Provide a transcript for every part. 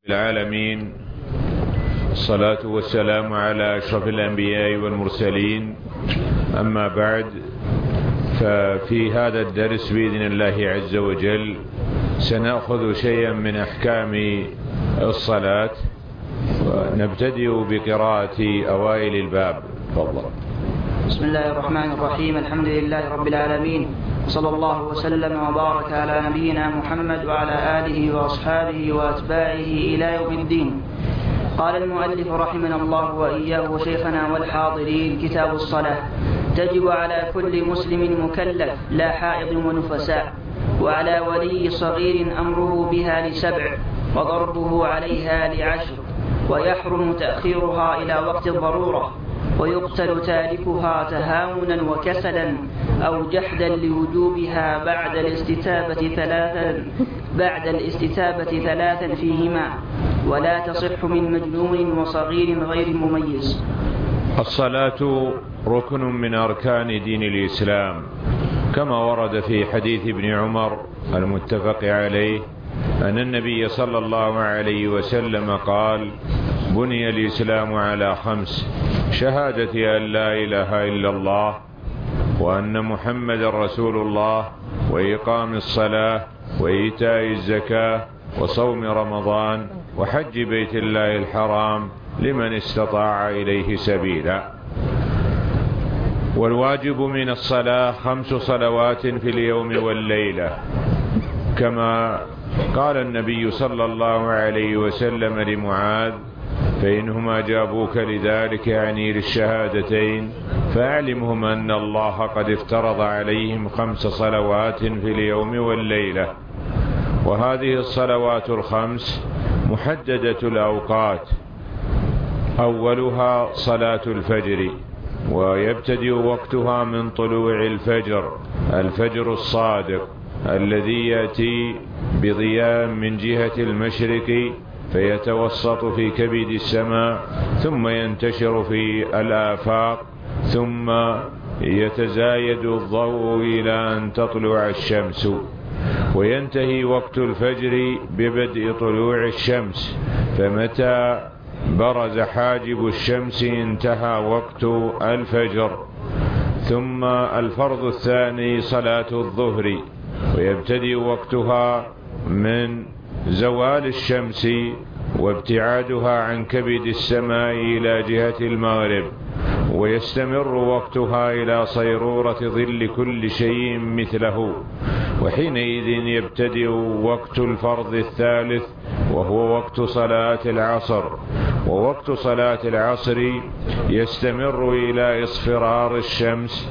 العالمين، الصلاة والسلام على أشرف الأنبياء والمرسلين. أما بعد، ففي هذا الدرس بإذن الله عز وجل سنأخذ شيئا من أحكام الصلاة، ونبتدئ بقراءة أوائل الباب. تفضل. بسم الله الرحمن الرحيم. الحمد لله رب العالمين، صلى الله وسلم وبارك على نبينا محمد وعلى آله وأصحابه وأتباعه إلى يوم الدين. قال المؤلف رحمنا الله وإياه وشيخنا والحاضرين: كتاب الصلاة. تجب على كل مسلم مكلف لا حائض ونفساء، وعلى ولي صغير أمره بها ل7، وضربه عليها ل10، ويحرم تأخيرها إلى وقت الضرورة، ويقتل تاركها تهاونا وكسلا أو جحدا لوجوبها بعد الاستتابة ثلاثا فيهما، ولا تصح من مجنون وصغير غير مميز. الصلاة ركن من أركان دين الإسلام، كما ورد في حديث ابن عمر المتفق عليه أن النبي صلى الله عليه وسلم قال: بني الإسلام على 5: شهادة أن لا إله إلا الله، وأن محمد رسول الله، وإقام الصلاة، وإيتاء الزكاة، وصوم رمضان، وحج بيت الله الحرام لمن استطاع إليه سبيلا. والواجب من الصلاة 5 صلوات في اليوم والليلة، كما قال النبي صلى الله عليه وسلم لمعاذ: فإنهما جابوك لذلك، يعني للشهادتين، فأعلمهم أن الله قد افترض عليهم 5 صلوات في اليوم والليلة. وهذه الصلوات 5 محددة الأوقات، أولها صلاة الفجر، ويبتدئ وقتها من طلوع الفجر الصادق الذي يأتي بضياء من جهة المشرق، فيتوسط في كبد السماء، ثم ينتشر في الآفاق، ثم يتزايد الضوء إلى أن تطلع الشمس، وينتهي وقت الفجر ببدء طلوع الشمس، فمتى برز حاجب الشمس انتهى وقت الفجر. ثم الفرض الثاني صلاة الظهر، ويبتدئ وقتها من زوال الشمس وابتعادها عن كبد السماء إلى جهة المغرب، ويستمر وقتها إلى صيرورة ظل كل شيء مثله، وحينئذ يبتدئ وقت الفرض الثالث، وهو وقت صلاة العصر. ووقت صلاة العصر يستمر إلى اصفرار الشمس،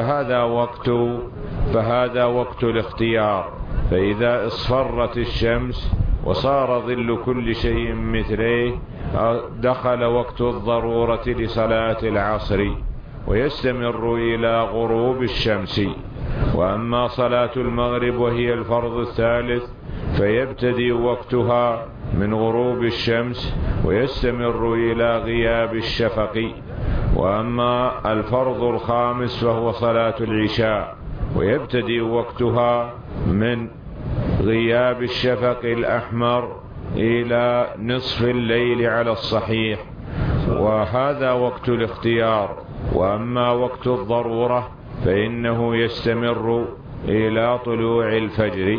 فهذا وقت الاختيار. فإذا اصفرت الشمس وصار ظل كل شيء مثله، دخل وقت الضرورة لصلاة العصر، ويستمر إلى غروب الشمس. وأما صلاة المغرب وهي الفرض الثالث، فيبتدئ وقتها من غروب الشمس ويستمر إلى غياب الشفق. وأما الفرض الخامس فهو صلاة العشاء، ويبتدئ وقتها من غياب الشفق الأحمر إلى نصف الليل على الصحيح، وهذا وقت الاختيار. وأما وقت الضرورة فإنه يستمر إلى طلوع الفجر.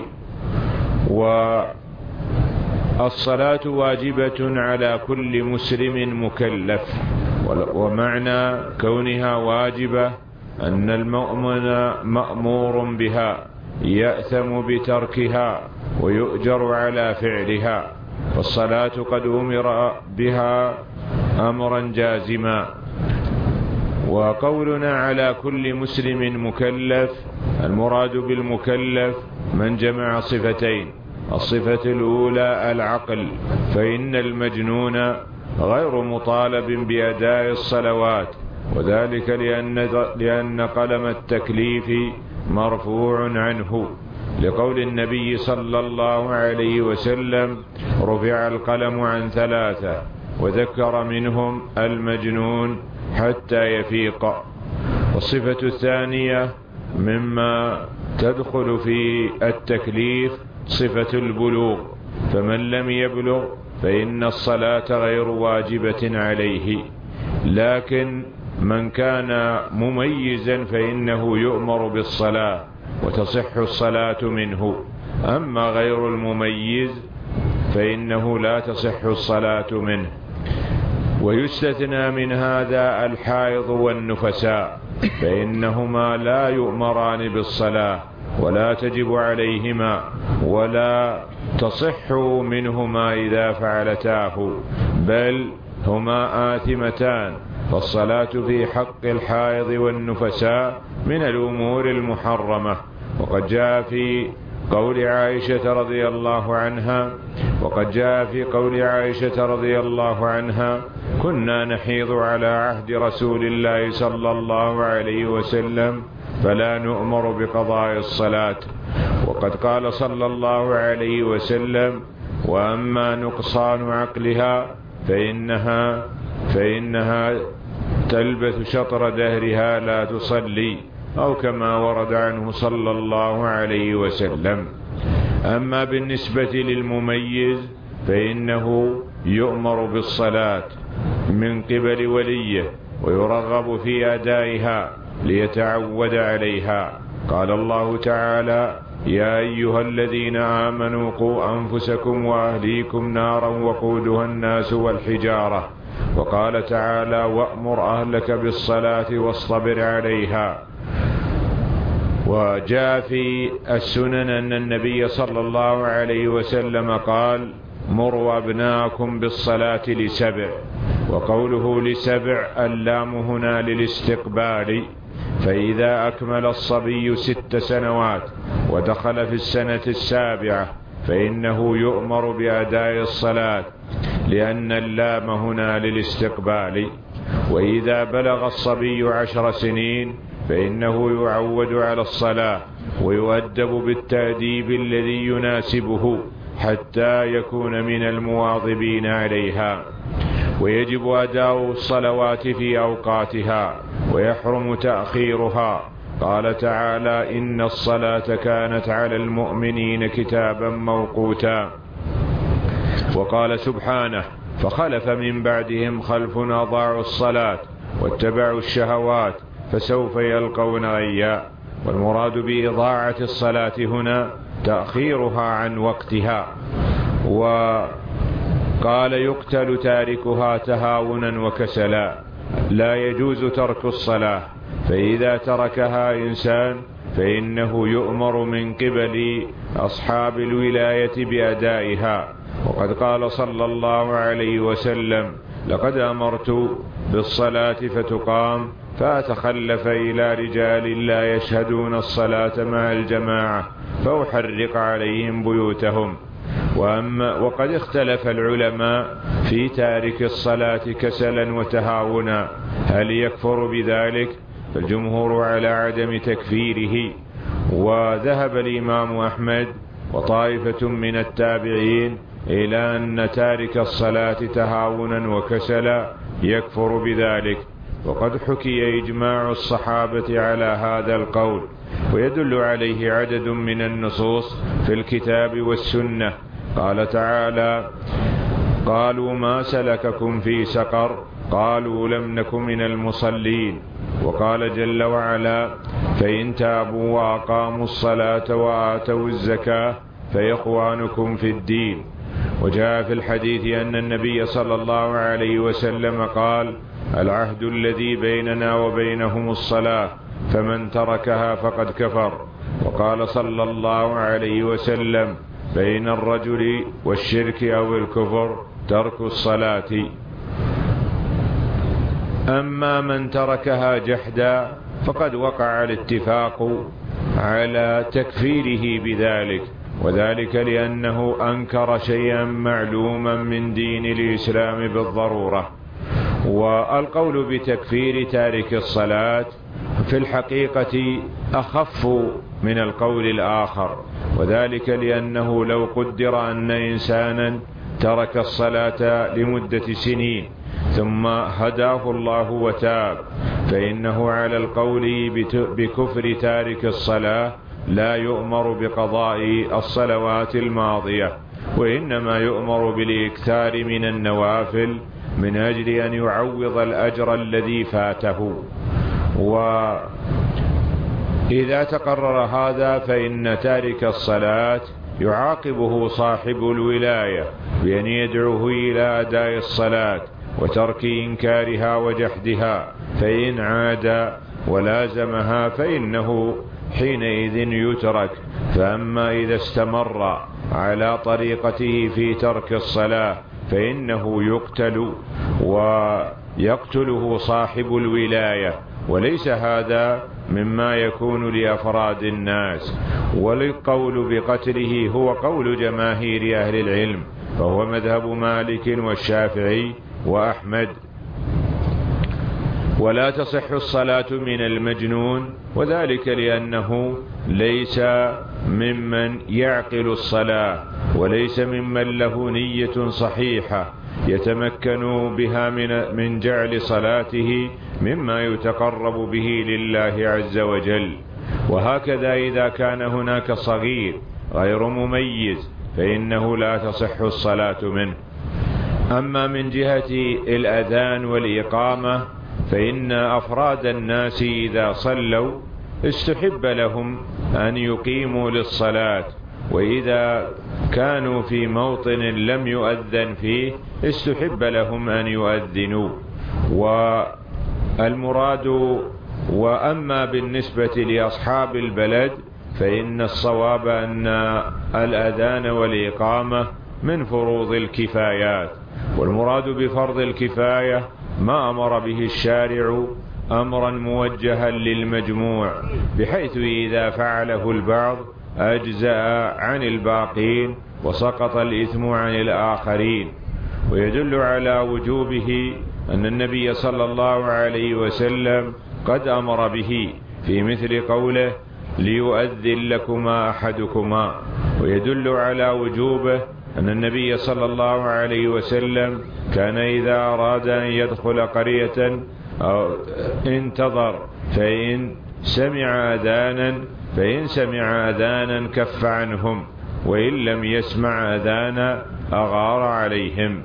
والصلاة واجبة على كل مسلم مكلف، ومعنى كونها واجبة أن المؤمن مأمور بها، يأثم بتركها ويؤجر على فعلها. والصلاة قد أمر بها أمرا جازما. وقولنا على كل مسلم مكلف، المراد بالمكلف من جمع صفتين: الصفة الأولى العقل، فإن المجنون غير مطالب بأداء الصلوات، وذلك لأن قلم التكليف مرفوع عنه، لقول النبي صلى الله عليه وسلم: رفع القلم عن 3، وذكر منهم المجنون حتى يفيق. والصفة الثانية مما تدخل في التكليف صفة البلوغ، فمن لم يبلغ فإن الصلاة غير واجبة عليه، لكن من كان مميزا فإنه يؤمر بالصلاة وتصح الصلاة منه، أما غير المميز فإنه لا تصح الصلاة منه. ويستثنى من هذا الحائض والنفساء، فإنهما لا يؤمران بالصلاة ولا تجب عليهما ولا تصح منهما إذا فعلتاه، بل هما آثمتان. فالصلاة في حق الحائض والنفساء من الأمور المحرمة. وقد جاء في قول عائشة رضي الله عنها كنا نحيض على عهد رسول الله صلى الله عليه وسلم فلا نؤمر بقضاء الصلاة. وقد قال صلى الله عليه وسلم وأما نقصان عقلها فإنها تلبث شطر دهرها لا تصلي، أو كما ورد عنه صلى الله عليه وسلم. أما بالنسبة للمميز فإنه يؤمر بالصلاة من قبل وليه ويرغب في أدائها ليتعود عليها. قال الله تعالى يا أيها الذين آمنوا قوا أنفسكم وأهليكم نارا وقودها الناس والحجارة. وقال تعالى وأمر أهلك بالصلاة واصطبر عليها. وجاء في السنن أن النبي صلى الله عليه وسلم قال مروا أبناءكم بالصلاة ل7. وقوله ل7 اللام هنا للاستقبال، فإذا أكمل الصبي 6 سنوات ودخل في السنة 7 فإنه يؤمر بأداء الصلاة، لأن اللام هنا للاستقبال. وإذا بلغ الصبي 10 سنين فإنه يعود على الصلاة ويؤدب بالتأديب الذي يناسبه حتى يكون من المواظبين عليها. ويجب أداء الصلوات في أوقاتها ويحرم تأخيرها. قال تعالى إن الصلاة كانت على المؤمنين كتابا موقوتا. وقال سبحانه فخلف من بعدهم خلف أضاعوا الصلاة واتبعوا الشهوات فسوف يلقون غيا. والمراد بإضاعة الصلاة هنا تأخيرها عن وقتها. وقال يقتل تاركها تهاونا وكسلا، لا يجوز ترك الصلاة، فإذا تركها إنسان فإنه يؤمر من قبل أصحاب الولاية بأدائها. وقد قال صلى الله عليه وسلم لقد أمرت بالصلاة فتقام فأتخلف إلى رجال لا يشهدون الصلاة مع الجماعة فأحرق عليهم بيوتهم. وقد اختلف العلماء في تارك الصلاة كسلا وتهاونا هل يكفر بذلك؟ فالجمهور على عدم تكفيره. وذهب الإمام أحمد وطائفة من التابعين إلى أن تارك الصلاة تهاونا وكسلا يكفر بذلك. وقد حكي إجماع الصحابة على هذا القول، ويدل عليه عدد من النصوص في الكتاب والسنة. قال تعالى قالوا ما سلككم في سقر قالوا لم نك من المصلين. وقال جل وعلا فإن تابوا وأقاموا الصلاة وآتوا الزكاة فإخوانكم في الدين. وجاء في الحديث أن النبي صلى الله عليه وسلم قال العهد الذي بيننا وبينهم الصلاة فمن تركها فقد كفر. وقال صلى الله عليه وسلم بين الرجل والشرك أو الكفر ترك الصلاة. أما من تركها جحدا فقد وقع الاتفاق على تكفيره بذلك، وذلك لأنه أنكر شيئا معلوما من دين الإسلام بالضرورة. والقول بتكفير تارك الصلاة في الحقيقة أخف من القول الآخر، وذلك لأنه لو قدر أن إنسانا ترك الصلاة لمدة سنين ثم هداه الله وتاب فإنه على القول بكفر تارك الصلاة لا يؤمر بقضاء الصلوات الماضية. وإنما يؤمر بالإكثار من النوافل من أجل أن يعوض الأجر الذي فاته. وإذا تقرر هذا فإن تارك الصلاة يعاقبه صاحب الولاية بأن يدعوه إلى أداء الصلاة وترك إنكارها وجحدها، فإن عاد ولازمها فإنه حينئذ يترك. فأما إذا استمر على طريقته في ترك الصلاة فإنه يقتل، ويقتله صاحب الولاية، وليس هذا مما يكون لأفراد الناس. والقول بقتله هو قول جماهير أهل العلم، فهو مذهب مالك والشافعي وأحمد. ولا تصح الصلاة من المجنون، وذلك لأنه ليس ممن يعقل الصلاة، وليس ممن له نية صحيحة يتمكن بها من جعل صلاته مما يتقرب به لله عز وجل. وهكذا إذا كان هناك صغير غير مميز فإنه لا تصح الصلاة منه. أما من جهة الأذان والإقامة فإن أفراد الناس إذا صلوا استحب لهم أن يقيموا للصلاة، وإذا كانوا في موطن لم يؤذن فيه استحب لهم أن يؤذنوا. والمراد وأما بالنسبة لأصحاب البلد فإن الصواب أن الأذان والإقامة من فروض الكفايات، والمراد بفرض الكفاية ما أمر به الشارع أمرا موجها للمجموع، بحيث إذا فعله البعض أجزأ عن الباقين وسقط الإثم عن الآخرين. ويدل على وجوبه أن النبي صلى الله عليه وسلم قد أمر به في مثل قوله ليؤذن لكما أحدكما. ويدل على وجوبه أن النبي صلى الله عليه وسلم كان إذا أراد أن يدخل قرية أو انتظر فإن سمع أذانا كف عنهم، وإن لم يسمع أذانا أغار عليهم.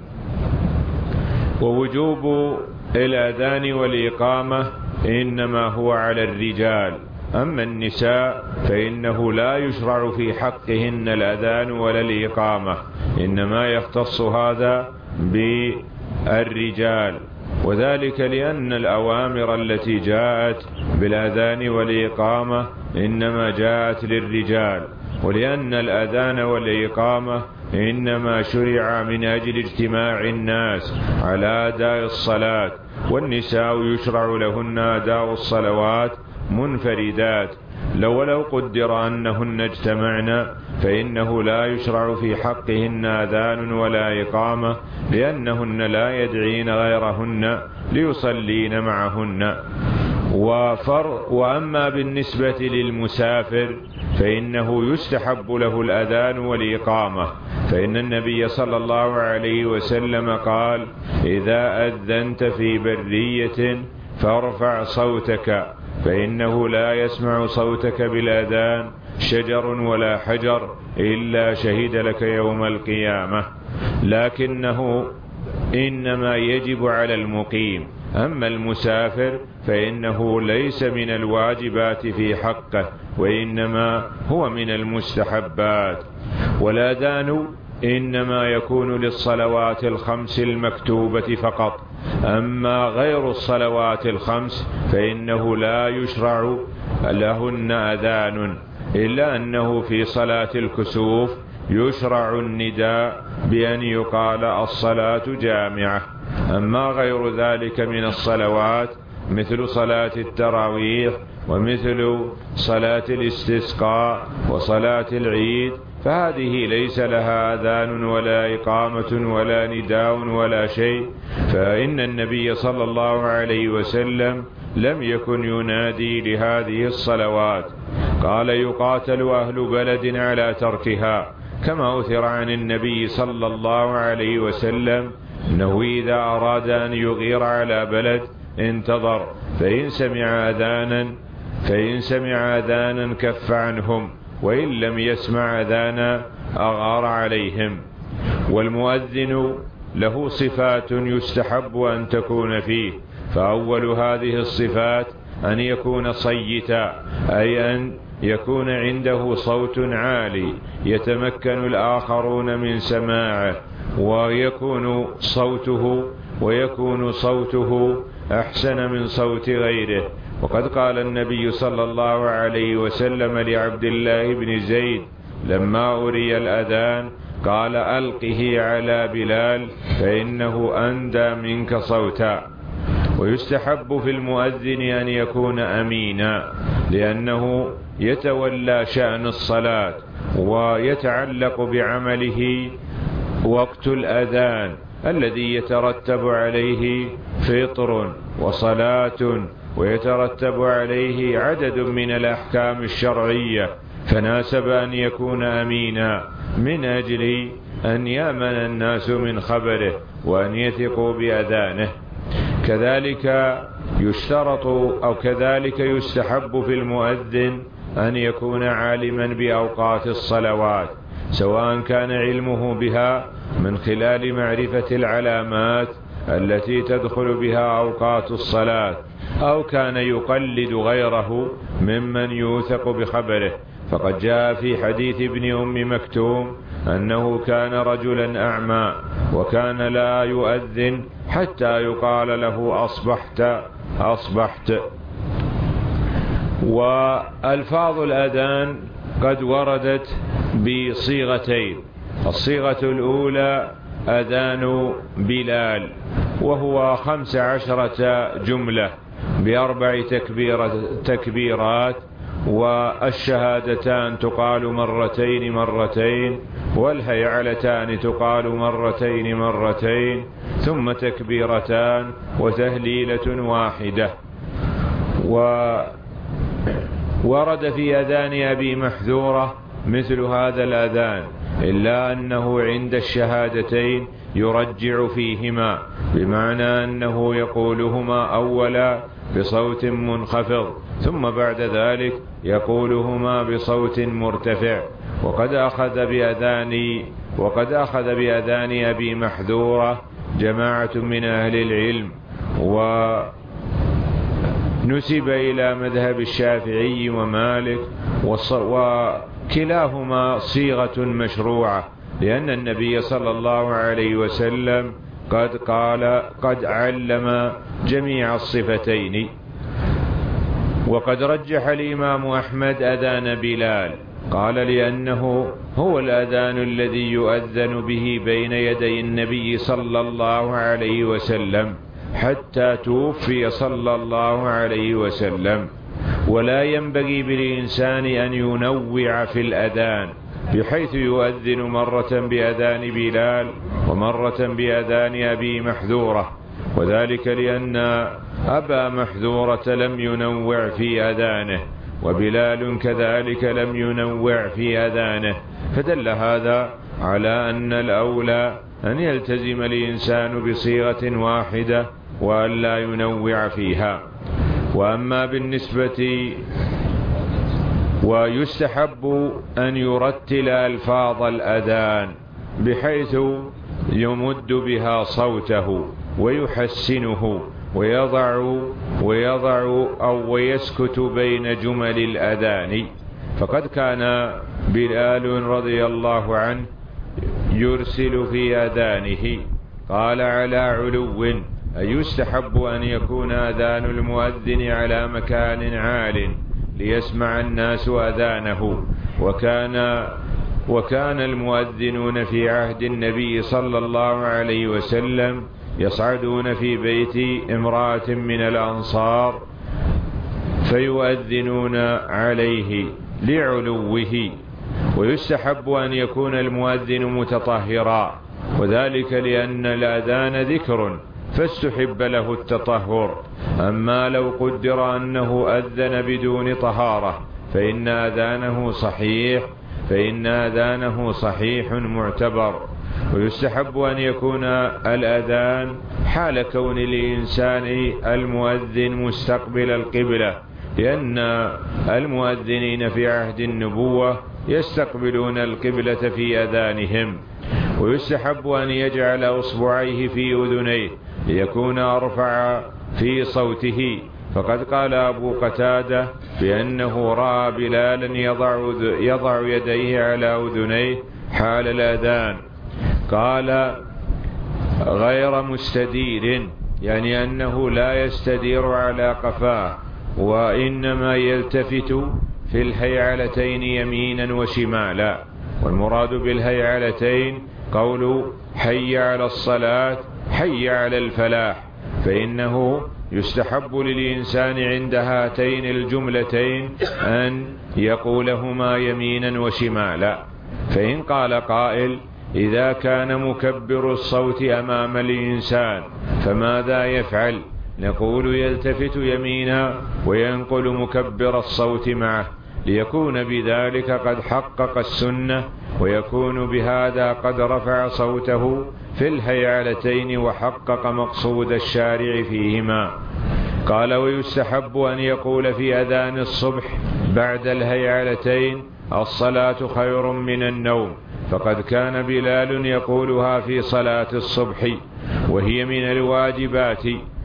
ووجوب الأذان والإقامة إنما هو على الرجال، أما النساء فإنه لا يشرع في حقهن الأذان ولا الإقامة، إنما يختص هذا بالرجال. وذلك لأن الأوامر التي جاءت بالأذان والإقامة إنما جاءت للرجال، ولأن الأذان والإقامة إنما شرع من أجل اجتماع الناس على أداء الصلاة، والنساء يشرع لهن أداء الصلوات منفردات. ولو قدر أنهن اجتمعن فإنه لا يشرع في حقهن أذان ولا إقامة، لأنهن لا يدعين غيرهن ليصلين معهن. وأما بالنسبة للمسافر فإنه يستحب له الأذان والإقامة، فإن النبي صلى الله عليه وسلم قال إذا أذنت في برية فارفع صوتك، فإنه لا يسمع صوتك بالأذان شجر ولا حجر إلا شهد لك يوم القيامة، لكنه إنما يجب على المقيم. أما المسافر فإنه ليس من الواجبات في حقه، وإنما هو من المستحبات. والأذان إنما يكون للصلوات الخمس المكتوبة فقط، أما غير الصلوات الخمس فإنه لا يشرع لهن أذان، إلا أنه في صلاة الكسوف يشرع النداء بأن يقال الصلاة جامعة. أما غير ذلك من الصلوات مثل صلاة التراويح ومثل صلاة الاستسقاء وصلاة العيد فهذه ليس لها أذان ولا إقامة ولا نداء ولا شيء، فإن النبي صلى الله عليه وسلم لم يكن ينادي لهذه الصلوات. قال يقاتل أهل بلد على تركها، كما أثر عن النبي صلى الله عليه وسلم أنه إذا أراد أن يغير على بلد انتظر فإن سمع أذانا كف عنهم، وإن لم يسمع أذانا أغار عليهم. والمؤذن له صفات يستحب أن تكون فيه، فأول هذه الصفات أن يكون صيتا، أي أن يكون عنده صوت عالي يتمكن الآخرون من سماعه، ويكون صوته أحسن من صوت غيره. وقد قال النبي صلى الله عليه وسلم لعبد الله بن زيد لما أري الأذان قال: ألقه على بلال فإنه أندى منك صوتا. ويستحب في المؤذن أن يكون أمينا، لأنه يتولى شأن الصلاة ويتعلق بعمله وقت الأذان الذي يترتب عليه فطر وصلاة، ويترتب عليه عدد من الأحكام الشرعية، فناسب أن يكون أمينا من أجل أن يأمن الناس من خبره وأن يثقوا بأذانه. كذلك يستحب في المؤذن أن يكون عالما بأوقات الصلوات، سواء كان علمه بها من خلال معرفة العلامات التي تدخل بها أوقات الصلاة، أو كان يقلد غيره ممن يوثق بخبره. فقد جاء في حديث ابن أم مكتوم أنه كان رجلا أعمى وكان لا يؤذن حتى يقال له أصبحت. وألفاظ الأذان قد وردت بصيغتين: الصيغة الأولى أذان بلال، وهو 15 جملة ب4 تكبيرات، والشهادتان تقال مرتين، والهيعلتان تقال مرتين، ثم تكبيرتان وتهليلة واحدة. وورد في أذان أبي محذورة مثل هذا الأذان، إلا أنه عند الشهادتين يرجع فيهما، بمعنى أنه يقولهما أولا بصوت منخفض، ثم بعد ذلك يقولهما بصوت مرتفع. وقد أخذ بأذان أبي محذورة جماعة من أهل العلم، ونسب إلى مذهب الشافعي ومالك، وكلاهما صيغة مشروعة، لأن النبي صلى الله عليه وسلم قد علم جميع الصفتين. وقد رجح الإمام أحمد أذان بلال، قال: لأنه هو الأذان الذي يؤذن به بين يدي النبي صلى الله عليه وسلم حتى توفي صلى الله عليه وسلم. ولا ينبغي بالإنسان أن ينوع في الأذان، بحيث يؤذن مرة بأذان بلال ومرة بأذان أبي محذورة، وذلك لأن أبا محذورة لم ينوع في أذانه، وبلال كذلك لم ينوع في أذانه، فدل هذا على أن الأولى أن يلتزم الإنسان بصيغة واحدة وأن لا ينوع فيها. وأما بالنسبة ويستحب أن يرتل ألفاظ الأذان بحيث يمد بها صوته ويحسنه ويضع أو ويسكت بين جمل الأذان. فقد كان بلال رضي الله عنه يرسل في أذانه، قال: على علو، أي يستحب أن يكون أذان المؤذن على مكان عال ليسمع الناس أذانه. وكان المؤذنون في عهد النبي صلى الله عليه وسلم يصعدون في بيت امرأة من الأنصار فيؤذنون عليه لعلوه. ويستحب أن يكون المؤذن متطهرا، وذلك لأن الأذان ذكر فاستحب له التطهر. أما لو قدر أنه أذن بدون طهارة فإن أذانه صحيح معتبر. ويستحب أن يكون الأذان حال كون الإنسان المؤذن مستقبل القبلة، لأن المؤذنين في عهد النبوة يستقبلون القبلة في أذانهم. ويستحب أن يجعل أصبعيه في أذنيه ليكون أرفع في صوته، فقد قال أبو قتادة بأنه رأى بلالا يضع يديه على أذنيه حال الأذان، قال غير مستدير، يعني أنه لا يستدير على قفاه، وإنما يلتفت في الهيعلتين يمينا وشمالا. والمراد بالهيعلتين قول حي على الصلاة حي على الفلاح، فإنه يستحب للإنسان عند هاتين الجملتين أن يقولهما يمينا وشمالا. فإن قال قائل إذا كان مكبر الصوت أمام الإنسان فماذا يفعل؟ نقول يلتفت يمينا وينقل مكبر الصوت معه، ليكون بذلك قد حقق السنة، ويكون بهذا قد رفع صوته في الهيعلتين وحقق مقصود الشارع فيهما. قال ويستحب أن يقول في أذان الصبح بعد الهيعلتين الصلاة خير من النوم، فقد كان بلال يقولها في صلاة الصبح وهي من الواجبات.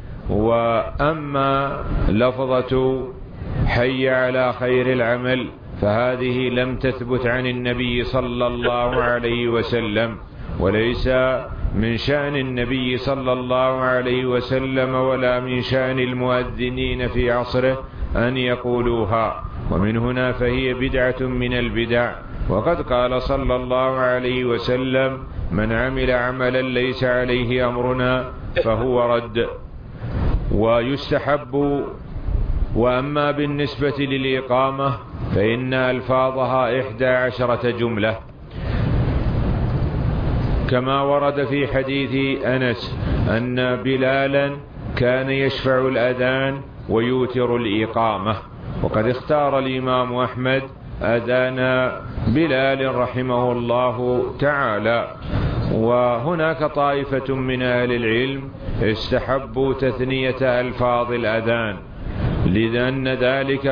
وأما لفظة حي على خير العمل فهذه لم تثبت عن النبي صلى الله عليه وسلم، وليس من شأن النبي صلى الله عليه وسلم ولا من شأن المؤذنين في عصره أن يقولوها، ومن هنا فهي بدعة من البدع. وقد قال صلى الله عليه وسلم من عمل عملا ليس عليه أمرنا فهو رد. ويستحب. وأما بالنسبة للإقامة فإن ألفاظها 11 جملة، كما ورد في حديث أنس أن بلالا كان يشفع الأذان ويوتر الإقامة. وقد اختار الإمام أحمد أذان بلال رحمه الله تعالى. وهناك طائفة من أهل العلم استحبوا تثنية ألفاظ الأذان، لأن ذلك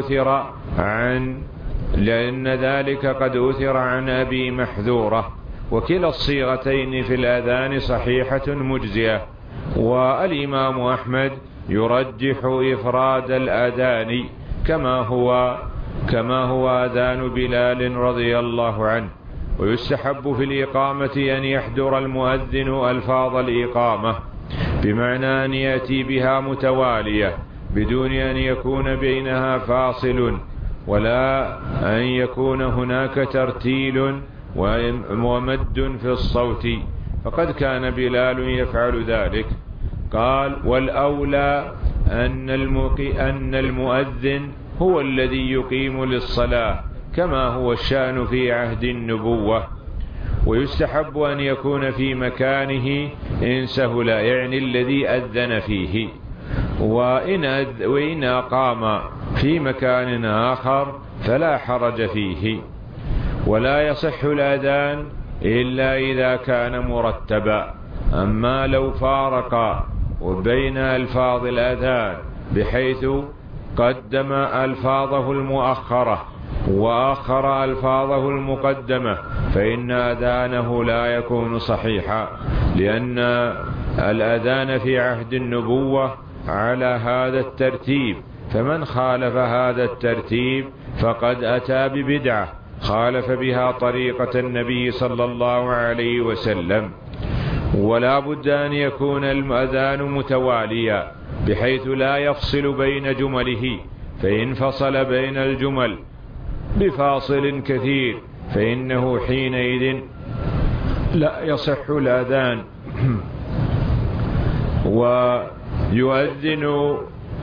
قد أثر عن أبي محذورة، وكلا الصيغتين في الأذان صحيحة مجزئة. والإمام أحمد يرجح إفراد الأذان كما هو أذان بلال رضي الله عنه. ويستحب في الإقامة أن يحضر المؤذن ألفاظ الإقامة، بمعنى أن يأتي بها متوالية بدون أن يكون بينها فاصل، ولا أن يكون هناك ترتيل ومد في الصوت، فقد كان بلال يفعل ذلك. قال والأولى أن المؤذن هو الذي يقيم للصلاة كما هو الشأن في عهد النبوة. ويستحب أن يكون في مكانه إن سهل، يعني الذي أذن فيه، وإن أقام في مكان آخر فلا حرج فيه. ولا يصح الأذان إلا إذا كان مرتبا. أما لو فارق بين ألفاظ الأذان بحيث قدم ألفاظه المؤخرة وآخر ألفاظه المقدمة فإن أذانه لا يكون صحيحا، لأن الأذان في عهد النبوة على هذا الترتيب، فمن خالف هذا الترتيب فقد أتى ببدعة خالف بها طريقة النبي صلى الله عليه وسلم. ولا بد أن يكون الأذان متواليا بحيث لا يفصل بين جمله، فإن فصل بين الجمل بفاصل كثير فإنه حينئذ لا يصح الأذان. ويؤذن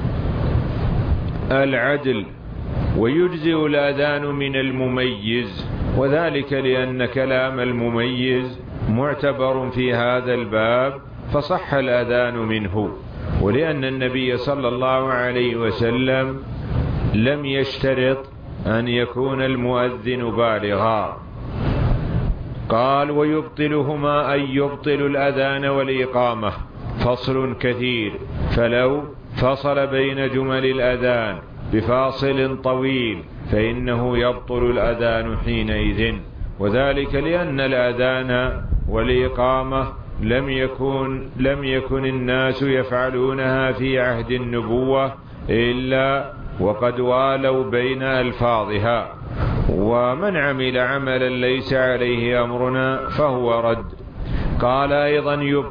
العدل ويجزئ الأذان من المميز، وذلك لأن كلام المميز معتبر في هذا الباب فصح الأذان منه، ولأن النبي صلى الله عليه وسلم لم يشترط أن يكون المؤذن بالغا. قال ويبطلهما أي يبطل الأذان والإقامة فصل كثير، فلو فصل بين جمل الأذان بفاصل طويل فإنه يبطل الأذان حينئذ، وذلك لأن الأذان والإقامة لم يكن الناس يفعلونها في عهد النبوة إلا وقد والوا بين ألفاظها. ومن عمل عملا ليس عليه أمرنا فهو رد. قال أيضا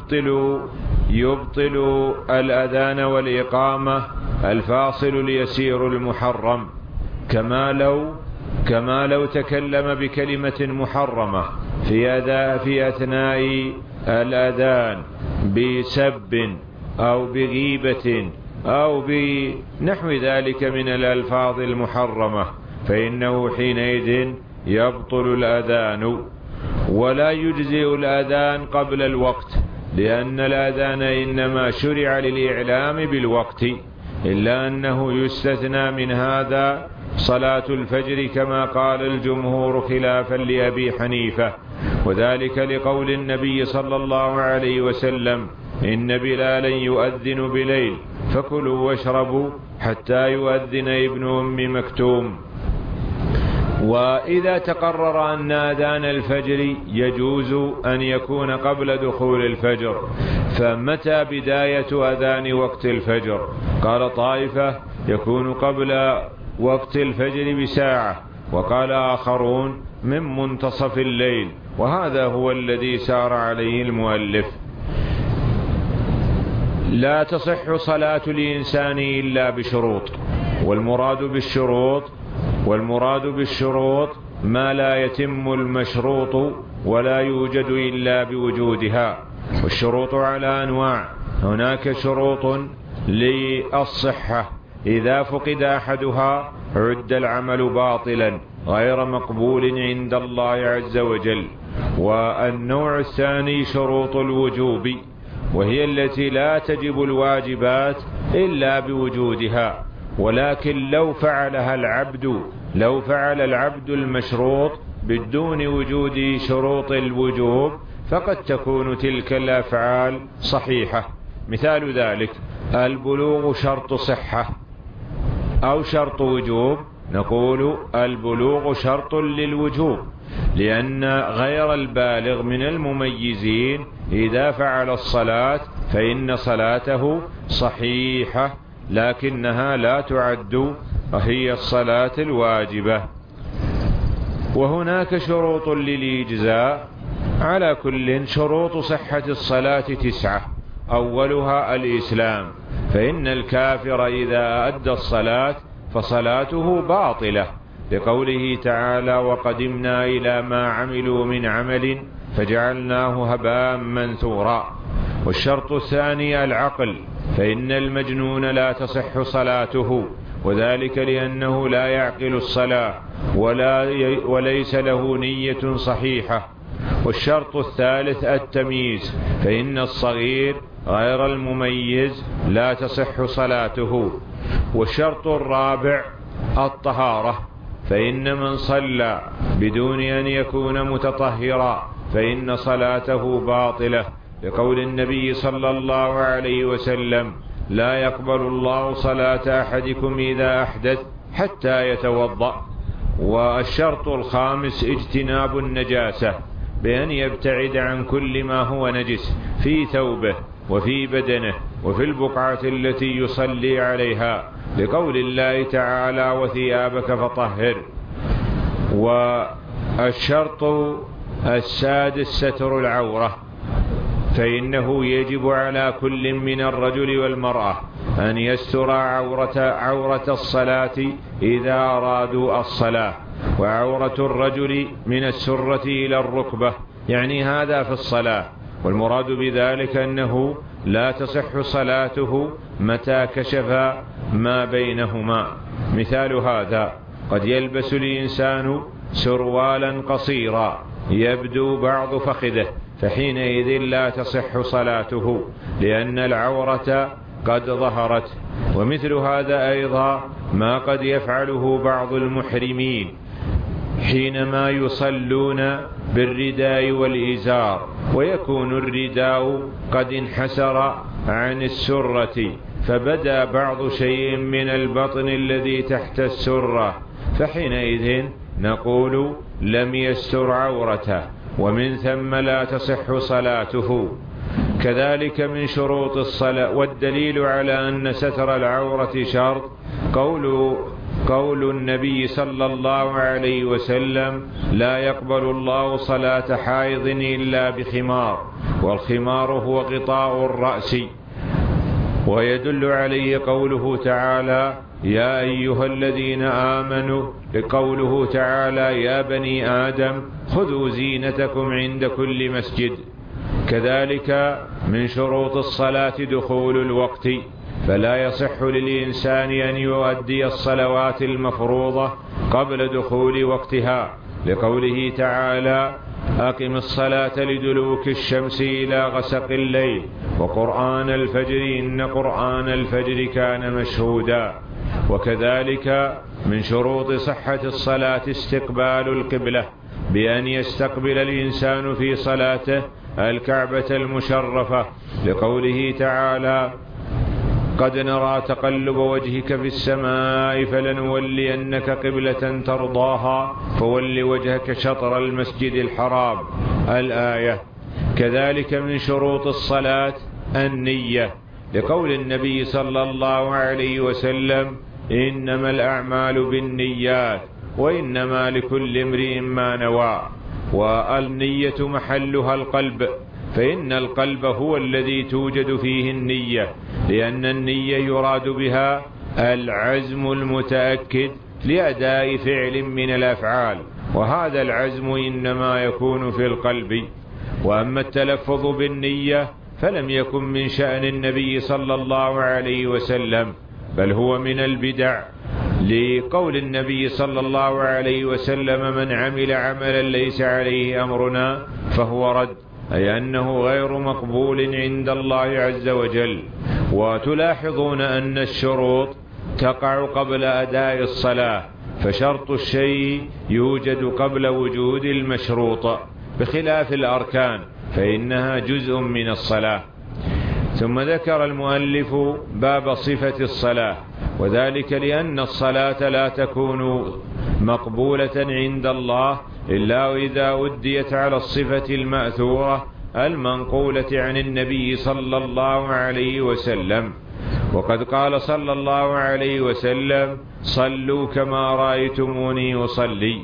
يبطل الأذان والإقامة الفاصل اليسير المحرم، كما لو تكلم بكلمة محرمة في أثناء الأذان بسب أو بغيبة أو بنحو ذلك من الألفاظ المحرمة، فإنه حينئذ يبطل الأذان. ولا يجزئ الأذان قبل الوقت، لأن الأذان إنما شرع للإعلام بالوقت، إلا أنه يستثنى من هذا صلاة الفجر كما قال الجمهور خلافا لأبي حنيفة، وذلك لقول النبي صلى الله عليه وسلم: إن بلالا يؤذن بليل فكلوا واشربوا حتى يؤذن ابن أم مكتوم. وإذا تقرر أن أذان الفجر يجوز أن يكون قبل دخول الفجر، فمتى بداية أذان وقت الفجر؟ قال طائفة: يكون قبل وقت الفجر بساعة، وقال آخرون: من منتصف الليل، وهذا هو الذي سار عليه المؤلف. لا تصح صلاة الإنسان إلا بشروط، والمراد بالشروط ما لا يتم المشروط ولا يوجد إلا بوجودها. والشروط على أنواع: هناك شروط للصحة، إذا فقد أحدها عد العمل باطلا غير مقبول عند الله عز وجل. والنوع الثاني شروط الوجوب، وهي التي لا تجب الواجبات إلا بوجودها، ولكن لو فعل العبد المشروط بدون وجود شروط الوجوب فقد تكون تلك الأفعال صحيحة. مثال ذلك: البلوغ شرط صحة أو شرط وجوب، نقول البلوغ شرط للوجوب، لأن غير البالغ من المميزين إذا فعل الصلاة فإن صلاته صحيحة، لكنها لا تعد هي الصلاة الواجبة. وهناك شروط للإجزاء. على كل، شروط صحة الصلاة 9: أولها الإسلام، فإن الكافر إذا أدى الصلاة فصلاته باطلة، لقوله تعالى: وقدمنا إلى ما عملوا من عمل فجعلناه هباء منثورا. والشرط الثاني العقل، فإن المجنون لا تصح صلاته، وذلك لأنه لا يعقل الصلاة وليس له نية صحيحة. والشرط الثالث التمييز، فإن الصغير غير المميز لا تصح صلاته. والشرط الرابع الطهارة، فإن من صلى بدون أن يكون متطهرا فإن صلاته باطلة، لقول النبي صلى الله عليه وسلم: لا يقبل الله صلاة أحدكم إذا أحدث حتى يتوضأ. والشرط الخامس اجتناب النجاسة، بأن يبتعد عن كل ما هو نجس في ثوبه وفي بدنه وفي البقعة التي يصلي عليها، لقول الله تعالى: وثيابك فطهر. والشرط السادس ستر العورة، فإنه يجب على كل من الرجل والمرأة أن يستر عورة الصلاة إذا أرادوا الصلاة. وعورة الرجل من السرة إلى الركبة، يعني هذا في الصلاة، والمراد بذلك أنه لا تصح صلاته متى كشف ما بينهما. مثال هذا: قد يلبس الإنسان سروالا قصيرا يبدو بعض فخذه، فحينئذ لا تصح صلاته لأن العورة قد ظهرت. ومثل هذا أيضا ما قد يفعله بعض المحرمين حينما يصلون بالرداء والإزار، ويكون الرداء قد انحسر عن السرة فبدأ بعض شيء من البطن الذي تحت السرة، فحينئذ نقول لم يستر عورته. ومن ثم لا تصح صلاته. كذلك من شروط الصلاة. والدليل على أن ستر العورة شرط قول النبي صلى الله عليه وسلم: لا يقبل الله صلاة حائض إلا بخمار، والخمار هو غطاء الرأس. ويدل عليه قوله تعالى: يا أيها الذين آمنوا، لقوله تعالى: يا بني آدم خذوا زينتكم عند كل مسجد. كذلك من شروط الصلاة دخول الوقت، فلا يصح للإنسان أن يؤدي الصلوات المفروضة قبل دخول وقتها، لقوله تعالى: أقم الصلاة لدلوك الشمس إلى غسق الليل وقرآن الفجر إن قرآن الفجر كان مشهودا. وكذلك من شروط صحة الصلاة استقبال القبلة، بأن يستقبل الإنسان في صلاته الكعبة المشرفة، لقوله تعالى: قد نرى تقلب وجهك في السماء فلنولينك قبلة ترضاها فول وجهك شطر المسجد الحرام، الآية. كذلك من شروط الصلاة النية، لقول النبي صلى الله عليه وسلم: إنما الأعمال بالنيات وإنما لكل امرئ ما نوى. والنية محلها القلب، فإن القلب هو الذي توجد فيه النية، لأن النية يراد بها العزم المتأكد لأداء فعل من الأفعال، وهذا العزم إنما يكون في القلب. وأما التلفظ بالنية فلم يكن من شأن النبي صلى الله عليه وسلم، بل هو من البدع، لقول النبي صلى الله عليه وسلم: من عمل عملا ليس عليه أمرنا فهو رد، أي أنه غير مقبول عند الله عز وجل. وتلاحظون أن الشروط تقع قبل أداء الصلاة، فشرط الشيء يوجد قبل وجود المشروط، بخلاف الأركان فإنها جزء من الصلاة. ثم ذكر المؤلف باب صفة الصلاة، وذلك لأن الصلاة لا تكون مقبولة عند الله إلا إذا أديت على الصفة المأثورة المنقولة عن النبي صلى الله عليه وسلم. وقد قال صلى الله عليه وسلم: صلوا كما رأيتموني أصلي.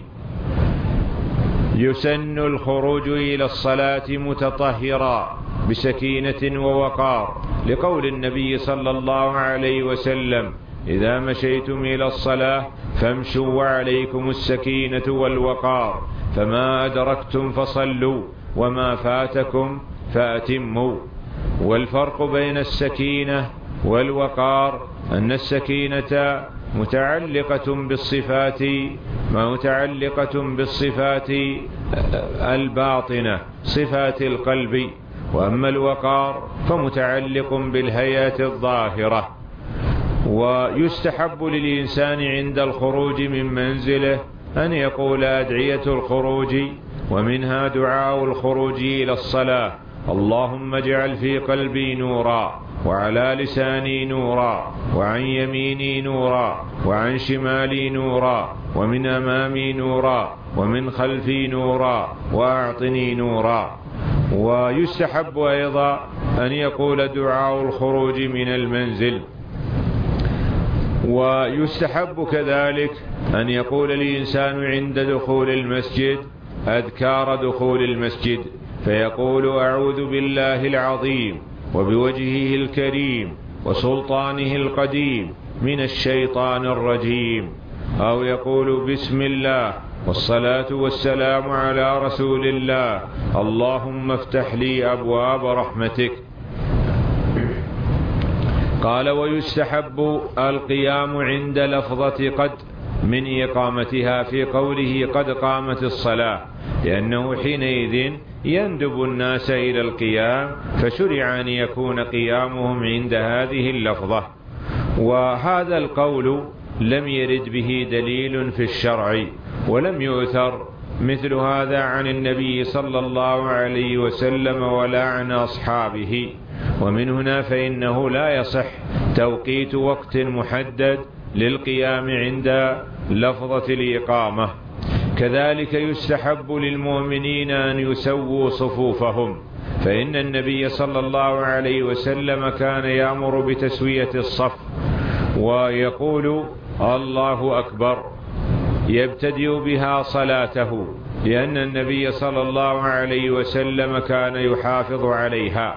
يسن الخروج إلى الصلاة متطهرا بسكينة ووقار، لقول النبي صلى الله عليه وسلم: إذا مشيتم إلى الصلاة فامشوا وعليكم السكينة والوقار، فما أدركتم فصلوا وما فاتكم فأتموا. والفرق بين السكينة والوقار أن السكينة متعلقة بالصفات الباطنة، صفات القلب، وأما الوقار فمتعلق بالهيئة الظاهرة. ويستحب للإنسان عند الخروج من منزله أن يقول أدعية الخروج، ومنها دعاء الخروج إلى الصلاة: اللهم اجعل في قلبي نورا، وعلى لساني نورا، وعن يميني نورا، وعن شمالي نورا، ومن أمامي نورا، ومن خلفي نورا، وأعطني نورا. ويستحب أيضا أن يقول دعاء الخروج من المنزل. ويستحب كذلك أن يقول الإنسان عند دخول المسجد أذكار دخول المسجد، فيقول: أعوذ بالله العظيم وبوجهه الكريم وسلطانه القديم من الشيطان الرجيم، أو يقول: بسم الله والصلاة والسلام على رسول الله، اللهم افتح لي أبواب رحمتك. قال: ويستحب القيام عند لفظة قد من إقامتها، في قوله: قد قامت الصلاة، لأنه حينئذ يندب الناس إلى القيام، فشرع أن يكون قيامهم عند هذه اللفظة. وهذا القول لم يرد به دليل في الشرع، ولم يؤثر مثل هذا عن النبي صلى الله عليه وسلم ولا عن أصحابه. ومن هنا فإنه لا يصح توقيت وقت محدد للقيام عند لفظة الإقامة. كذلك يستحب للمؤمنين أن يسووا صفوفهم، فإن النبي صلى الله عليه وسلم كان يأمر بتسوية الصف ويقول الله أكبر، يبتدئ بها صلاته، لأن النبي صلى الله عليه وسلم كان يحافظ عليها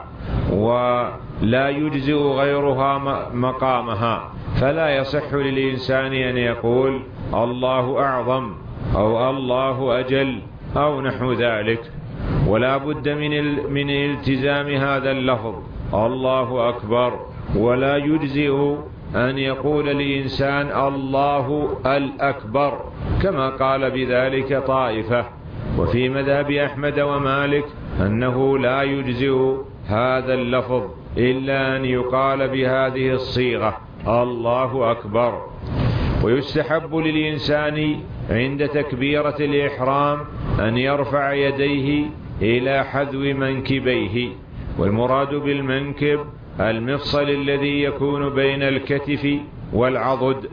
ولا يجزئ غيرها مقامها، فلا يصح للإنسان أن يقول الله أعظم أو الله أجل أو نحو ذلك، ولا بد من التزام هذا اللفظ الله أكبر، ولا يجزئ أن يقول الإنسان الله الأكبر كما قال بذلك طائفة. وفي مذهب أحمد ومالك أنه لا يجزئ هذا اللفظ إلا أن يقال بهذه الصيغة الله أكبر. ويستحب للإنسان عند تكبيرة الإحرام أن يرفع يديه إلى حذو منكبيه، والمراد بالمنكب المفصل الذي يكون بين الكتف والعضد.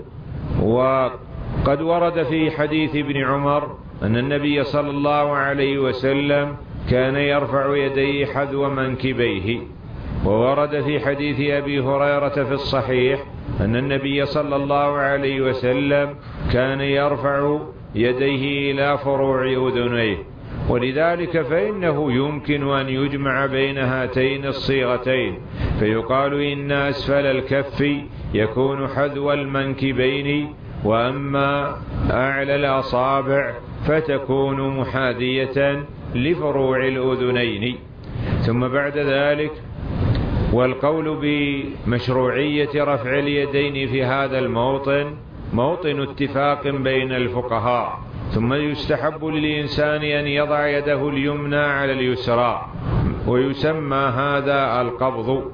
وقد ورد في حديث ابن عمر أن النبي صلى الله عليه وسلم كان يرفع يديه حذو منكبيه، وورد في حديث أبي هريرة في الصحيح أن النبي صلى الله عليه وسلم كان يرفع يديه إلى فروع أذنيه، ولذلك فإنه يمكن أن يجمع بين هاتين الصيغتين، فيقال إن أسفل الكف يكون حذو المنكبين، وأما أعلى الأصابع فتكون محاذية لفروع الأذنين. ثم بعد ذلك والقول بمشروعية رفع اليدين في هذا الموطن موطن اتفاق بين الفقهاء. ثم يستحب للإنسان أن يضع يده اليمنى على اليسرى، ويسمى هذا القبض،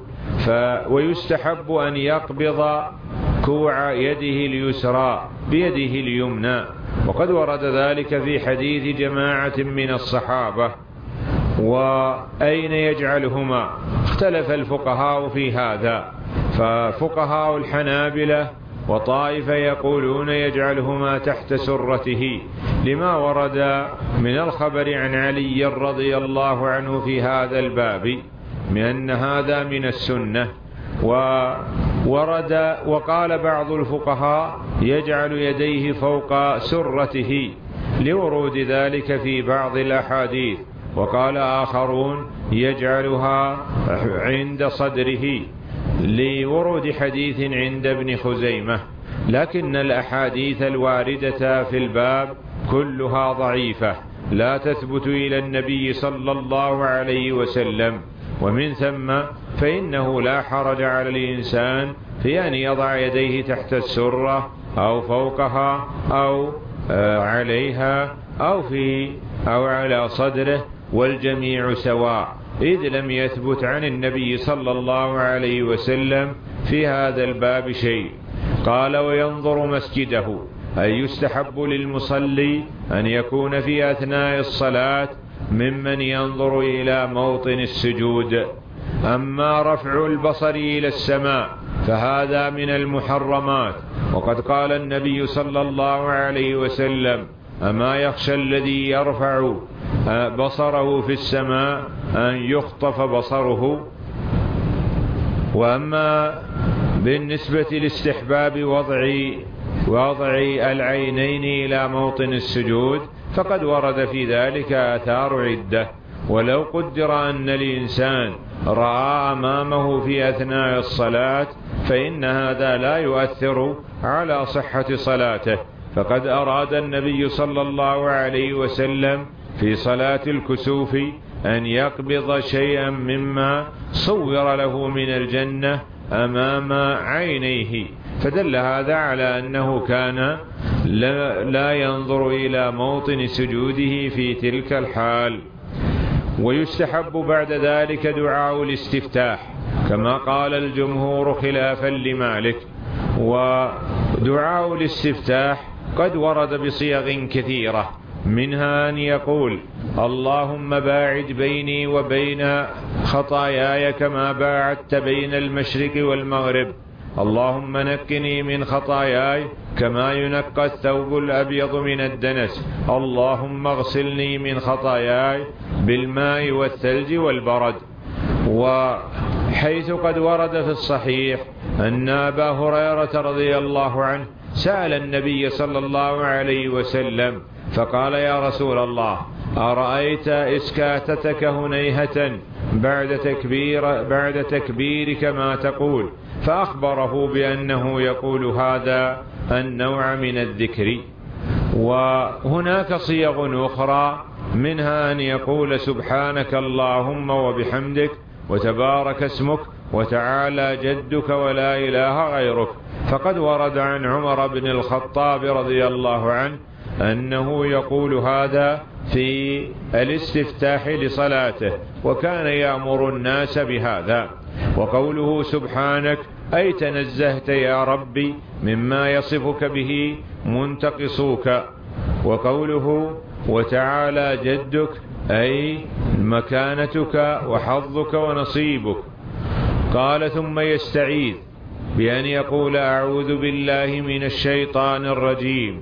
ويستحب أن يقبض كوع يده اليسرى بيده اليمنى، وقد ورد ذلك في حديث جماعة من الصحابة. وأين يجعلهما؟ اختلف الفقهاء في هذا، ففقهاء الحنابلة وطائفة يقولون يجعلهما تحت سرته، لما ورد من الخبر عن علي رضي الله عنه في هذا الباب من أن هذا من السنة. وقال بعض الفقهاء يجعل يديه فوق سرته لورود ذلك في بعض الأحاديث، وقال آخرون يجعلها عند صدره لورود حديث عند ابن خزيمة. لكن الأحاديث الواردة في الباب كلها ضعيفة لا تثبت إلى النبي صلى الله عليه وسلم، ومن ثم فإنه لا حرج على الإنسان في أن يضع يديه تحت السرة أو فوقها أو عليها أو على صدره، والجميع سواء، إذ لم يثبت عن النبي صلى الله عليه وسلم في هذا الباب شيء. قال وينظر مسجده، أي يستحب للمصلي أن يكون في أثناء الصلاة ممن ينظر إلى موطن السجود. أما رفع البصر إلى السماء فهذا من المحرمات، وقد قال النبي صلى الله عليه وسلم أما يخشى الذي يرفع بصره في السماء أن يخطف بصره. وأما بالنسبة لاستحباب وضع العينين إلى موطن السجود فقد ورد في ذلك آثار عدة، ولو قدر أن الإنسان رأى أمامه في أثناء الصلاة فإن هذا لا يؤثر على صحة صلاته، فقد أراد النبي صلى الله عليه وسلم في صلاة الكسوف أن يقبض شيئا مما صور له من الجنة أمام عينيه، فدل هذا على أنه كان لا ينظر إلى موطن سجوده في تلك الحال. ويستحب بعد ذلك دعاء الاستفتاح كما قال الجمهور خلافا لمالك. ودعاء الاستفتاح قد ورد بصيغ كثيرة، منها أن يقول اللهم باعد بيني وبين خطاياي كما باعدت بين المشرق والمغرب، اللهم نقني من خطاياي كما ينقى الثوب الأبيض من الدنس، اللهم اغسلني من خطاياي بالماء والثلج والبرد. وحيث قد ورد في الصحيح أن أبا هريرة رضي الله عنه سأل النبي صلى الله عليه وسلم فقال: يا رسول الله، أرأيت إسكاتتك هنيهة بعد تكبيرك ما تقول؟ فأخبره بأنه يقول هذا النوع من الذكر. وهناك صيغ أخرى منها أن يقول: سبحانك اللهم وبحمدك وتبارك اسمك وتعالى جدك ولا إله غيرك. فقد ورد عن عمر بن الخطاب رضي الله عنه أنه يقول هذا في الاستفتاح لصلاته، وكان يأمر الناس بهذا. وقوله سبحانك أي تنزهت يا ربي مما يصفك به منتقصوك. وقوله وتعالى جدك أي مكانتك وحظك ونصيبك. قال: ثم يستعيذ بأن يقول: أعوذ بالله من الشيطان الرجيم،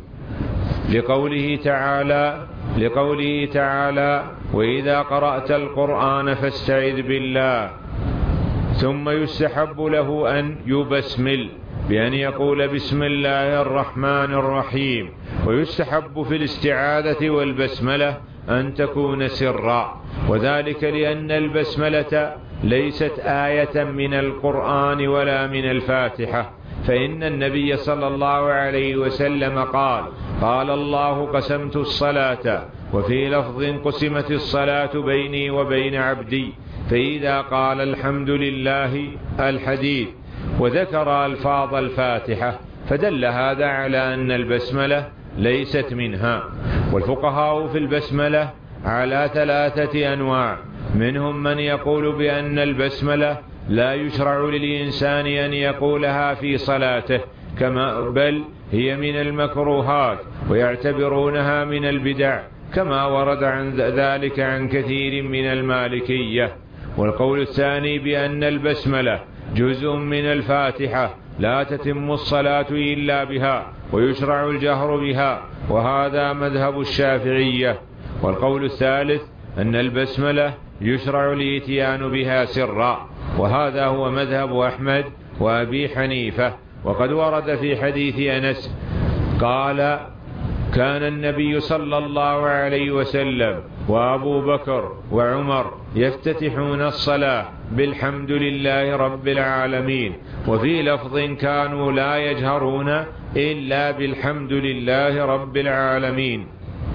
لقوله تعالى: وإذا قرأت القرآن فاستعذ بالله. ثم يستحب له أن يبسمل بأن يقول: بسم الله الرحمن الرحيم. ويستحب في الاستعاذة والبسملة أن تكون سرا، وذلك لأن البسملة ليست آية من القرآن ولا من الفاتحة، فإن النبي صلى الله عليه وسلم قال الله: قسمت الصلاة، وفي لفظ: قسمت الصلاة بيني وبين عبدي، فإذا قال الحمد لله الحديث، وذكر ألفاظ الفاتحة، فدل هذا على أن البسملة ليست منها. والفقهاء في البسملة على 3 أنواع، منهم من يقول بأن البسملة لا يشرع للإنسان أن يقولها في صلاته، بل هي من المكروهات، ويعتبرونها من البدع، كما ورد عن ذلك عن كثير من المالكية. والقول الثاني بأن البسملة جزء من الفاتحة لا تتم الصلاة إلا بها، ويشرع الجهر بها، وهذا مذهب الشافعية. والقول الثالث أن البسملة يشرع الإتيان بها سرا، وهذا هو مذهب أحمد وأبي حنيفة. وقد ورد في حديث أنس قال: كان النبي صلى الله عليه وسلم وأبو بكر وعمر يفتتحون الصلاة بالحمد لله رب العالمين، وفي لفظ: كانوا لا يجهرون إلا بالحمد لله رب العالمين.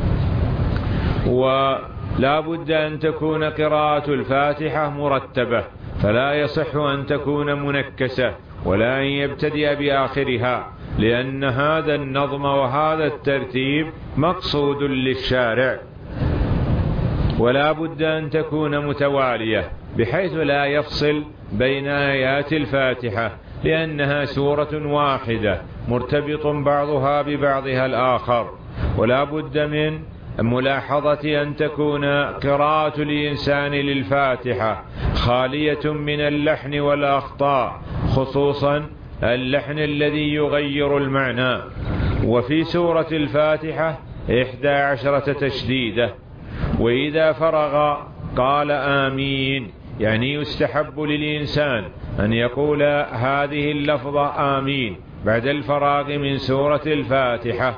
ولا بد أن تكون قراءة الفاتحة مرتبة، فلا يصح أن تكون منكسة، ولا أن يبتدئ بآخرها، لأن هذا النظم وهذا الترتيب مقصود للشارع. ولا بد أن تكون متوالية بحيث لا يفصل بين آيات الفاتحة، لأنها سورة واحدة مرتبط بعضها ببعضها الآخر. ولا بد من ملاحظة أن تكون قراءة الإنسان للفاتحة خالية من اللحن والأخطاء، خصوصا اللحن الذي يغير المعنى. وفي سورة الفاتحة 11 تشديدة. وإذا فرغ قال آمين، يعني يستحب للإنسان أن يقول هذه اللفظة آمين بعد الفراغ من سورة الفاتحة.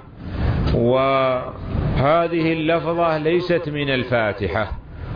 وهذه اللفظة ليست من الفاتحة،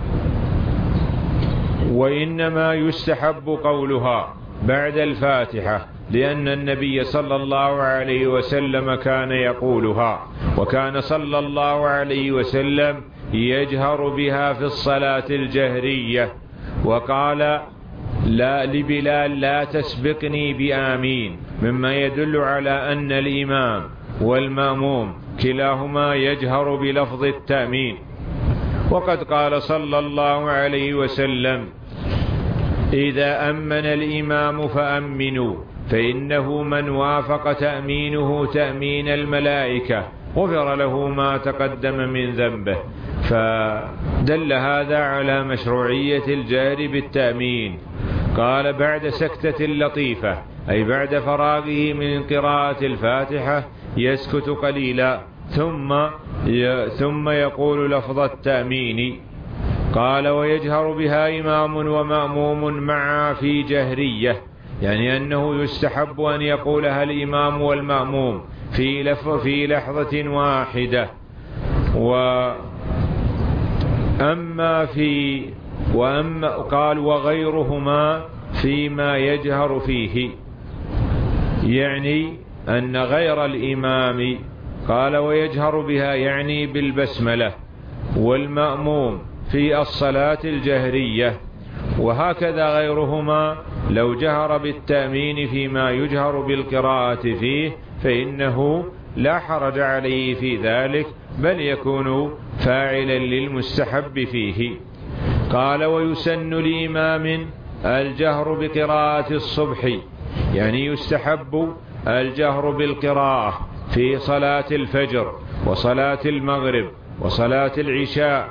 وإنما يستحب قولها بعد الفاتحة، لأن النبي صلى الله عليه وسلم كان يقولها، وكان صلى الله عليه وسلم يجهر بها في الصلاة الجهرية. وقال لا لبلال: لا تسبقني بآمين، مما يدل على أن الإمام والمأموم كلاهما يجهر بلفظ التأمين. وقد قال صلى الله عليه وسلم: إذا أمن الإمام فأمنوا، فإنه من وافق تأمينه تأمين الملائكة غفر له ما تقدم من ذنبه. فدل هذا على مشروعية الجهر بالتأمين. قال: بعد سكتة لطيفة أي بعد فراغه من قراءة الفاتحة يسكت قليلا ثم يقول لفظ التأمين. قال ويجهر بها إمام ومأموم معا في جهرية، يعني أنه يستحب أن يقولها الإمام والمأموم في لحظة واحدة. قال وغيرهما فيما يجهر فيه، يعني أن غير الإمام قال ويجهر بها يعني بالبسملة، والمأموم في الصلاة الجهرية، وهكذا غيرهما لو جهر بالتأمين فيما يجهر بالقراءة فيه فإنه لا حرج عليه في ذلك، بل يكون فاعلا للمستحب فيه. قال ويسن لإمام الجهر بقراءة الصبح، يعني يستحب الجهر بالقراءة في صلاة الفجر وصلاة المغرب وصلاة العشاء.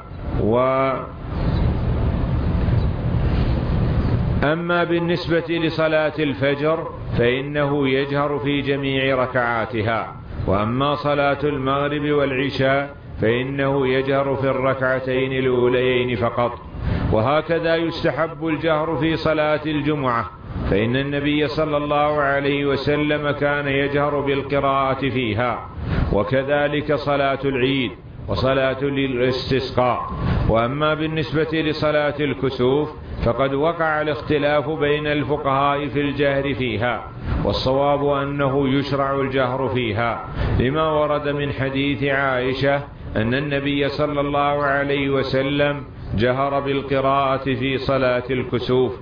أما بالنسبة لصلاة الفجر فإنه يجهر في جميع ركعاتها، وأما صلاة المغرب والعشاء فإنه يجهر في الركعتين الأوليين فقط. وهكذا يستحب الجهر في صلاة الجمعة، فإن النبي صلى الله عليه وسلم كان يجهر بالقراءة فيها، وكذلك صلاة العيد وصلاة الاستسقاء. وأما بالنسبة لصلاة الكسوف فقد وقع الاختلاف بين الفقهاء في الجهر فيها، والصواب أنه يشرع الجهر فيها لما ورد من حديث عائشة أن النبي صلى الله عليه وسلم جهر بالقراءة في صلاة الكسوف.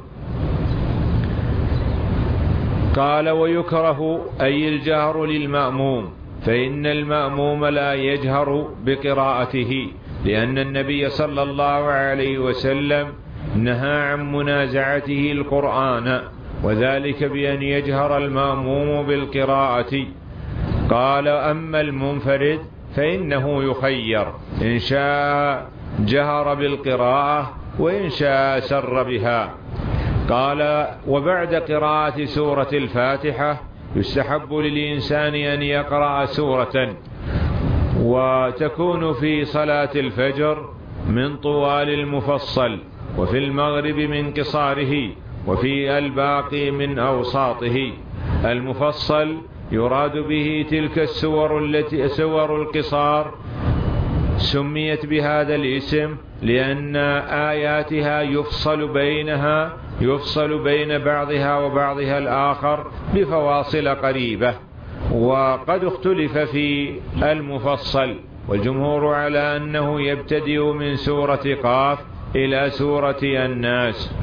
قال ويكره أي الجهر للمأموم، فإن المأموم لا يجهر بقراءته، لأن النبي صلى الله عليه وسلم نهى عن منازعته القرآن، وذلك بأن يجهر المأموم بالقراءة. قال أما المنفرد فإنه يخير، إن شاء جهر بالقراءة وإن شاء سر بها. قال وبعد قراءة سورة الفاتحة يستحب للإنسان أن يقرأ سورة، وتكون في صلاة الفجر من طوال المفصل، وفي المغرب من قصاره، وفي الباقي من أوساطه. المفصل يراد به تلك السور التي سور القصار سميت بهذا الاسم لأن آياتها يفصل بين بعضها وبعضها الآخر بفواصل قريبة. وقد اختلف في المفصل، والجمهور على أنه يبتدئ من سورة قاف إلى سورة الناس.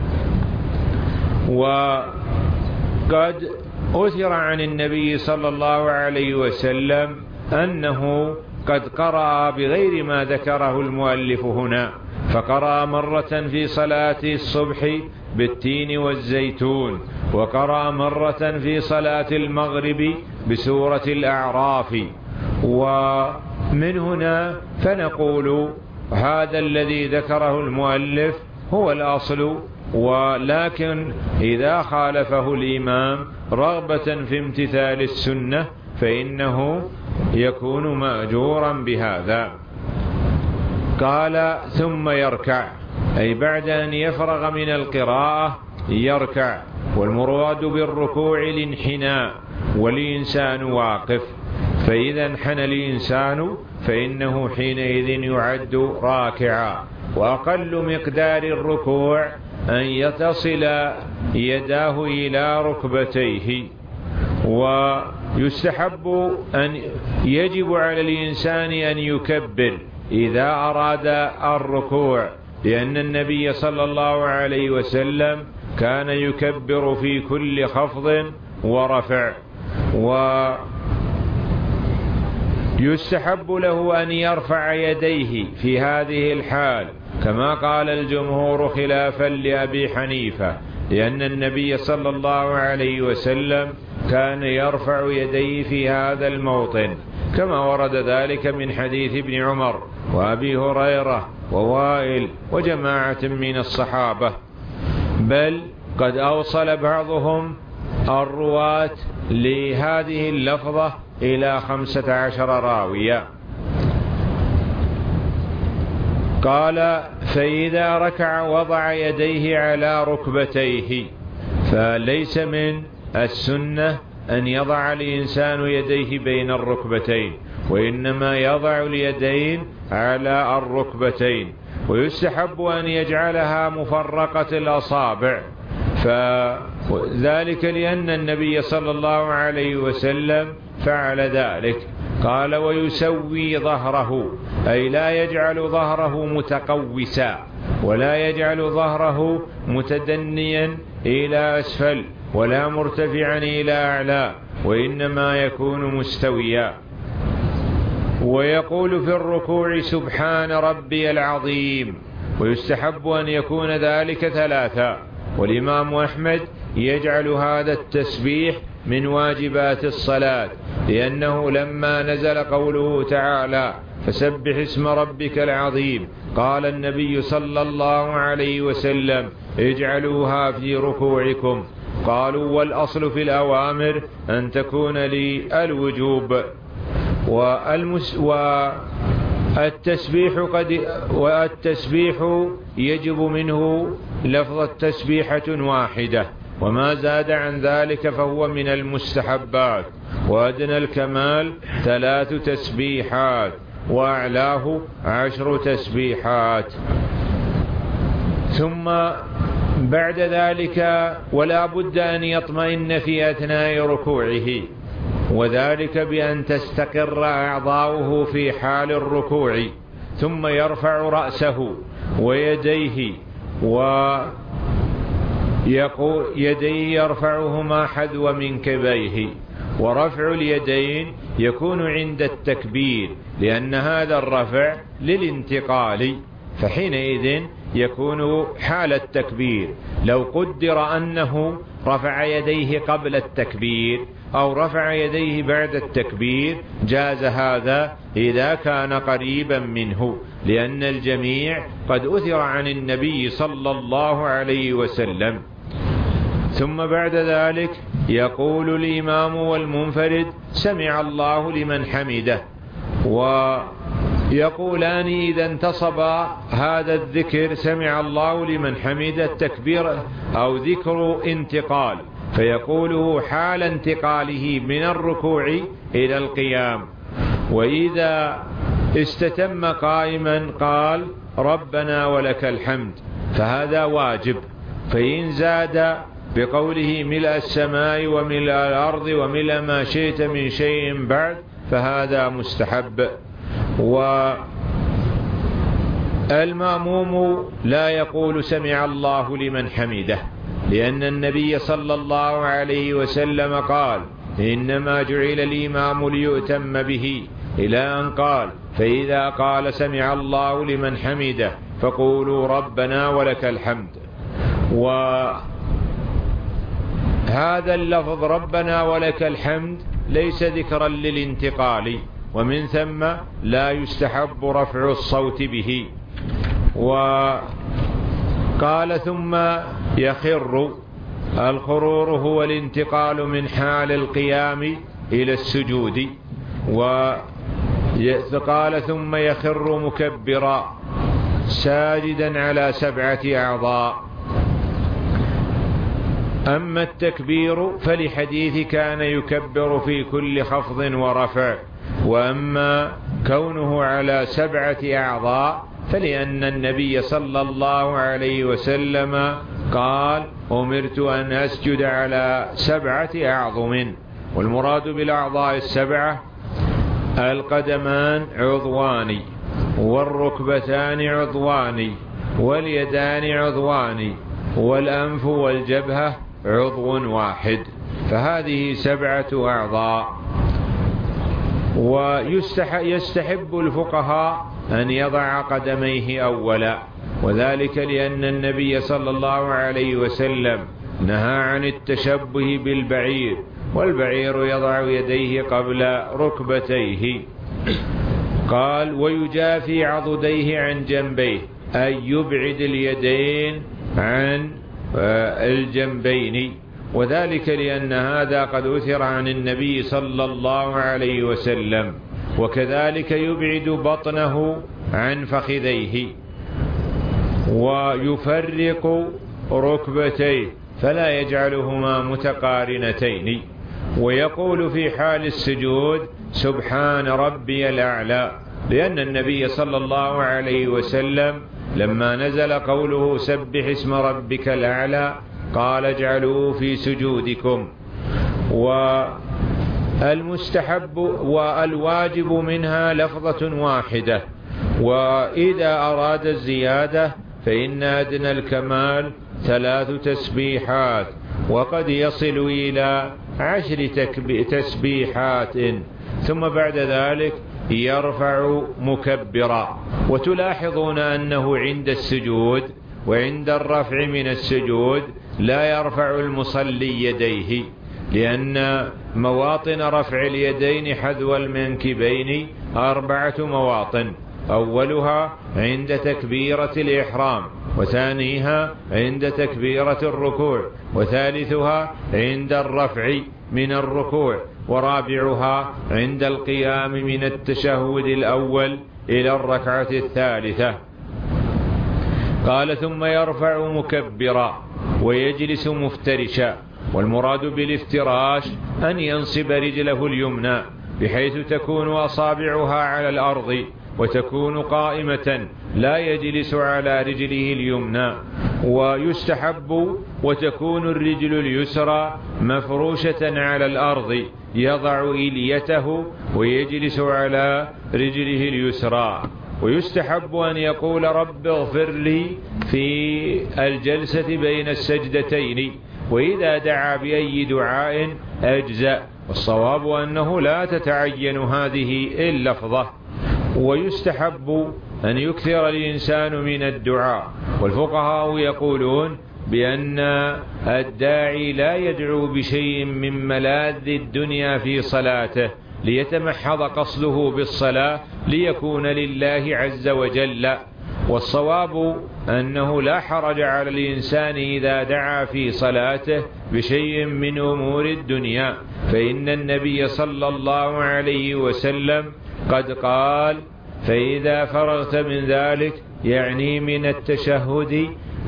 وقد أثر عن النبي صلى الله عليه وسلم أنه قد قرأ بغير ما ذكره المؤلف هنا، فقرأ مرة في صلاة الصبح بالتين والزيتون، وقرأ مرة في صلاة المغرب بسورة الأعراف. ومن هنا فنقول هذا الذي ذكره المؤلف هو الأصل، ولكن إذا خالفه الإمام رغبة في امتثال السنة فإنه يكون مأجورا بهذا. قال ثم يركع، أي بعد أن يفرغ من القراءة يركع، والمراد بالركوع الانحناء، والإنسان واقف، فإذا انحنى الإنسان فإنه حينئذ يعد راكعا. وأقل مقدار الركوع أن يتصل يداه إلى ركبتيه. ويستحب أن يجب على الإنسان أن يكبر إذا أراد الركوع، لأن النبي صلى الله عليه وسلم كان يكبر في كل خفض ورفع. ويستحب له أن يرفع يديه في هذه الحال كما قال الجمهور خلافا لأبي حنيفة، لأن النبي صلى الله عليه وسلم كان يرفع يديه في هذا الموطن، كما ورد ذلك من حديث ابن عمر وأبي هريرة ووائل وجماعة من الصحابة. بل قد أوصل بعضهم الرواة لهذه اللفظة إلى 15 راويا. قال: فإذا ركع وضع يديه على ركبتيه، فليس من السنة أن يضع الإنسان يديه بين الركبتين، وإنما يضع اليدين على الركبتين، ويستحب أن يجعلها مفرقة الأصابع، فذلك لأن النبي صلى الله عليه وسلم فعل ذلك. قال: ويسوي ظهره، أي لا يجعل ظهره متقوسا، ولا يجعل ظهره متدنيا إلى أسفل ولا مرتفعا إلى أعلى، وإنما يكون مستويا. ويقول في الركوع: سبحان ربي العظيم، ويستحب أن يكون ذلك 3. والإمام أحمد يجعل هذا التسبيح من واجبات الصلاة، لأنه لما نزل قوله تعالى: فسبح اسم ربك العظيم، قال النبي صلى الله عليه وسلم: اجعلوها في ركوعكم. قالوا: والأصل في الأوامر أن تكون للوجوب. والتسبيح يجب منه لفظ تسبيحة واحدة، وما زاد عن ذلك فهو من المستحبات. وأدنى الكمال 3 تسبيحات، وأعلاه 10 تسبيحات. ثم بعد ذلك ولا بد أن يطمئن في أثناء ركوعه، وذلك بأن تستقر أعضاؤه في حال الركوع، ثم يرفع رأسه ويديه، يديه يرفعهما حذو منكبيه. ورفع اليدين يكون عند التكبير، لأن هذا الرفع للانتقال، فحينئذ يكون حال التكبير. لو قدر أنه رفع يديه قبل التكبير أو رفع يديه بعد التكبير جاز هذا إذا كان قريبا منه، لأن الجميع قد أثر عن النبي صلى الله عليه وسلم. ثم بعد ذلك يقول الإمام والمنفرد: سمع الله لمن حمده. ويقولان إذا انتصب هذا الذكر سمع الله لمن حمده التكبير أو ذكر انتقال، فيقوله حال انتقاله من الركوع إلى القيام. وإذا استتم قائما قال: ربنا ولك الحمد، فهذا واجب. فإن زاد بقوله: ملء السماء وملء الأرض وملء ما شئت من شيء بعد، فهذا مستحب. والمأموم لا يقول سمع الله لمن حمده، لأن النبي صلى الله عليه وسلم قال: إنما جعل الإمام ليؤتم به، إلى أن قال: فإذا قال سمع الله لمن حمده فقولوا ربنا ولك الحمد. وهذا اللفظ ربنا ولك الحمد ليس ذكرا للانتقال، ومن ثم لا يستحب رفع الصوت به. وقال: ثم يخر. الخرور هو الانتقال من حال القيام إلى السجود. وقال: ثم يخر مكبرا ساجدا على 7 أعضاء. أما التكبير فلحديث كان يكبر في كل خفض ورفع. وأما كونه على 7 أعضاء فلأن النبي صلى الله عليه وسلم قال: أمرت أن أسجد على 7 أعظم. والمراد بالأعضاء 7 القدمان عضوان، والركبتان عضوان، واليدان عضوان، والأنف والجبهة عضو واحد، فهذه 7 أعضاء. ويستحب الفقهاء أن يضع قدميه أولا، وذلك لأن النبي صلى الله عليه وسلم نهى عن التشبه بالبعير، والبعير يضع يديه قبل ركبتيه. قال: ويجافي عضديه عن جنبيه، أي يبعد اليدين عن الجنبين. وذلك لأن هذا قد أثر عن النبي صلى الله عليه وسلم. وكذلك يبعد بطنه عن فخذيه ويفرق ركبتيه فلا يجعلهما متقارنتين، ويقول في حال السجود سبحان ربي الأعلى، لأن النبي صلى الله عليه وسلم لما نزل قوله سبح اسم ربك الأعلى قال اجعلوه في سجودكم. والمستحب والواجب منها لفظة واحدة، وإذا أراد الزيادة فإن أدنى الكمال 3 تسبيحات، وقد يصل إلى 10 تسبيحات، ثم بعد ذلك يرفع مكبرا. وتلاحظون أنه عند السجود وعند الرفع من السجود لا يرفع المصلي يديه، لأن مواطن رفع اليدين حذو المنكبين 4 مواطن، أولها عند تكبيرة الإحرام، وثانيها عند تكبيرة الركوع، وثالثها عند الرفع من الركوع، ورابعها عند القيام من التشهد الأول إلى الركعة الثالثة. قال ثم يرفع مكبرا ويجلس مفترشا، والمراد بالافتراش أن ينصب رجله اليمنى بحيث تكون أصابعها على الأرض وتكون قائمة، لا يجلس على رجله اليمنى. ويستحب وتكون الرجل اليسرى مفروشة على الأرض، يضع إليته ويجلس على رجله اليسرى. ويستحب أن يقول رب اغفر لي في الجلسة بين السجدتين، وإذا دعا بأي دعاء أجزأ، والصواب أنه لا تتعين هذه اللفظة. ويستحب أن يكثر الإنسان من الدعاء، والفقهاء يقولون بأن الداعي لا يدعو بشيء من ملاذ الدنيا في صلاته ليتمحض قصده بالصلاة ليكون لله عز وجل. والصواب أنه لا حرج على الإنسان إذا دعا في صلاته بشيء من أمور الدنيا، فإن النبي صلى الله عليه وسلم قد قال فإذا فرغت من ذلك، يعني من التشهد،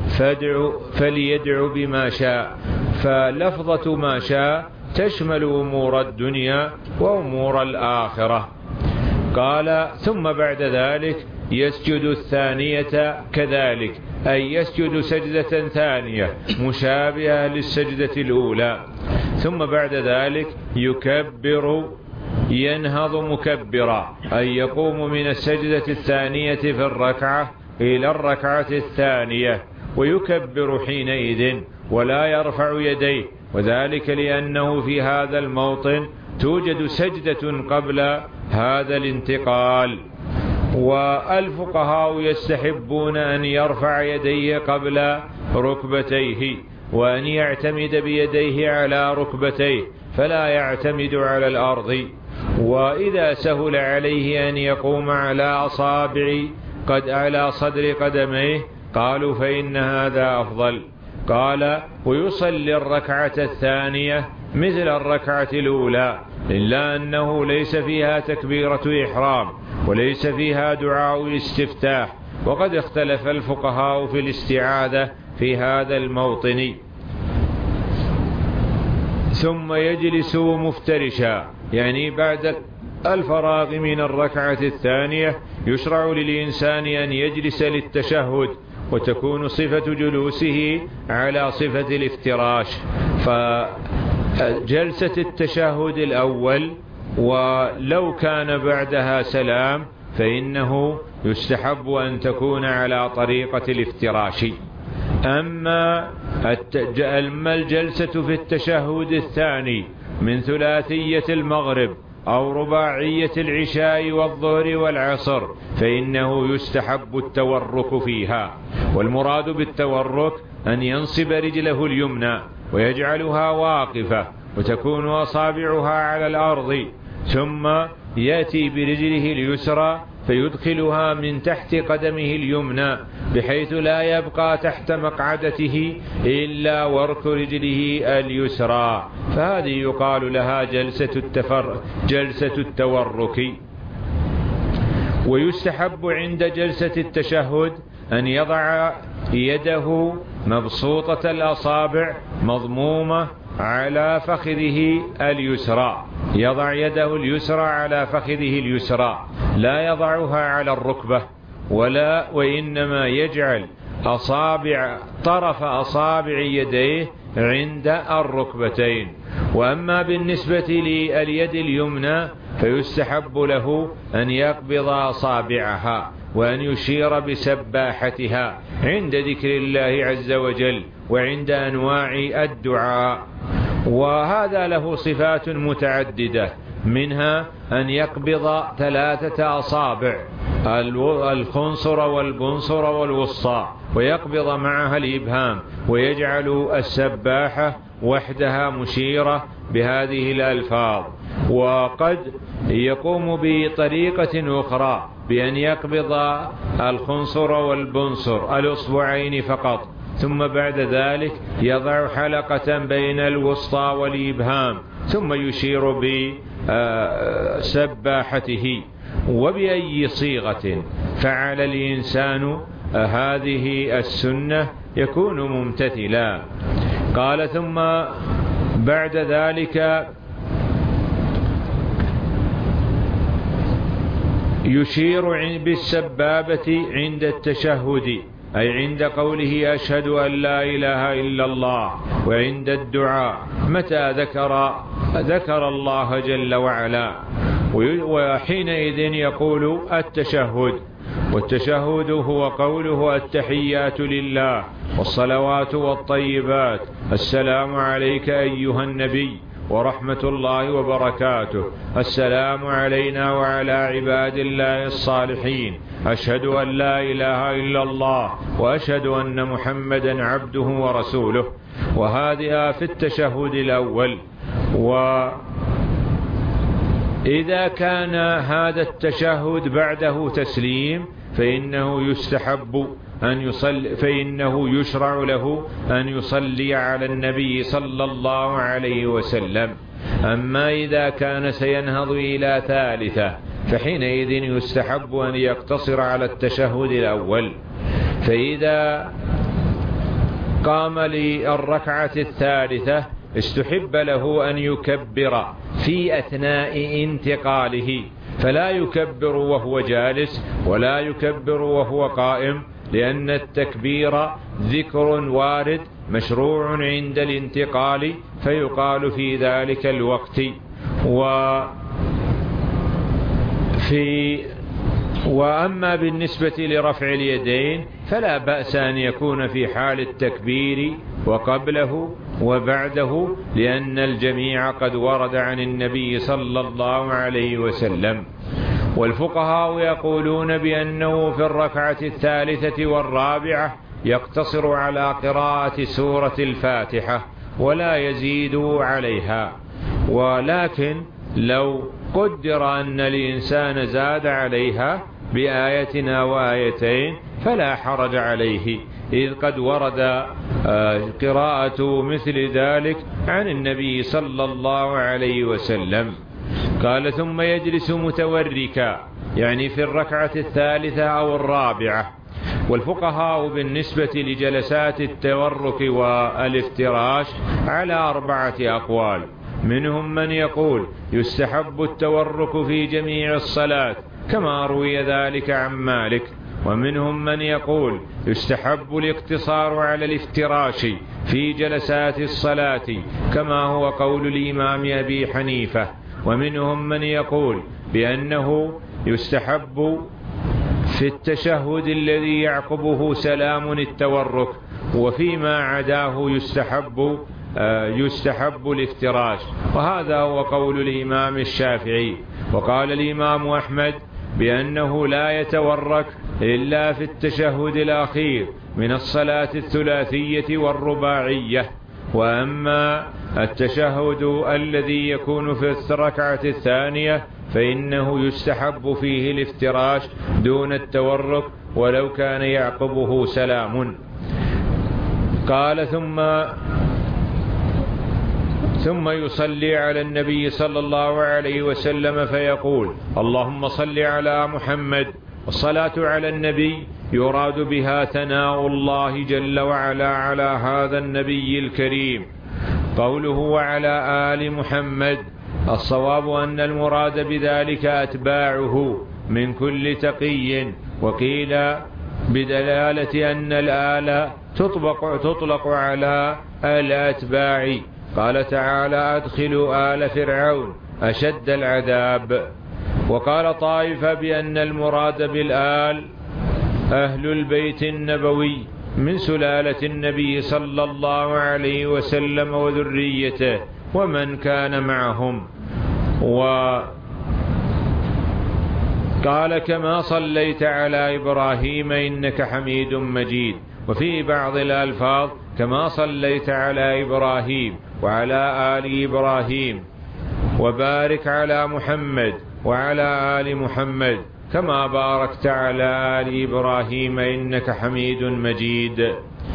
فليدعو بما شاء. فلفظة ما شاء تشمل أمور الدنيا وأمور الآخرة. قال ثم بعد ذلك يسجد الثانية كذلك، أي يسجد سجدة ثانية مشابهة للسجدة الأولى. ثم بعد ذلك يكبر، ينهض مكبرا، أي يقوم من السجدة الثانية في الركعة إلى الركعة الثانية، ويكبر حينئذ ولا يرفع يديه، وذلك لأنه في هذا الموطن توجد سجدة قبل هذا الانتقال. والفقهاء يستحبون أن يرفع يديه قبل ركبتيه، وأن يعتمد بيديه على ركبتيه فلا يعتمد على الأرض. وإذا سهل عليه أن يقوم على أصابع على صدر قدميه قالوا فإن هذا أفضل. قال ويصلي الركعة الثانية مثل الركعة الأولى، إلا أنه ليس فيها تكبيرة إحرام وليس فيها دعاء استفتاح، وقد اختلف الفقهاء في الاستعاذة في هذا الموطن. ثم يجلس مفترشا، يعني بعد الفراغ من الركعة الثانية يشرع للإنسان أن يجلس للتشهد، وتكون صفة جلوسه على صفة الافتراش. فجلسة التشهد الأول ولو كان بعدها سلام فإنه يستحب أن تكون على طريقة الافتراش. أما الجلسة في التشهد الثاني من ثلاثية المغرب أو رباعية العشاء والظهر والعصر فإنه يستحب التورك فيها. والمراد بالتورك أن ينصب رجله اليمنى ويجعلها واقفة وتكون أصابعها على الأرض، ثم يأتي برجله اليسرى فيدخلها من تحت قدمه اليمنى بحيث لا يبقى تحت مقعدته إلا ورك رجله اليسرى، فهذه يقال لها جلسة التورك. ويستحب عند جلسة التشهد أن يضع يده مبسوطة الأصابع مضمومة على فخذه اليسرى، يضع يده اليسرى على فخذه اليسرى، لا يضعها على الركبة وإنما يجعل طرف أصابع يديه عند الركبتين. وأما بالنسبة لليد اليمنى فيستحب له أن يقبض أصابعها وأن يشير بسباحتها عند ذكر الله عز وجل وعند أنواع الدعاء. وهذا له صفات متعددة، منها أن يقبض 3 أصابع، الخنصر والبنصر والوسطى، ويقبض معها الإبهام، ويجعل السباحة وحدها مشيرة بهذه الألفاظ. وقد يقوم بطريقة أخرى بأن يقبض الخنصر والبنصر الأصبعين فقط، ثم بعد ذلك يضع حلقة بين الوسطى والإبهام، ثم يشير بسباحته. وبأي صيغة فعل الإنسان هذه السنة يكون ممتثلا. قال ثم بعد ذلك يشير بالسبابة عند التشهد، أي عند قوله أشهد أن لا إله إلا الله، وعند الدعاء متى ذكر الله جل وعلا، وحينئذ يقول التشهد. والتشهد هو قوله التحيات لله والصلوات والطيبات، السلام عليك أيها النبي ورحمة الله وبركاته، السلام علينا وعلى عباد الله الصالحين، أشهد أن لا إله إلا الله وأشهد أن محمدا عبده ورسوله. وهذه في التشهد الأول. وإذا كان هذا التشهد بعده تسليم فإنه يشرع له أن يصلي على النبي صلى الله عليه وسلم. أما إذا كان سينهض إلى ثالثة فحينئذ يستحب أن يقتصر على التشهد الأول. فإذا قام للركعة الثالثة استحب له أن يكبر في أثناء انتقاله، فلا يكبر وهو جالس ولا يكبر وهو قائم، لأن التكبير ذكر وارد مشروع عند الانتقال فيقال في ذلك الوقت. وأما بالنسبة لرفع اليدين فلا بأس أن يكون في حال التكبير وقبله وبعده، لأن الجميع قد ورد عن النبي صلى الله عليه وسلم. والفقهاء يقولون بأنه في الركعة الثالثة والرابعة يقتصر على قراءة سورة الفاتحة ولا يزيد عليها، ولكن لو قدر أن الإنسان زاد عليها بآية أو آيتين فلا حرج عليه، إذ قد ورد قراءة مثل ذلك عن النبي صلى الله عليه وسلم. قال ثم يجلس متوركا، يعني في الركعة الثالثة أو الرابعة. والفقهاء بالنسبة لجلسات التورك والافتراش على 4 أقوال، منهم من يقول يستحب التورك في جميع الصلاة كما روي ذلك عن مالك، ومنهم من يقول يستحب الاقتصار على الافتراش في جلسات الصلاة كما هو قول الإمام أبي حنيفة، ومنهم من يقول بأنه يستحب في التشهد الذي يعقبه سلام التورك، وفيما عداه يستحب الافتراش، وهذا هو قول الإمام الشافعي. وقال الإمام أحمد بأنه لا يتورك إلا في التشهد الأخير من الصلاة الثلاثية والرباعية. وأما التشهد الذي يكون في الركعة الثانية فإنه يستحب فيه الافتراش دون التورك ولو كان يعقبه سلام. قال ثم يصلي على النبي صلى الله عليه وسلم فيقول اللهم صل على محمد. الصلاة على النبي يراد بها ثناء الله جل وعلا على هذا النبي الكريم. قوله وعلى آل محمد، الصواب أن المراد بذلك أتباعه من كل تقي، وقيل بدلالة أن الآل تطلق على الأتباع. قال تعالى أدخلوا آل فرعون أشد العذاب. وقال طائفة بأن المراد بالآل أهل البيت النبوي من سلالة النبي صلى الله عليه وسلم وذريته ومن كان معهم. وقال كما صليت على إبراهيم إنك حميد مجيد. وفي بعض الألفاظ كما صليت على إبراهيم وعلى آل إبراهيم وبارك على محمد وعلى آل محمد كما باركت على آل إبراهيم إنك حميد مجيد.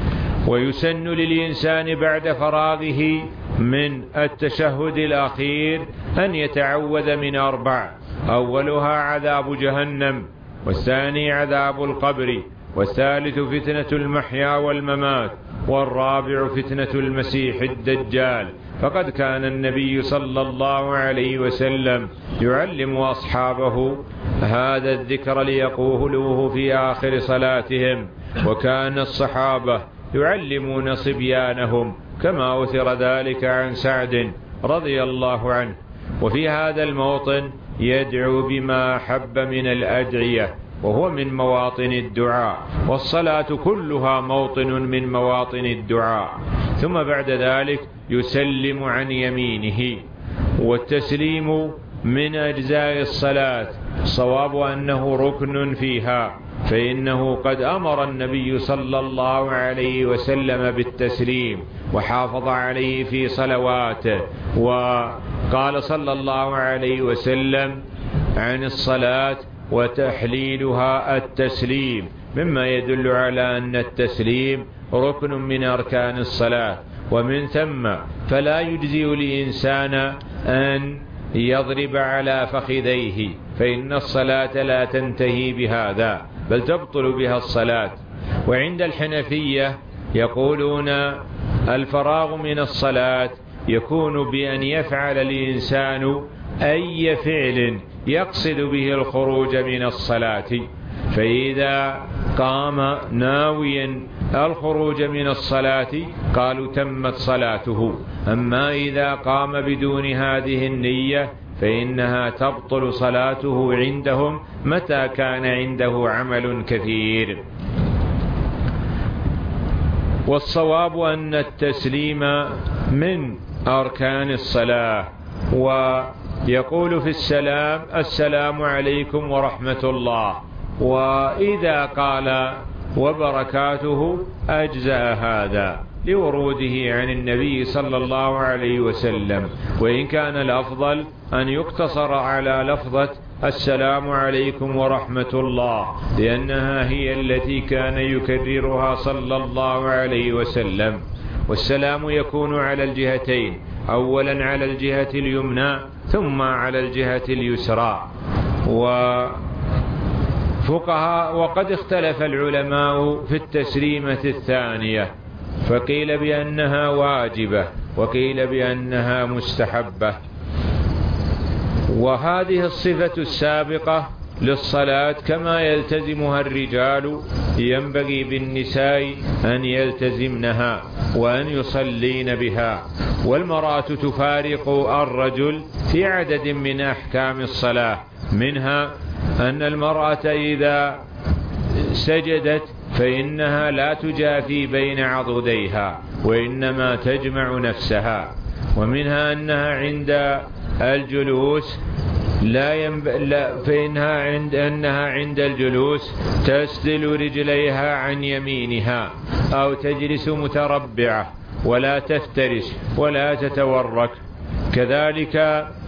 ويسن للإنسان بعد فراغه من التشهد الأخير أن يتعوذ من 4: أولها عذاب جهنم، والثاني عذاب القبر، والثالث فتنة المحيا والممات، والرابع فتنة المسيح الدجال. فقد كان النبي صلى الله عليه وسلم يعلم أصحابه هذا الذكر ليقولوه في آخر صلاتهم، وكان الصحابة يعلمون صبيانهم كما أثر ذلك عن سعد رضي الله عنه. وفي هذا الموطن يدعو بما حب من الأدعية، وهو من مواطن الدعاء، والصلاة كلها موطن من مواطن الدعاء. ثم بعد ذلك يسلم عن يمينه، والتسليم من أجزاء الصلاة، الصواب أنه ركن فيها، فإنه قد أمر النبي صلى الله عليه وسلم بالتسليم وحافظ عليه في صلواته. وقال صلى الله عليه وسلم عن الصلاة وتحليلها التسليم، مما يدل على أن التسليم ركن من أركان الصلاة. ومن ثم فلا يجزي لإنسان أن يضرب على فخذيه، فإن الصلاة لا تنتهي بهذا بل تبطل بها الصلاة. وعند الحنفية يقولون الفراغ من الصلاة يكون بأن يفعل الإنسان أي فعل يقصد به الخروج من الصلاة، فإذا قام ناويا الخروج من الصلاة قالوا تمت صلاته. أما إذا قام بدون هذه النية فإنها تبطل صلاته عندهم متى كان عنده عمل كثير. والصواب أن التسليم من أركان الصلاة. ويقول في السلام السلام عليكم ورحمة الله، وإذا قال وبركاته أجزأ هذا لوروده عن النبي صلى الله عليه وسلم. وإن كان الأفضل أن يقتصر على لفظة السلام عليكم ورحمة الله، لأنها هي التي كان يكررها صلى الله عليه وسلم. والسلام يكون على الجهتين، أولا على الجهة اليمنى ثم على الجهة اليسرى. وقد اختلف العلماء في التسليمة الثانية، فقيل بأنها واجبة وقيل بأنها مستحبة. وهذه الصفة السابقة للصلاة كما يلتزمها الرجال ينبغي بالنساء أن يلتزمنها وأن يصلين بها. والمرأة تفارق الرجل في عدد من أحكام الصلاة، منها أن المرأة إذا سجدت فإنها لا تجافي بين عضديها وإنما تجمع نفسها. ومنها أنها عند الجلوس فإنها عند الجلوس تسدل رجليها عن يمينها أو تجلس متربعة ولا تفترش ولا تتورك. كذلك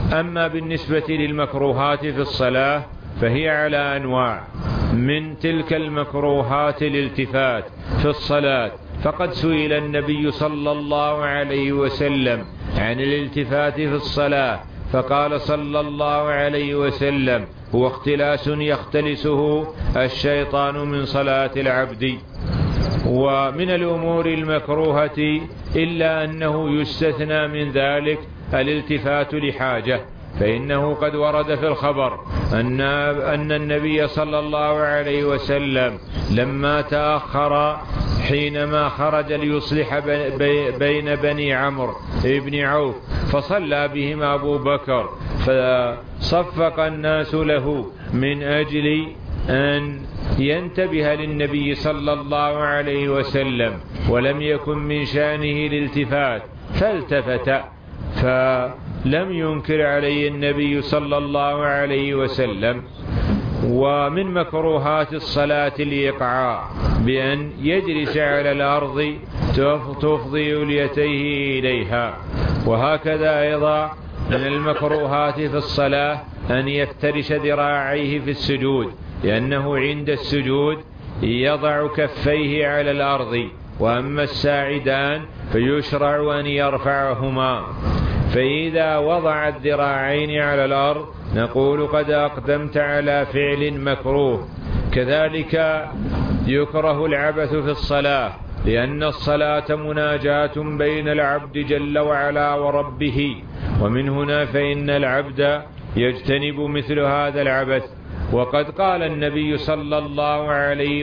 أما بالنسبة للمكروهات في الصلاة فهي على أنواع. من تلك المكروهات الالتفات في الصلاة، فقد سئل النبي صلى الله عليه وسلم عن الالتفات في الصلاة فقال صلى الله عليه وسلم: هو اختلاس يختلسه الشيطان من صلاة العبد. ومن الأمور المكروهة إلا أنه يستثنى من ذلك الالتفات لحاجة، فإنه قد ورد في الخبر أن النبي صلى الله عليه وسلم لما تأخر حينما خرج ليصلح بين بني عمرو بن عوف فصلى بهم أبو بكر، فصفق الناس له من أجل أن ينتبه للنبي صلى الله عليه وسلم، ولم يكن من شأنه الالتفات فالتفت، فلم ينكر عليه النبي صلى الله عليه وسلم. ومن مكروهات الصلاة الإيقاع بأن يجلس على الأرض تفضي اليتيه إليها. وهكذا أيضا من المكروهات في الصلاة أن يفترش ذراعيه في السجود، لأنه عند السجود يضع كفيه على الأرض، وأما الساعدان فيشرع أن يرفعهما. فإذا وضع الذراعين على الأرض نقول قد أقدمت على فعل مكروه. كذلك يكره العبث في الصلاة، لأن الصلاة مناجاة بين العبد جل وعلا وربه، ومن هنا فإن العبد يجتنب مثل هذا العبث. وقد قال النبي صلى الله عليه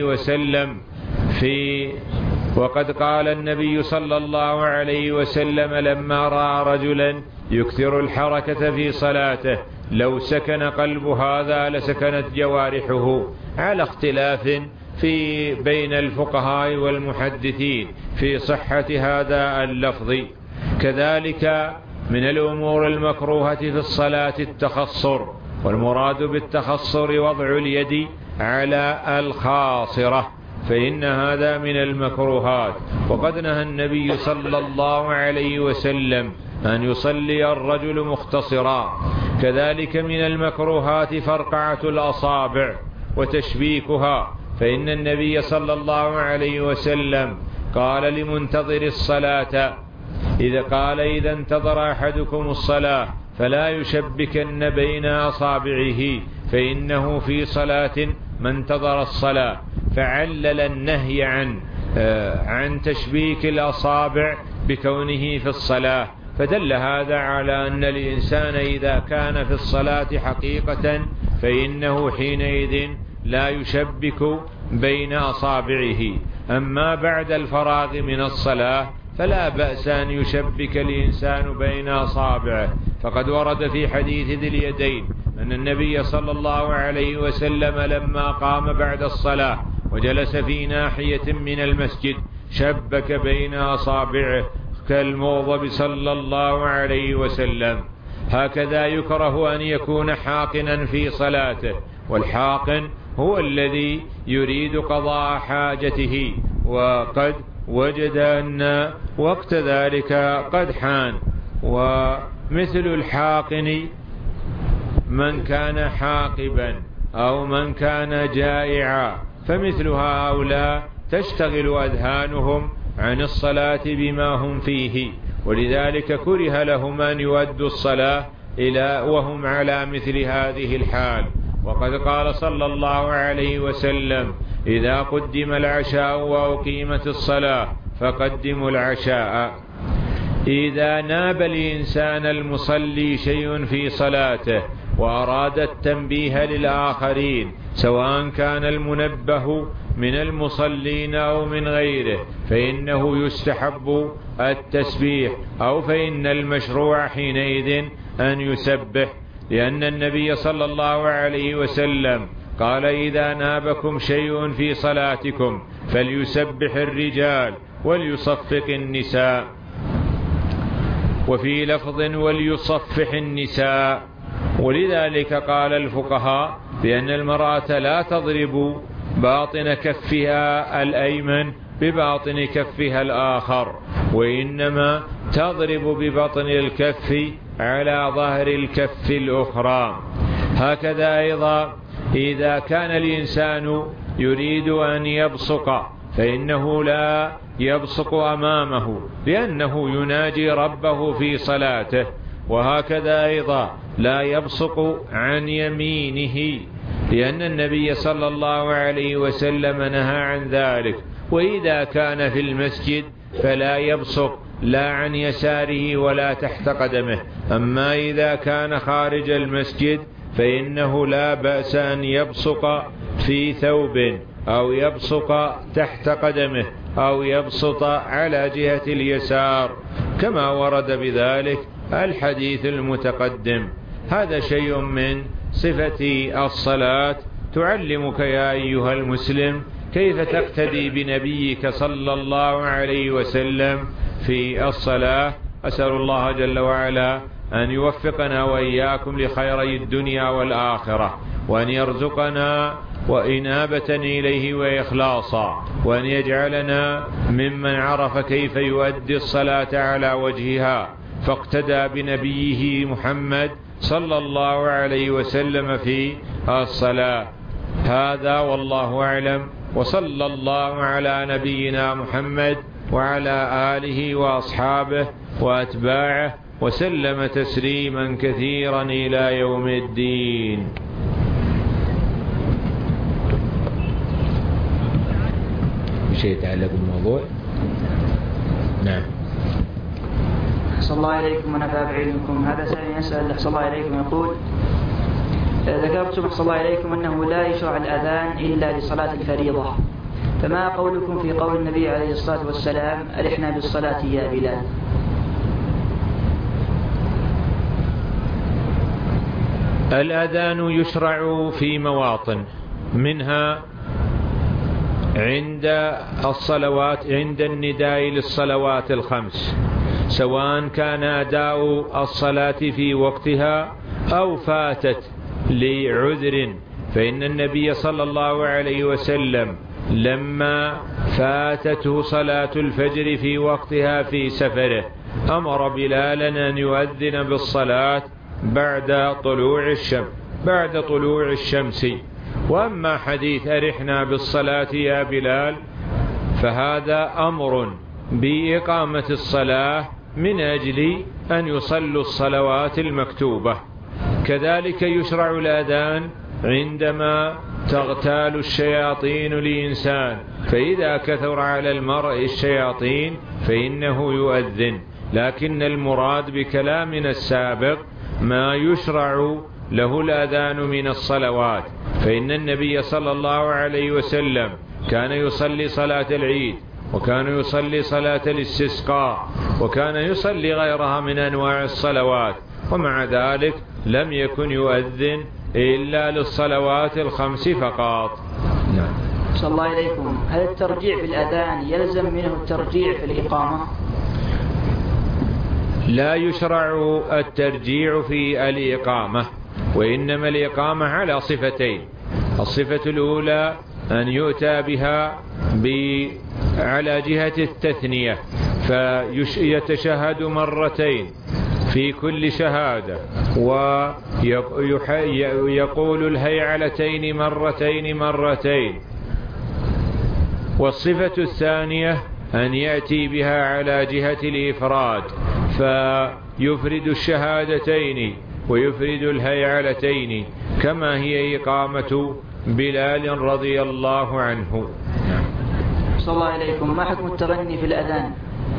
وسلم لما رأى رجلا يكثر الحركة في صلاته: لو سكن قلب هذا لسكنت جوارحه، على اختلاف بين الفقهاء والمحدثين في صحة هذا اللفظ. كذلك من الأمور المكروهة في الصلاة التخصر، والمراد بالتخصر وضع اليد على الخاصرة، فإن هذا من المكروهات. وقد نهى النبي صلى الله عليه وسلم أن يصلي الرجل مختصرا. كذلك من المكروهات فرقعة الأصابع وتشبيكها، فإن النبي صلى الله عليه وسلم قال لمنتظر الصلاة إذا انتظر أحدكم الصلاة فلا يشبكن بين أصابعه، فإنه في صلاة ما انتظر الصلاة، فعلل النهي عن تشبيك الأصابع بكونه في الصلاة. فدل هذا على أن الإنسان إذا كان في الصلاة حقيقة فإنه حينئذ لا يشبك بين أصابعه. أما بعد الفراغ من الصلاة فلا بأس أن يشبك الإنسان بين أصابعه، فقد ورد في حديث ذي اليدين أن النبي صلى الله عليه وسلم لما قام بعد الصلاة وجلس في ناحية من المسجد شبك بين أصابعه كالمغضب صلى الله عليه وسلم. هكذا يكره أن يكون حاقنا في صلاته، والحاقن هو الذي يريد قضاء حاجته، وقد وجد أن وقت ذلك قد حان. ومثل الحاقن من كان حاقبا أو من كان جائعا، فمثل هؤلاء تشتغل أذهانهم عن الصلاة بما هم فيه، ولذلك كره لهم أن يؤدوا الصلاة وهم على مثل هذه الحال. وقد قال صلى الله عليه وسلم: إذا قدم العشاء وأقيمت الصلاة فقدموا العشاء. إذا ناب الإنسان المصلي شيء في صلاته وأراد التنبيه للآخرين، سواء كان المنبه من المصلين أو من غيره، فإنه يستحب التسبيح، أو فإن المشروع حينئذ أن يسبح، لأن النبي صلى الله عليه وسلم قال: إذا نابكم شيء في صلاتكم فليسبح الرجال وليصفق النساء. وفي لفظ: وليصفح النساء. ولذلك قال الفقهاء بأن المرأة لا تضرب باطن كفها الأيمن بباطن كفها الآخر، وإنما تضرب ببطن الكف على ظهر الكف الأخرى. هكذا أيضا إذا كان الإنسان يريد أن يبصق فإنه لا يبصق أمامه لأنه يناجي ربه في صلاته، وهكذا أيضا لا يبصق عن يمينه لأن النبي صلى الله عليه وسلم نهى عن ذلك. وإذا كان في المسجد فلا يبصق لا عن يساره ولا تحت قدمه. أما إذا كان خارج المسجد فإنه لا بأس أن يبصق في ثوب أو يبصق تحت قدمه أو يبسط على جهة اليسار كما ورد بذلك الحديث المتقدم. هذا شيء من صفة الصلاة تعلمك يا أيها المسلم كيف تقتدي بنبيك صلى الله عليه وسلم في الصلاة. أسأل الله جل وعلا أن يوفقنا وإياكم لخيري الدنيا والآخرة، وأن يرزقنا وإنابة إليه وإخلاصا، وأن يجعلنا ممن عرف كيف يؤدي الصلاة على وجهها فاقتدى بنبيه محمد صلى الله عليه وسلم في الصلاة. هذا والله أعلم، وصلى الله على نبينا محمد وعلى آله وأصحابه وأتباعه وسلم تسليما كثيرا إلى يوم الدين. شيء يتعلق بالموضوع؟ نعم. أحسن الله إليكم ونفع بعلمكم. هذا سائل يسأل أحسن الله إليكم يقول: ذكرتم أحسن الله إليكم أنه لا يشرع الأذان إلا لصلاة الفريضة، فما قولكم في قول النبي عليه الصلاة والسلام: أرحنا بالصلاة يا بلال؟ الأذان يشرع في مواطن، منها عند الصلوات، عند النداء للصلوات الخمس، سواء كان أداء الصلاة في وقتها أو فاتت لعذر، فإن النبي صلى الله عليه وسلم لما فاتته صلاة الفجر في وقتها في سفره أمر بلالا أن يؤذن بالصلاة بعد طلوع الشمس. وأما حديث أرحنا بالصلاة يا بلال فهذا أمر بإقامة الصلاة من أجل أن يصلوا الصلوات المكتوبة. كذلك يشرع الأذان عندما تغتال الشياطين لإنسان، فإذا كثر على المرء الشياطين فإنه يؤذن. لكن المراد بكلامنا السابق ما يشرع له الأذان من الصلوات، فإن النبي صلى الله عليه وسلم كان يصلي صلاة العيد، وكان يصلي صلاة الاستسقاء، وكان يصلي غيرها من أنواع الصلوات، ومع ذلك لم يكن يؤذن إلا للصلوات الخمس فقط. نعم. صلى الله عليكم. هل الترجيع في الأذان يلزم منه الترجيع في الإقامة؟ لا يشرع الترجيع في الإقامة، وإنما الإقامة على صفتين: الصفة الأولى أن يؤتى بها على جهة التثنية، فيتشهد مرتين في كل شهادة، ويقول الهيعلتين مرتين. والصفة الثانية أن يأتي بها على جهة الإفراد، فيفرد الشهادتين ويفرد الهيعلتين كما هي إقامة بلال رضي الله عنه. صلى الله عليكم. ما حكم التغني في الأذان؟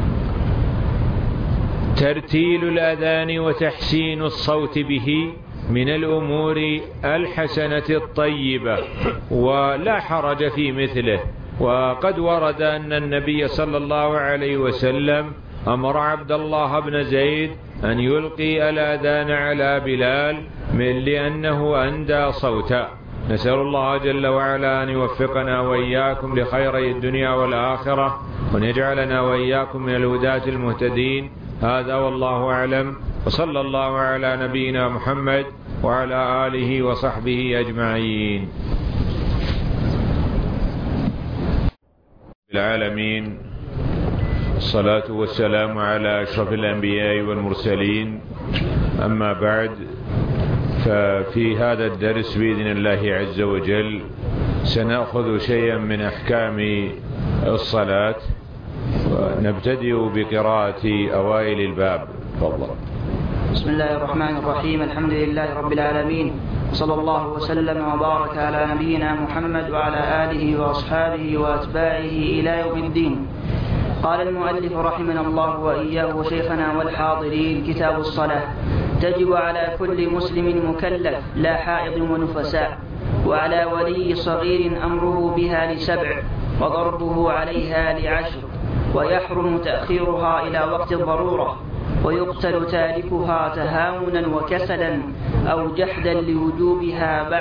ترتيل الأذان وتحسين الصوت به من الأمور الحسنة الطيبة ولا حرج في مثله. وقد ورد أن النبي صلى الله عليه وسلم أمر عبد الله بن زيد أن يلقي الأذان على بلال لأنه أندى صوتا. نسأل الله جل وعلا أن يوفقنا وإياكم لخيري الدنيا والآخرة، وأن يجعلنا وإياكم من الهداة المهتدين. هذا والله أعلم، وصلى الله على نبينا محمد وعلى آله وصحبه أجمعين. العالمين، الصلاة والسلام على أشرف الأنبياء والمرسلين. أما بعد، ففي هذا الدرس بإذن الله عز وجل سنأخذ شيئا من أحكام الصلاة، ونبتدئ بقراءة أوائل الباب. تفضل. بسم الله الرحمن الرحيم. الحمد لله رب العالمين، صلى الله وسلم وبارك على نبينا محمد وعلى آله وأصحابه وأتباعه إلى يوم الدين. قال المؤلف رحمنا الله وإياه وشيخنا والحاضرين: كتاب الصلاة. تجب على كل مسلم مكلف لا حائض ونفساء، وعلى ولي صغير أمره بها ل7، وضربه عليها ل10، ويحرم تأخيرها إلى وقت الضرورة، ويقتل تاركها تهاونا وكسلا أو جحدا لوجوبها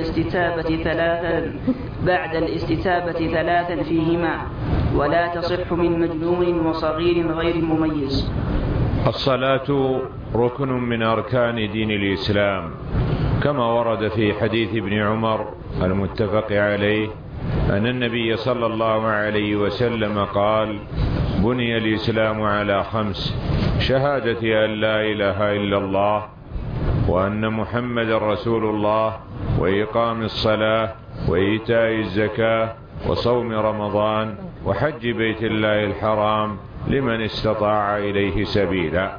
بعد الاستتابة ثلاثا فيهما، ولا تصح من مجنون وصغير غير مميز. الصلاة ركن من أركان دين الإسلام، كما ورد في حديث ابن عمر المتفق عليه أن النبي صلى الله عليه وسلم قال: بني الإسلام على 5: شهادة أن لا إله إلا الله، وأن محمد رسول الله، وإقام الصلاة، وإيتاء الزكاة، وصوم رمضان، وحج بيت الله الحرام لمن استطاع إليه سبيلا.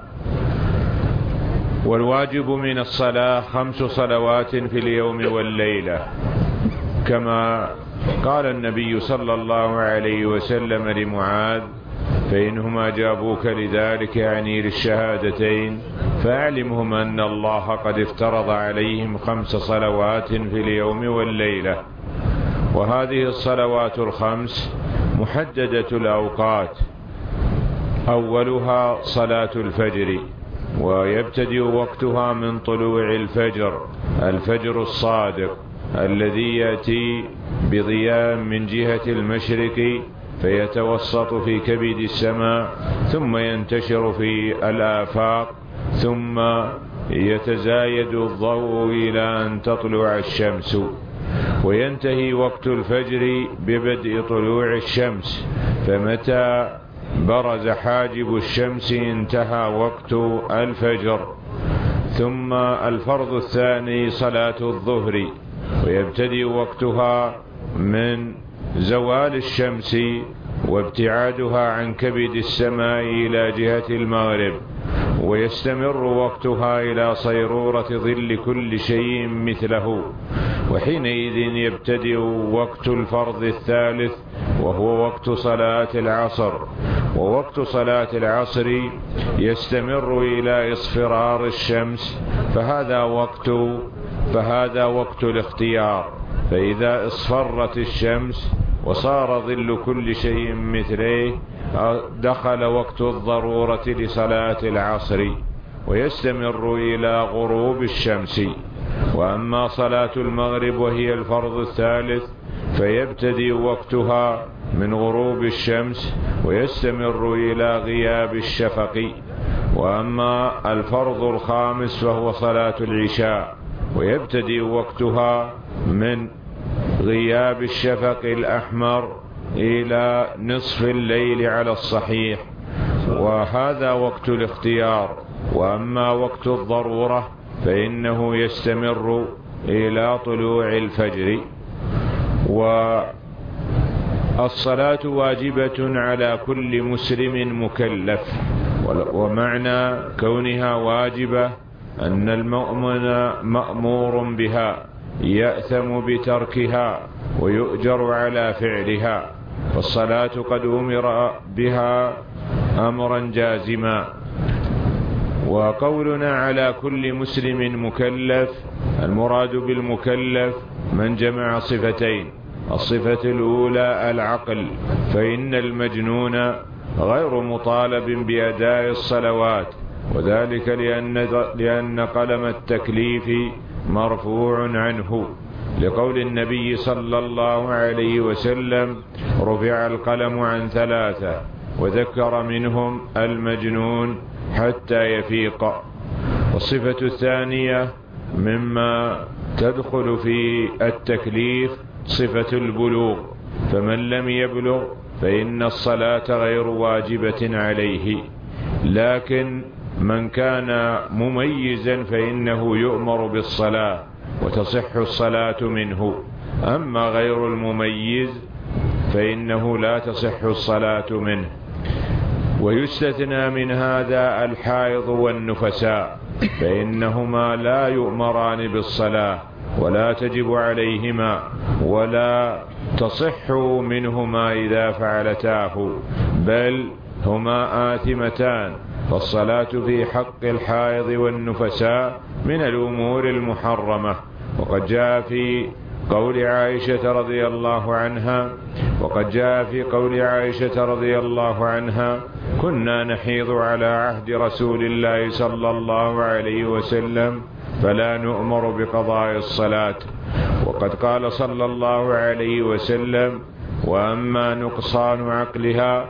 والواجب من الصلاة 5 صلوات في اليوم والليلة، كما قال النبي صلى الله عليه وسلم لمعاذ: فإنهما جابوك لذلك، يعني للشهادتين، فأعلمهم أن الله قد افترض عليهم 5 صلوات في اليوم والليلة. وهذه الصلوات 5 محددة الأوقات، أولها صلاة الفجر، ويبتدئ وقتها من طلوع الفجر الصادق الذي يأتي بضياء من جهة المشرق، فيتوسط في كبد السماء، ثم ينتشر في الآفاق، ثم يتزايد الضوء إلى أن تطلع الشمس، وينتهي وقت الفجر ببدء طلوع الشمس، فمتى برز حاجب الشمس انتهى وقت الفجر. ثم الفرض الثاني صلاة الظهر، ويبتدئ وقتها من زوال الشمس وابتعادها عن كبد السماء إلى جهة المغرب، ويستمر وقتها إلى صيرورة ظل كل شيء مثله، وحينئذ يبتدئ وقت الفرض الثالث، وهو وقت صلاة العصر. ووقت صلاة العصر يستمر إلى اصفرار الشمس، فهذا وقت الاختيار. فإذا اصفرت الشمس وصار ظل كل شيء مثله، دخل وقت الضرورة لصلاة العصر، ويستمر إلى غروب الشمس. وأما صلاة المغرب وهي الفرض الثالث، فيبتدئ وقتها من غروب الشمس ويستمر إلى غياب الشفق. وأما الفرض الخامس فهو صلاة العشاء، ويبتدئ وقتها من غياب الشفق الأحمر إلى نصف الليل على الصحيح، وهذا وقت الاختيار. وأما وقت الضرورة فإنه يستمر إلى طلوع الفجر. والصلاة واجبة على كل مسلم مكلف، ومعنى كونها واجبة أن المؤمن مأمور بها، يأثم بتركها ويؤجر على فعلها. فالصلاة قد أمر بها أمرا جازما. وقولنا على كل مسلم مكلف، المراد بالمكلف من جمع صفتين: الصفة الأولى العقل، فإن المجنون غير مطالب بأداء الصلوات، وذلك لأن قلم التكليف مرفوع عنه، لقول النبي صلى الله عليه وسلم: رفع القلم عن 3، وذكر منهم المجنون حتى يفيق. والصفة الثانية مما تدخل في التكليف صفة البلوغ، فمن لم يبلغ فإن الصلاة غير واجبة عليه، لكن من كان مميزا فإنه يؤمر بالصلاة وتصح الصلاة منه، أما غير المميز فإنه لا تصح الصلاة منه. ويستثنى من هذا الحائض والنفساء، فإنهما لا يؤمران بالصلاة ولا تجب عليهما ولا تصح منهما إذا فعلتاه، بل هما آثمتان. فالصلاة في حق الحائض والنفساء من الأمور المحرمة. وقد جاء في قول عائشة رضي الله عنها كنا نحيض على عهد رسول الله صلى الله عليه وسلم فلا نؤمر بقضاء الصلاة. وقد قال صلى الله عليه وسلم وأما نقصان عقلها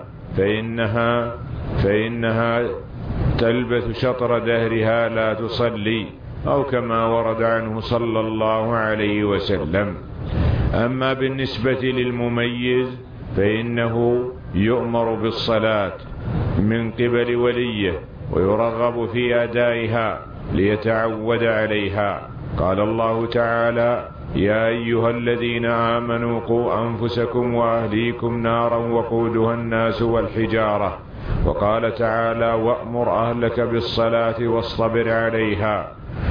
فإنها تلبث شطر دهرها لا تصلي، أو كما ورد عنه صلى الله عليه وسلم. أما بالنسبة للمميز فإنه يؤمر بالصلاة من قبل وليه ويرغب في أدائها ليتعود عليها. قال الله تعالى يا أيها الذين آمنوا قوا أنفسكم وأهليكم نارا وقودها الناس والحجارة. وقال تعالى وأمر أهلك بالصلاة واصطبر عليها.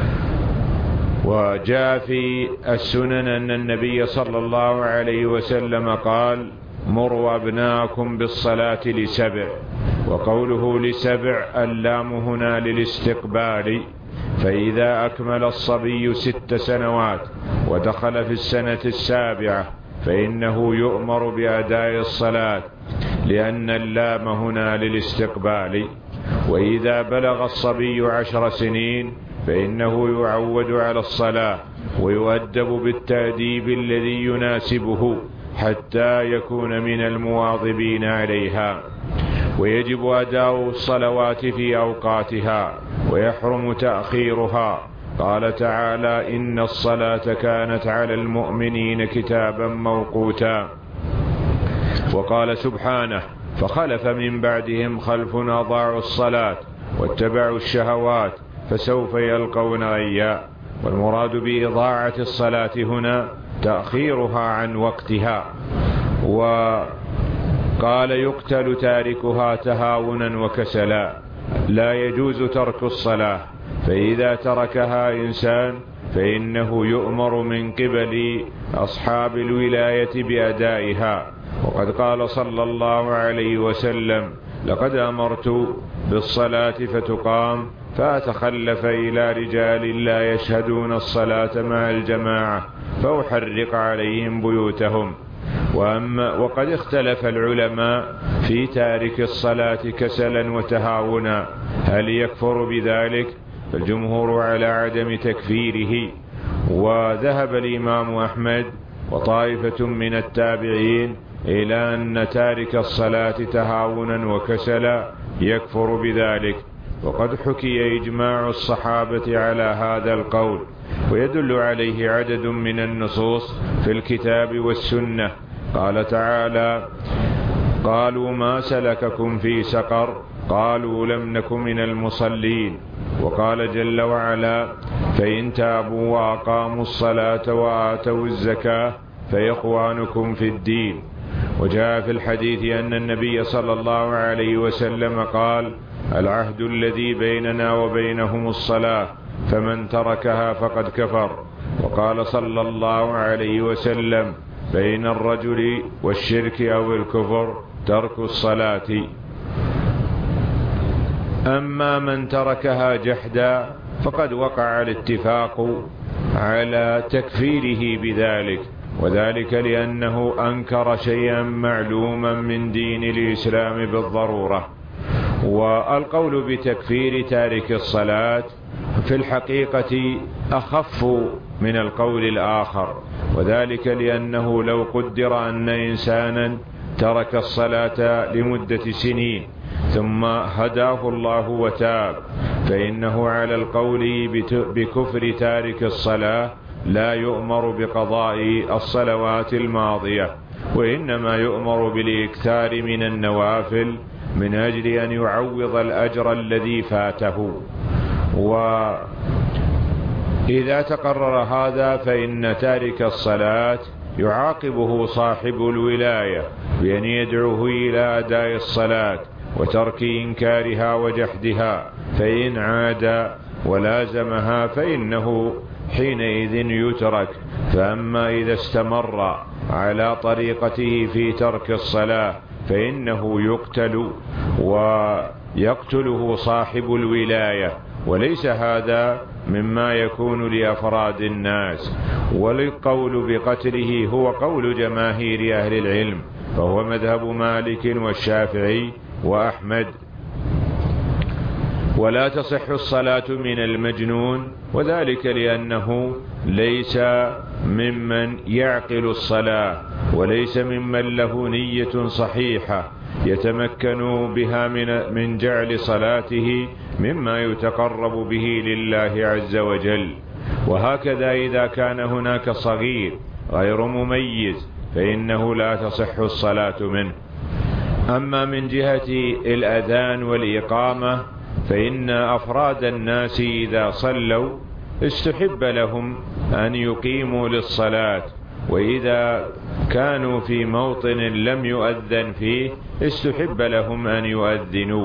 وجاء في السنن أن النبي صلى الله عليه وسلم قال مروا أبناءكم بالصلاة ل7. وقوله ل7 اللام هنا للاستقبال، فإذا أكمل الصبي 6 سنوات ودخل في السنة 7 فإنه يؤمر بأداء الصلاة، لأن اللام هنا للاستقبال. وإذا بلغ الصبي 10 سنين فإنه يعود على الصلاة ويؤدب بالتأديب الذي يناسبه حتى يكون من المواظبين عليها. ويجب أداء الصلوات في أوقاتها ويحرم تأخيرها. قال تعالى إن الصلاة كانت على المؤمنين كتابا موقوتا. وقال سبحانه فخلف من بعدهم خلف أضاعوا الصلاة واتبعوا الشهوات فسوف يلقون غيا. والمراد بإضاعة الصلاة هنا تأخيرها عن وقتها. وقال يقتل تاركها تهاونا وكسلا، لا يجوز ترك الصلاة، فإذا تركها إنسان فإنه يؤمر من قبل أصحاب الولاية بأدائها. وقد قال صلى الله عليه وسلم لقد أمرت بالصلاة فتقام فأتخلف إلى رجال لا يشهدون الصلاة مع الجماعة فأحرق عليهم بيوتهم. وقد اختلف العلماء في تارك الصلاة كسلا وتهاونا هل يكفر بذلك؟ فالجمهور على عدم تكفيره. وذهب الإمام أحمد وطائفة من التابعين إلى أن تارك الصلاة تهاونا وكسلا يكفر بذلك. وقد حكي إجماع الصحابة على هذا القول، ويدل عليه عدد من النصوص في الكتاب والسنة. قال تعالى قالوا ما سلككم في سقر قالوا لم نك من المصلين. وقال جل وعلا فإن تابوا وأقاموا الصلاة وآتوا الزكاة فإخوانكم في الدين. وجاء في الحديث أن النبي صلى الله عليه وسلم قال العهد الذي بيننا وبينهم الصلاة فمن تركها فقد كفر. وقال صلى الله عليه وسلم بين الرجل والشرك أو الكفر ترك الصلاة. أما من تركها جحدا فقد وقع الاتفاق على تكفيره بذلك، وذلك لأنه أنكر شيئا معلوما من دين الإسلام بالضرورة. والقول بتكفير تارك الصلاة في الحقيقة أخف من القول الآخر، وذلك لأنه لو قدر أن إنسانا ترك الصلاة لمدة سنين ثم هداه الله وتاب فإنه على القول بكفر تارك الصلاة لا يؤمر بقضاء الصلوات الماضية. وإنما يؤمر بالإكثار من النوافل من أجل أن يعوض الأجر الذي فاته. وإذا تقرر هذا فإن تارك الصلاة يعاقبه صاحب الولاية بأن يدعوه إلى أداء الصلاة وترك إنكارها وجحدها، فإن عاد ولازمها فإنه حينئذ يترك. فأما إذا استمر على طريقته في ترك الصلاة فإنه يقتل، ويقتله صاحب الولاية، وليس هذا مما يكون لأفراد الناس. والقول بقتله هو قول جماهير أهل العلم، فهو مذهب مالك والشافعي وأحمد. ولا تصح الصلاة من المجنون، وذلك لأنه ليس ممن يعقل الصلاة، وليس ممن له نية صحيحة يتمكن بها من جعل صلاته مما يتقرب به لله عز وجل. وهكذا إذا كان هناك صغير غير مميز فإنه لا تصح الصلاة منه. أما من جهة الأذان والإقامة فإن أفراد الناس إذا صلوا استحب لهم أن يقيموا للصلاة، وإذا كانوا في موطن لم يؤذن فيه استحب لهم أن يؤذنوا.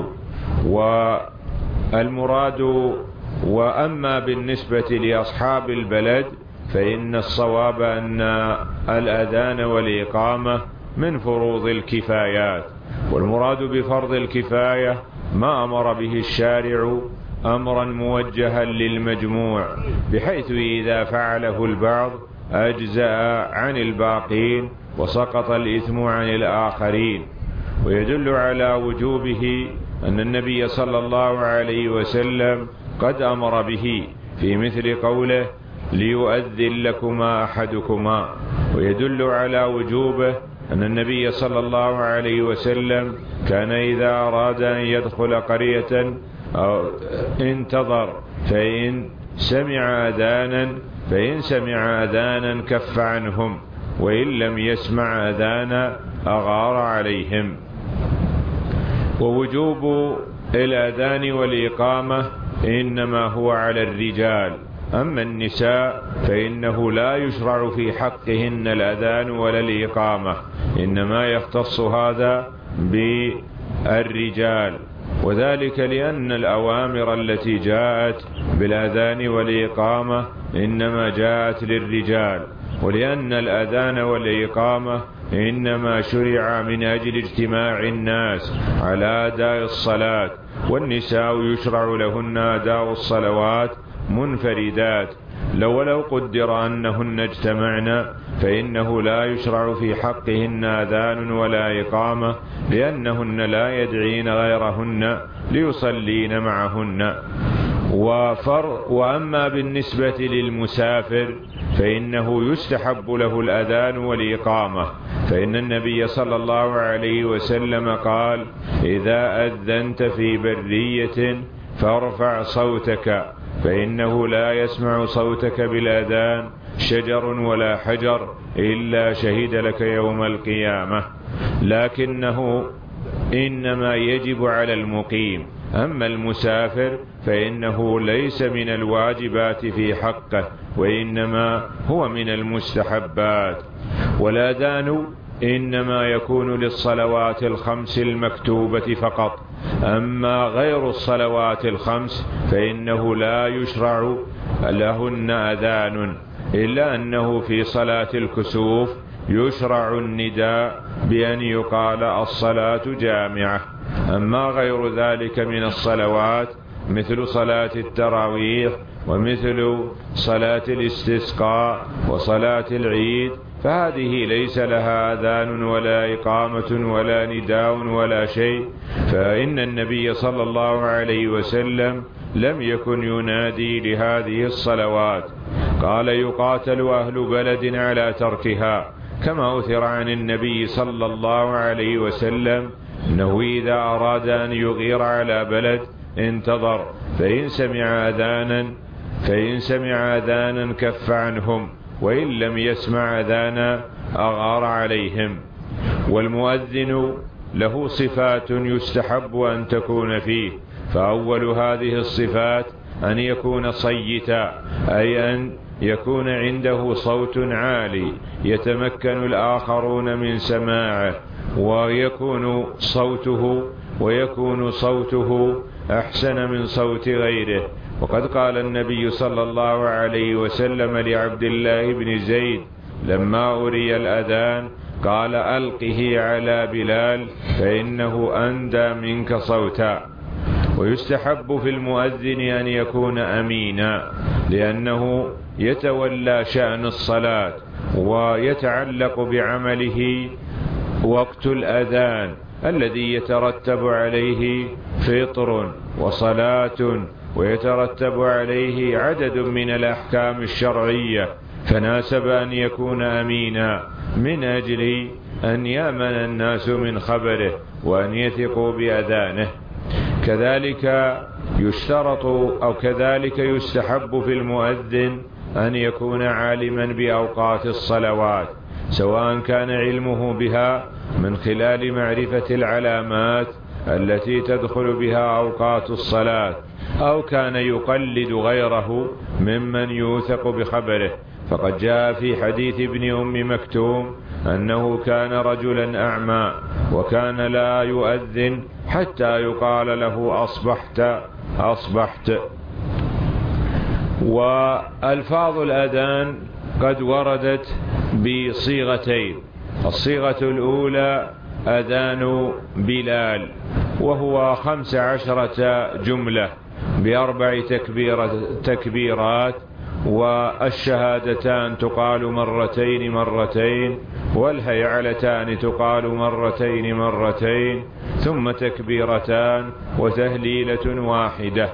والمراد وأما بالنسبة لأصحاب البلد فإن الصواب أن الأذان والإقامة من فروض الكفايات، والمراد بفرض الكفاية ما أمر به الشارع أمرا موجها للمجموع، بحيث إذا فعله البعض أجزأ عن الباقين وسقط الإثم عن الآخرين. ويدل على وجوبه أن النبي صلى الله عليه وسلم قد أمر به في مثل قوله ليؤذن لكما أحدكما. ويدل على وجوبه أن النبي صلى الله عليه وسلم كان إذا أراد أن يدخل قرية أو انتظر فإن سمع أذانا كف عنهم، وإن لم يسمع أذانا أغار عليهم. ووجوب الأذان والإقامة إنما هو على الرجال، أما النساء فإنه لا يشرع في حقهن الأذان ولا الإقامة، إنما يختص هذا بالرجال. وذلك لأن الأوامر التي جاءت بالأذان والإقامة إنما جاءت للرجال، ولأن الأذان والإقامة إنما شرع من أجل اجتماع الناس على أداء الصلاة، والنساء يشرع لهن أداء الصلوات منفردات. لو قدر أنهن اجتمعن فإنه لا يشرع في حقهن أذان ولا إقامة، لأنهن لا يدعين غيرهن ليصلين معهن. وأما بالنسبة للمسافر فإنه يستحب له الأذان والإقامة، فإن النبي صلى الله عليه وسلم قال إذا أذنت في برية فارفع صوتك، فإنه لا يسمع صوتك بالأذان شجر ولا حجر إلا شهد لك يوم القيامة، لكنه إنما يجب على المقيم. أما المسافر فإنه ليس من الواجبات في حقه، وإنما هو من المستحبات. والأذان إنما يكون للصلوات الخمس المكتوبة فقط، أما غير الصلوات الخمس فإنه لا يشرع لهن أذان، إلا أنه في صلاة الكسوف يشرع النداء بأن يقال الصلاة جامعة. أما غير ذلك من الصلوات مثل صلاة التراويح ومثل صلاة الاستسقاء وصلاة العيد فهذه ليس لها أذان ولا إقامة ولا نداء ولا شيء، فإن النبي صلى الله عليه وسلم لم يكن ينادي لهذه الصلوات. قال يقاتل أهل بلد على تركها، كما أثر عن النبي صلى الله عليه وسلم أنه إذا أراد أن يغير على بلد انتظر فإن سمع أذانا كف عنهم، وإن لم يسمع أذانا أغار عليهم. والمؤذن له صفات يستحب أن تكون فيه، فأول هذه الصفات أن يكون صيتا، أي أن يكون عنده صوت عالي يتمكن الآخرون من سماعه، ويكون صوته أحسن من صوت غيره. وقد قال النبي صلى الله عليه وسلم لعبد الله بن زيد لما أري الأذان قال: ألقه على بلال فإنه أندى منك صوتا. ويستحب في المؤذن أن يكون أمينا، لأنه يتولى شأن الصلاة ويتعلق بعمله وقت الأذان الذي يترتب عليه فطر وصلاة، ويترتب عليه عدد من الأحكام الشرعية، فناسب أن يكون أمينا من أجل أن يأمن الناس من خبره وأن يثقوا بأذانه. كذلك يستحب في المؤذن أن يكون عالما بأوقات الصلوات، سواء كان علمه بها من خلال معرفة العلامات التي تدخل بها أوقات الصلاة، أو كان يقلد غيره ممن يوثق بخبره. فقد جاء في حديث ابن أم مكتوم أنه كان رجلا أعمى وكان لا يؤذن حتى يقال له أصبحت. وألفاظ الأذان قد وردت بصيغتين: الصيغة الأولى أذان بلال، وهو 15 جملة ب4 تكبيرات، والشهادتان تقال مرتين، والهيعلتان تقال مرتين، ثم تكبيرتان وتهليلة واحدة.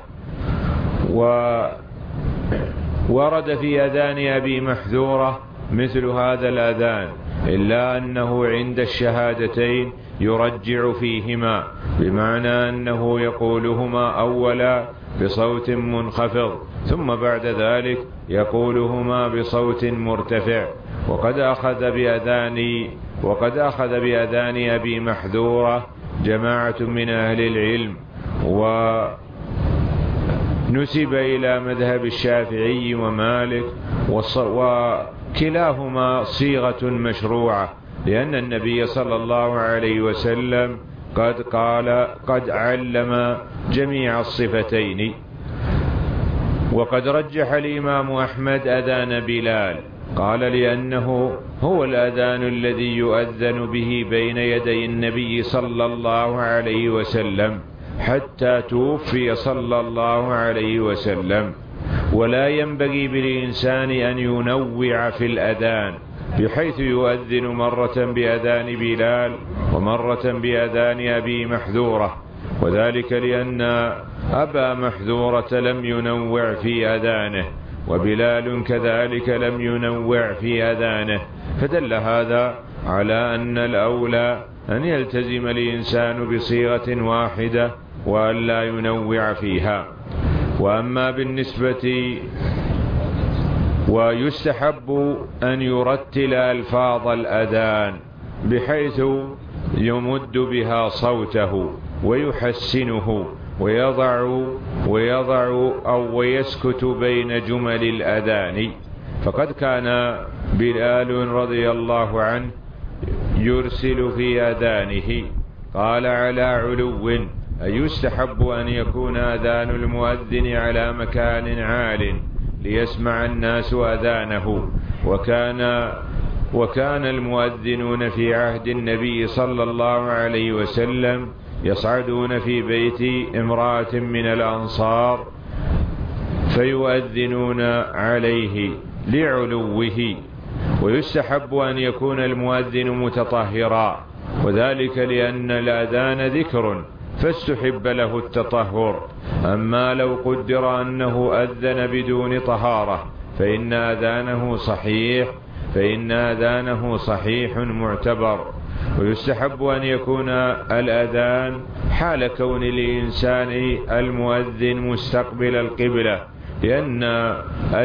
وورد في أذان أبي محذورة مثل هذا الأذان، إلا أنه عند الشهادتين يرجع فيهما، بمعنى أنه يقولهما أولا بصوت منخفض، ثم بعد ذلك يقولهما بصوت مرتفع. وقد أخذ بأذان أبي محذورة جماعة من أهل العلم، ونسب إلى مذهب الشافعي ومالك، وكلاهما صيغة مشروعة، لأن النبي صلى الله عليه وسلم قد علم جميع الصفتين. وقد رجح الإمام أحمد أذان بلال، قال: لأنه هو الأذان الذي يؤذن به بين يدي النبي صلى الله عليه وسلم حتى توفي صلى الله عليه وسلم. ولا ينبغي بالإنسان أن ينوع في الأذان، بحيث يؤذن مرة بأذان بلال ومرة بأذان أبي محذورة، وذلك لأن أبا محذورة لم ينوع في أذانه، وبلال كذلك لم ينوع في أذانه، فدل هذا على أن الأولى أن يلتزم الإنسان بصيغة واحدة وأن لا ينوع فيها. وأما بالنسبة ويستحب أن يرتل ألفاظ الأذان بحيث يمد بها صوته ويحسنه ويضع أو ويسكت بين جمل الأذان. فقد كان بلال رضي الله عنه يرسل في أذانه، قال: على علو، أي يستحب أن يكون أذان المؤذن على مكان عال ليسمع الناس أذانه. وكان المؤذنون في عهد النبي صلى الله عليه وسلم يصعدون في بيت امرأة من الأنصار فيؤذنون عليه لعلوه. ويستحب أن يكون المؤذن متطهرا، وذلك لأن الأذان ذكر فاستحب له التطهر. أما لو قدر أنه أذن بدون طهارة فإن أذانه صحيح معتبر. ويستحب أن يكون الأذان حال كون الإنسان المؤذن مستقبل القبلة، لأن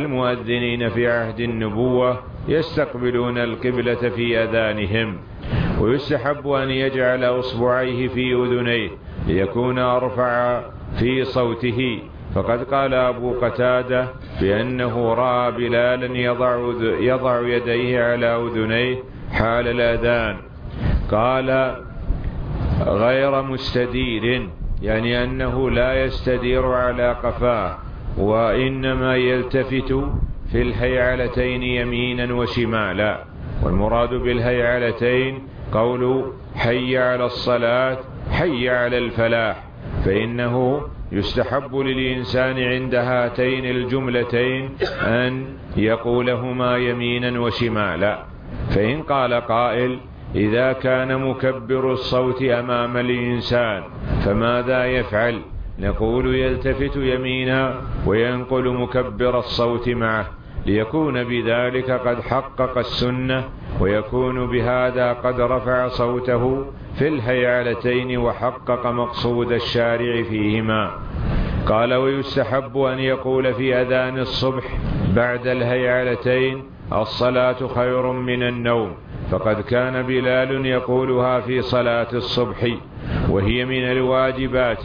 المؤذنين في عهد النبوة يستقبلون القبلة في أذانهم. ويستحب أن يجعل أصبعيه في أذنيه ليكون أرفع في صوته، فقد قال أبو قتادة بأنه رأى بلالا يضع يديه على أذنيه حال الأذان، قال غير مستدير، يعني أنه لا يستدير على قفاه، وإنما يلتفت في الهيعلتين يمينا وشمالا. والمراد بالهيعلتين قول حي على الصلاة حي على الفلاح، فإنه يستحب للإنسان عند هاتين الجملتين أن يقولهما يمينا وشمالا. فإن قال قائل إذا كان مكبر الصوت أمام الإنسان فماذا يفعل؟ نقول يلتفت يمينا وينقل مكبر الصوت معه، ليكون بذلك قد حقق السنة، ويكون بهذا قد رفع صوته في الهيعلتين وحقق مقصود الشارع فيهما. قال ويستحب أن يقول في أذان الصبح بعد الهيعلتين الصلاة خير من النوم، فقد كان بلال يقولها في صلاة الصبح وهي من الواجبات.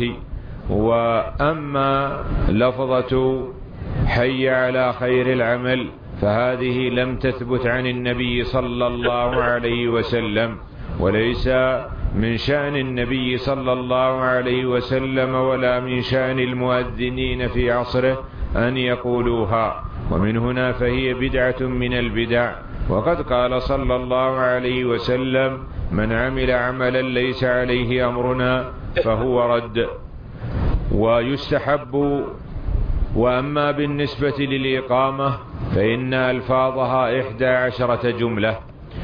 وأما لفظة حي على خير العمل فهذه لم تثبت عن النبي صلى الله عليه وسلم، وليس من شأن النبي صلى الله عليه وسلم ولا من شأن المؤذنين في عصره أن يقولوها، ومن هنا فهي بدعة من البدع. وقد قال صلى الله عليه وسلم من عمل عملا ليس عليه أمرنا فهو رد. ويستحب. وأما بالنسبة للإقامة فإن ألفاظها 11 جملة،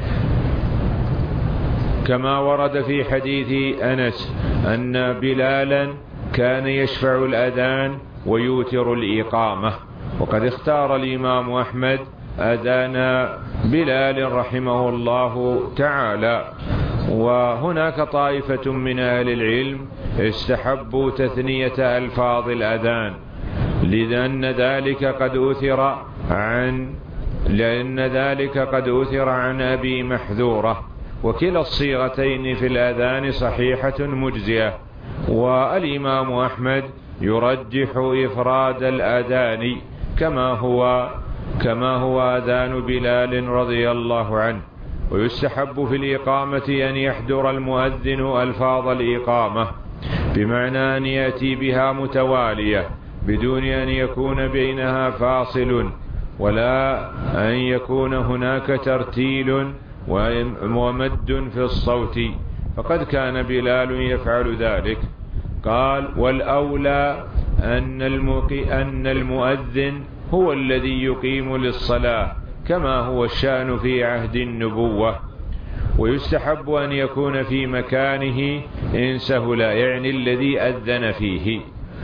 كما ورد في حديث أنس أن بلالا كان يشفع الأذان ويوتر الإقامة. وقد اختار الإمام أحمد أذان بلال رحمه الله تعالى. وهناك طائفة من أهل العلم استحبوا تثنية ألفاظ الأذان، لأن ذلك قد أثر عن أبي محذورة، وكلا الصيغتين في الأذان صحيحة مجزئة. والإمام أحمد يرجح إفراد الأذان كما هو أذان بلال رضي الله عنه. ويستحب في الإقامة أن يحضر المؤذن ألفاظ الإقامة، بمعنى أن يأتي بها متوالية بدون أن يكون بينها فاصل، ولا أن يكون هناك ترتيل ومد في الصوت، فقد كان بلال يفعل ذلك. قال والأولى أن المؤذن هو الذي يقيم للصلاة كما هو الشأن في عهد النبوة. ويستحب أن يكون في مكانه إن سهل، يعني الذي أذن فيه،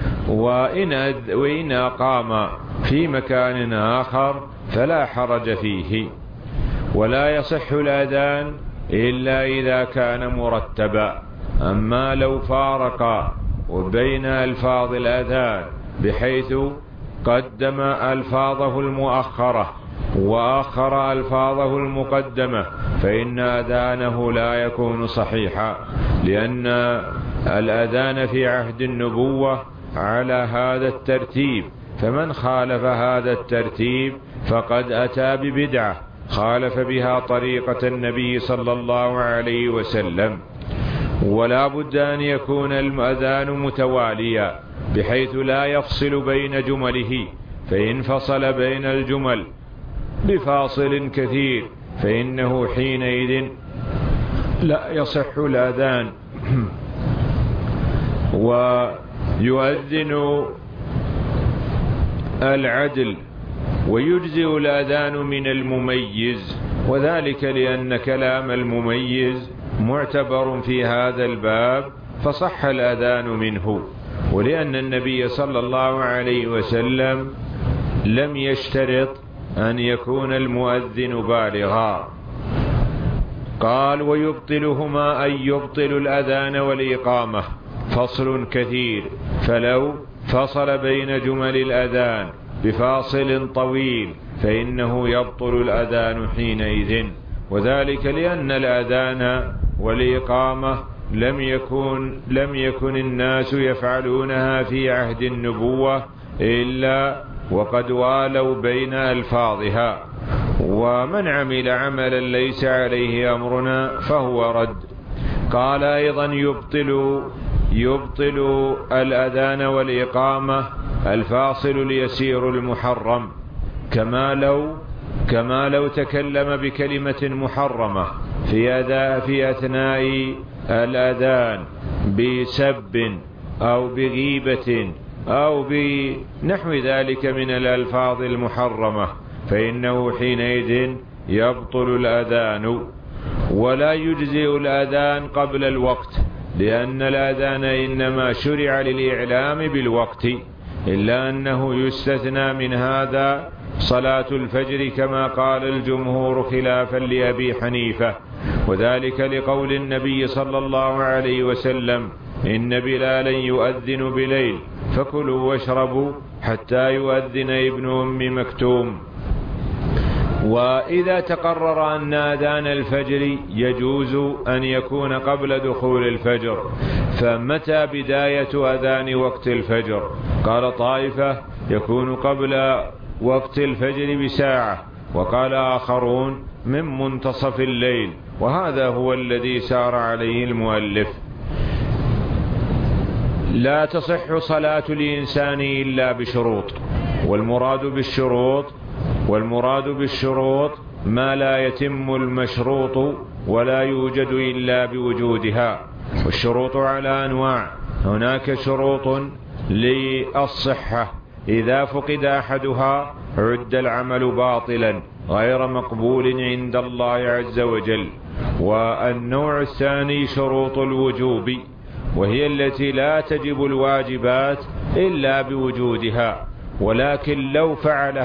وإن أقام في مكان آخر فلا حرج فيه. ولا يصح الأذان إلا إذا كان مرتبا. أما لو فارق بين ألفاظ الأذان بحيث قدم ألفاظه المؤخرة وآخر ألفاظه المقدمة فإن أذانه لا يكون صحيحا، لأن الأذان في عهد النبوة على هذا الترتيب، فمن خالف هذا الترتيب فقد أتى ببدعة خالف بها طريقة النبي صلى الله عليه وسلم. ولا بد أن يكون الأذان متواليا بحيث لا يفصل بين جمله، فإن فصل بين الجمل بفاصل كثير فإنه حينئذ لا يصح الأذان. ويؤذن العدل ويجزئ الأذان من المميز، وذلك لأن كلام المميز معتبر في هذا الباب فصح الأذان منه، ولأن النبي صلى الله عليه وسلم لم يشترط أن يكون المؤذن بالغا. قال ويبطلهما أي يبطل الأذان والإقامة فصل كثير، فلو فصل بين جمل الأذان بفاصل طويل فإنه يبطل الأذان حينئذ، وذلك لأن الأذان والإقامة لم يكن الناس يفعلونها في عهد النبوة إلا وقد والوا بين ألفاظها. ومن عمل عملا ليس عليه أمرنا فهو رد. قال أيضا يبطل الأذان والإقامة الفاصل اليسير المحرم، كما لو تكلم بكلمة محرمة في أثناء الأذان بسب أو بغيبة أو بنحو ذلك من الألفاظ المحرمة، فإنه حينئذ يبطل الأذان. ولا يجزئ الأذان قبل الوقت، لأن الأذان إنما شرع للإعلام بالوقت، إلا أنه يستثنى من هذا صلاة الفجر كما قال الجمهور خلافا لأبي حنيفة، وذلك لقول النبي صلى الله عليه وسلم: إن بلالا يؤذن بليل فكلوا واشربوا حتى يؤذن ابن أم مكتوم. وإذا تقرر أن أذان الفجر يجوز أن يكون قبل دخول الفجر، فمتى بداية أذان وقت الفجر؟ قال طائفة: يكون قبل وقت الفجر بساعة، وقال آخرون: من منتصف الليل، وهذا هو الذي سار عليه المؤلف. لا تصح صلاة الإنسان إلا بشروط، والمراد بالشروط ما لا يتم المشروط ولا يوجد إلا بوجودها. والشروط على أنواع: هناك شروط للصحة، إذا فقد أحدها عد العمل باطلا غير مقبول عند الله عز وجل. والنوع الثاني شروط الوجوب، وهي التي لا تجب الواجبات إلا بوجودها، ولكن لو فعل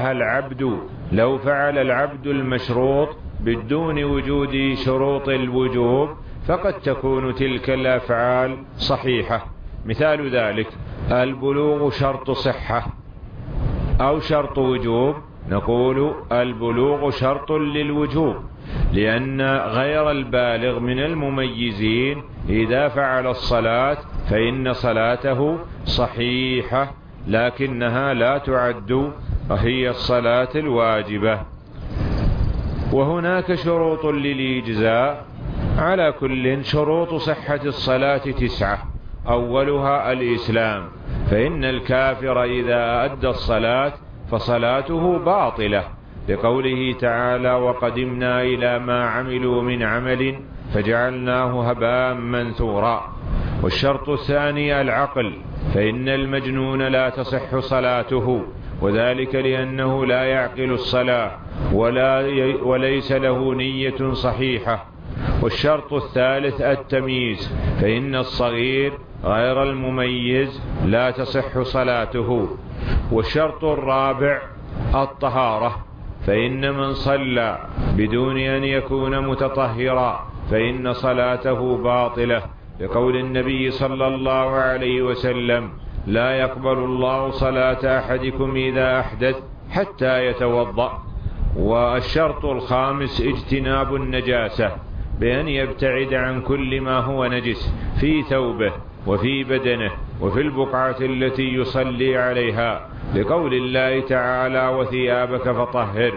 العبد المشروط بدون وجود شروط الوجوب فقد تكون تلك الأفعال صحيحة. مثال ذلك: البلوغ شرط صحة أو شرط وجوب، نقول البلوغ شرط للوجوب، لأن غير البالغ من المميزين إذا فعل الصلاة فإن صلاته صحيحة، لكنها لا تعد هي الصلاة الواجبة. وهناك شروط للإجزاء. على كل، شروط صحة الصلاة 9: أولها الإسلام، فإن الكافر إذا أدى الصلاة فصلاته باطلة، لقوله تعالى: وقدمنا إلى ما عملوا من عمل فجعلناه هباء منثورا. والشرط الثاني العقل، فإن المجنون لا تصح صلاته، وذلك لأنه لا يعقل الصلاة وليس له نية صحيحة. والشرط الثالث التمييز، فإن الصغير غير المميز لا تصح صلاته. والشرط الرابع الطهارة، فإن من صلى بدون أن يكون متطهرا فإن صلاته باطلة، لقول النبي صلى الله عليه وسلم: لا يقبل الله صلاة أحدكم إذا أحدث حتى يتوضأ. والشرط الخامس اجتناب النجاسة، بأن يبتعد عن كل ما هو نجس في ثوبه وفي بدنه وفي البقعة التي يصلي عليها، لقول الله تعالى: وثيابك فطهر.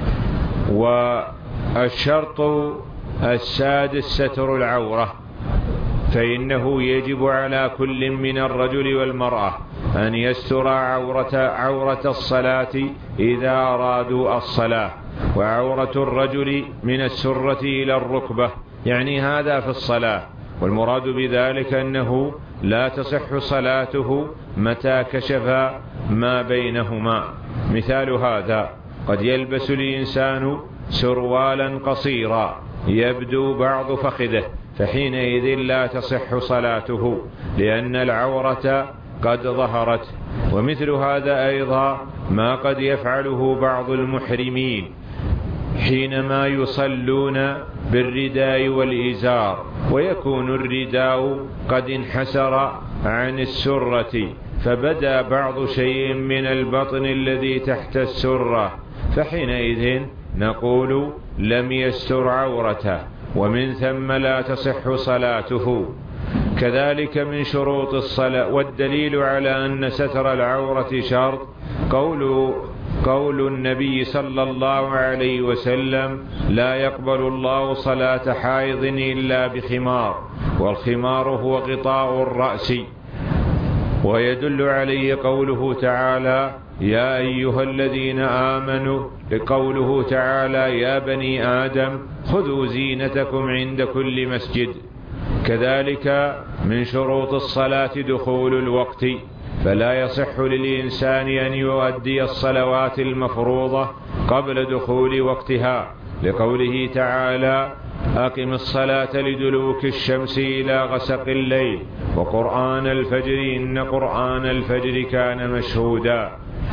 والشرط السادس ستر العورة، فإنه يجب على كل من الرجل والمرأة أن يستر عورة الصلاة إذا أرادوا الصلاة. وعورة الرجل من السرة إلى الركبة، يعني هذا في الصلاة، والمراد بذلك أنه لا تصح صلاته متى كشف ما بينهما. مثال هذا: قد يلبس الإنسان سروالا قصيرا يبدو بعض فخذه، فحينئذ لا تصح صلاته لأن العورة قد ظهرت. ومثل هذا أيضا ما قد يفعله بعض المحرمين حينما يصلون بالرداء والإزار، ويكون الرداء قد انحسر عن السرة فبدأ بعض شيء من البطن الذي تحت السرة، فحينئذ نقول لم يستر عورته. ومن ثم لا تصح صلاته. كذلك من شروط الصلاة. والدليل على أن ستر العورة شرط قول النبي صلى الله عليه وسلم: لا يقبل الله صلاة حائض إلا بخمار، والخمار هو غطاء الرأس. ويدل عليه قوله تعالى: يا أيها الذين آمنوا، لقوله تعالى: يا بني آدم خذوا زينتكم عند كل مسجد. كذلك من شروط الصلاة دخول الوقت، فلا يصح للإنسان أن يؤدي الصلوات المفروضة قبل دخول وقتها، لقوله تعالى: أقم الصلاة لدلوك الشمس إلى غسق الليل وقرآن الفجر إن قرآن الفجر كان مشهودا.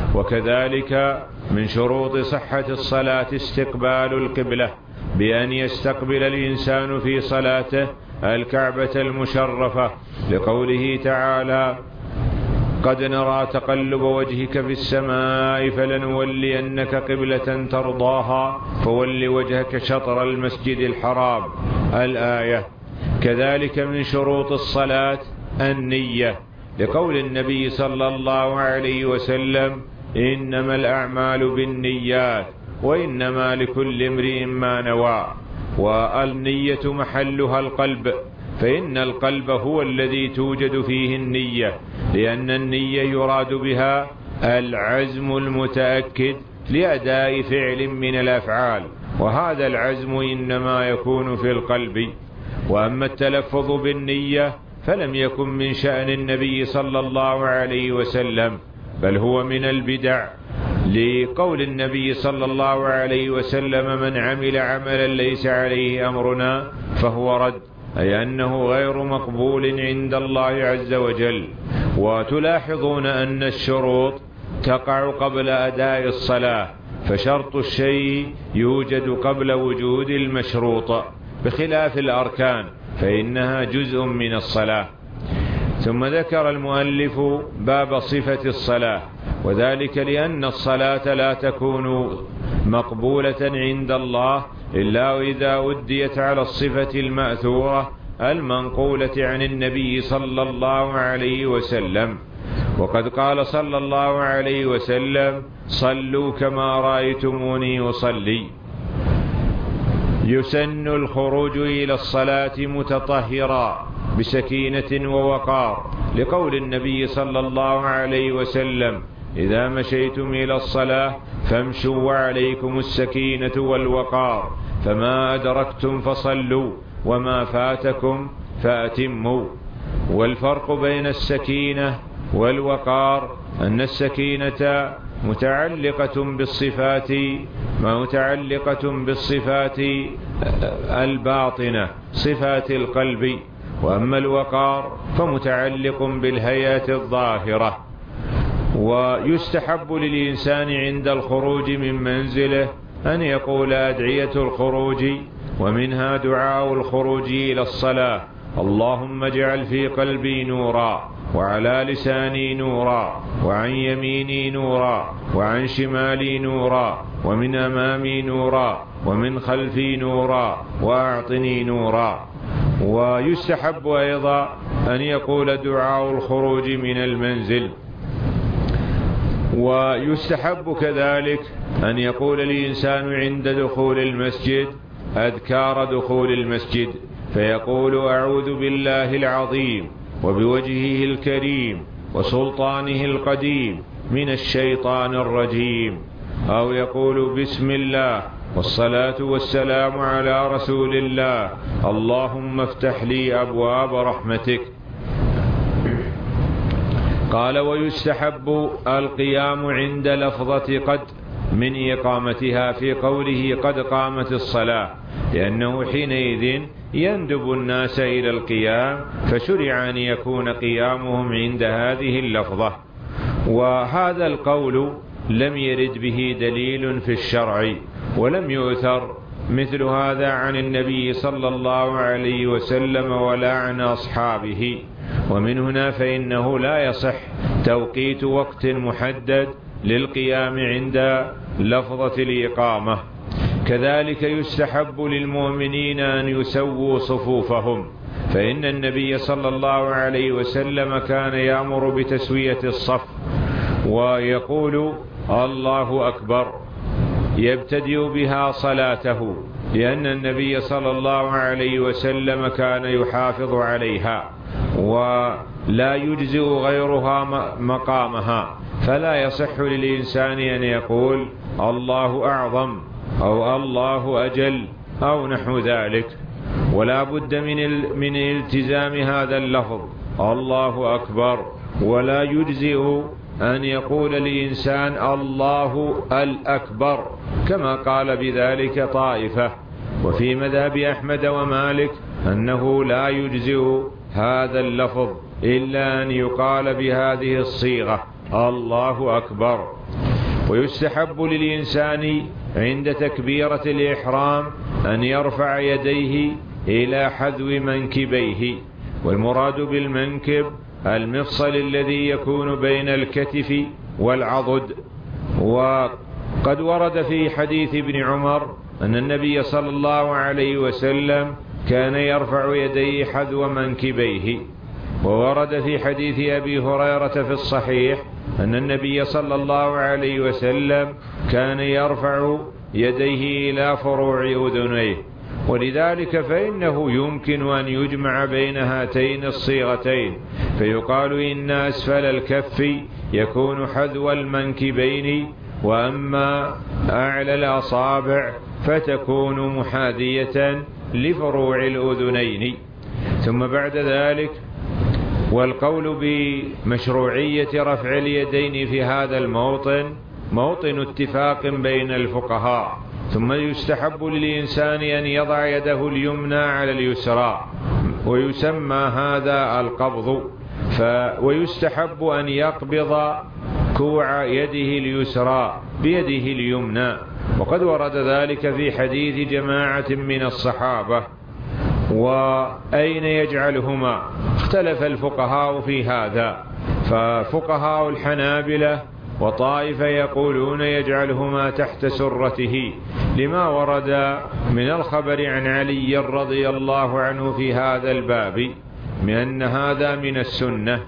وكذلك من شروط صحة الصلاة استقبال القبلة، بأن يستقبل الإنسان في صلاته الكعبة المشرفة، لقوله تعالى: قد نرى تقلب وجهك في السماء فلنولينك قبلة ترضاها فول وجهك شطر المسجد الحرام، الآية. كذلك من شروط الصلاة النية، لقول النبي صلى الله عليه وسلم: إنما الأعمال بالنيات وإنما لكل امرئ ما نوى. والنية محلها القلب، فإن القلب هو الذي توجد فيه النية، لأن النية يراد بها العزم المتأكد لأداء فعل من الأفعال، وهذا العزم إنما يكون في القلب. وأما التلفظ بالنية فلم يكن من شأن النبي صلى الله عليه وسلم، بل هو من البدع، لقول النبي صلى الله عليه وسلم: من عمل عملا ليس عليه أمرنا فهو رد، أي أنه غير مقبول عند الله عز وجل. وتلاحظون أن الشروط تقع قبل أداء الصلاة، فشرط الشيء يوجد قبل وجود المشروط، بخلاف الأركان فإنها جزء من الصلاة. ثم ذكر المؤلف باب صفة الصلاة، وذلك لأن الصلاة لا تكون مقبولة عند الله إلا إذا أديت على الصفة المأثورة المنقولة عن النبي صلى الله عليه وسلم. وقد قال صلى الله عليه وسلم: صلوا كما رأيتموني أصلي. يسن الخروج إلى الصلاة متطهرا بسكينة ووقار، لقول النبي صلى الله عليه وسلم: إذا مشيتم إلى الصلاة فامشوا وعليكم السكينة والوقار، فما أدركتم فصلوا وما فاتكم فأتموا. والفرق بين السكينة والوقار أن السكينة متعلقة بالصفات الباطنة، صفات القلب، وأما الوقار فمتعلق بالهيئة الظاهرة. ويستحب للإنسان عند الخروج من منزله أن يقول أدعية الخروج، ومنها دعاء الخروج إلى الصلاة: اللهم اجعل في قلبي نورا، وعلى لساني نورا، وعن يميني نورا، وعن شمالي نورا، ومن أمامي نورا، ومن خلفي نورا، وأعطني نورا. ويستحب أيضا أن يقول دعاء الخروج من المنزل. ويستحب كذلك أن يقول الإنسان عند دخول المسجد أذكار دخول المسجد، فيقول: أعوذ بالله العظيم وبوجهه الكريم وسلطانه القديم من الشيطان الرجيم، أو يقول: بسم الله والصلاة والسلام على رسول الله، اللهم افتح لي أبواب رحمتك. قال: ويستحب القيام عند لفظة قد من إقامتها، في قوله: قد قامت الصلاة، لأنه حينئذ يندب الناس إلى القيام، فشرع أن يكون قيامهم عند هذه اللفظة. وهذا القول لم يرد به دليل في الشرع، ولم يؤثر مثل هذا عن النبي صلى الله عليه وسلم ولا عن أصحابه. ومن هنا فإنه لا يصح توقيت وقت محدد للقيام عند لفظة الإقامة. كذلك يستحب للمؤمنين أن يسووا صفوفهم، فإن النبي صلى الله عليه وسلم كان يأمر بتسوية الصف ويقول الله أكبر، يبتدئ بها صلاته، لأن النبي صلى الله عليه وسلم كان يحافظ عليها ولا يجزئ غيرها مقامها، فلا يصح للإنسان أن يقول الله أعظم أو الله أجل أو نحو ذلك، ولا بد من التزام هذا اللفظ الله أكبر، ولا يجزئ أن يقول الإنسان الله الأكبر كما قال بذلك طائفة. وفي مذهب أحمد ومالك أنه لا يجزئ هذا اللفظ إلا أن يقال بهذه الصيغة الله أكبر. ويستحب للإنسان عند تكبيرة الإحرام أن يرفع يديه إلى حذو منكبيه، والمراد بالمنكب المفصل الذي يكون بين الكتف والعضد. وقد ورد في حديث ابن عمر أن النبي صلى الله عليه وسلم كان يرفع يديه حذو منكبيه، وورد في حديث أبي هريرة في الصحيح أن النبي صلى الله عليه وسلم كان يرفع يديه إلى فروع أذنيه، ولذلك فإنه يمكن أن يجمع بين هاتين الصيغتين، فيقال إن أسفل الكف يكون حذو المنكبين، وأما أعلى الأصابع فتكون محاذية لفروع الأذنين. ثم بعد ذلك والقول بمشروعية رفع اليدين في هذا الموطن موطن اتفاق بين الفقهاء. ثم يستحب للإنسان أن يضع يده اليمنى على اليسرى، ويسمى هذا القبض، ويستحب أن يقبض كوع يده اليسرى بيده اليمنى، وقد ورد ذلك في حديث جماعة من الصحابة. وأين يجعلهما؟ اختلف الفقهاء في هذا، ففقهاء الحنابلة وطائفة يقولون يجعلهما تحت سرته، لما ورد من الخبر عن علي رضي الله عنه في هذا الباب من أن هذا من السنة.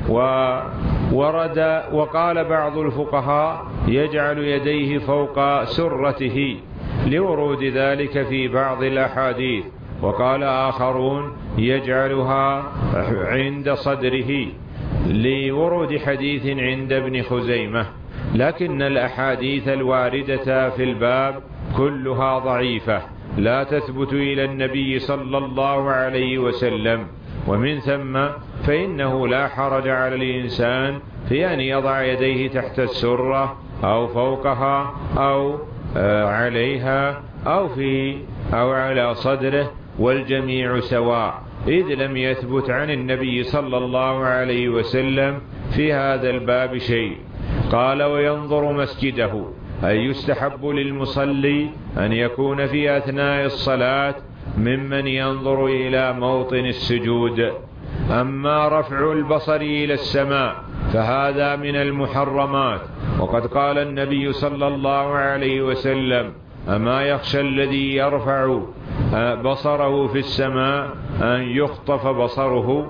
وقال بعض الفقهاء يجعل يديه فوق سرته لورود ذلك في بعض الأحاديث، وقال آخرون يجعلها عند صدره لورود حديث عند ابن خزيمة، لكن الأحاديث الواردة في الباب كلها ضعيفة لا تثبت إلى النبي صلى الله عليه وسلم، ومن ثم فإنه لا حرج على الإنسان في أن يضع يديه تحت السرة أو فوقها أو عليها أو على صدره، والجميع سواء، إذ لم يثبت عن النبي صلى الله عليه وسلم في هذا الباب شيء. قال وينظر مسجده، أي يستحب للمصلي أن يكون في أثناء الصلاة ممن ينظر إلى موطن السجود. أما رفع البصر إلى السماء فهذا من المحرمات، وقد قال النبي صلى الله عليه وسلم أما يخشى الذي يرفع بصره في السماء أن يخطف بصره.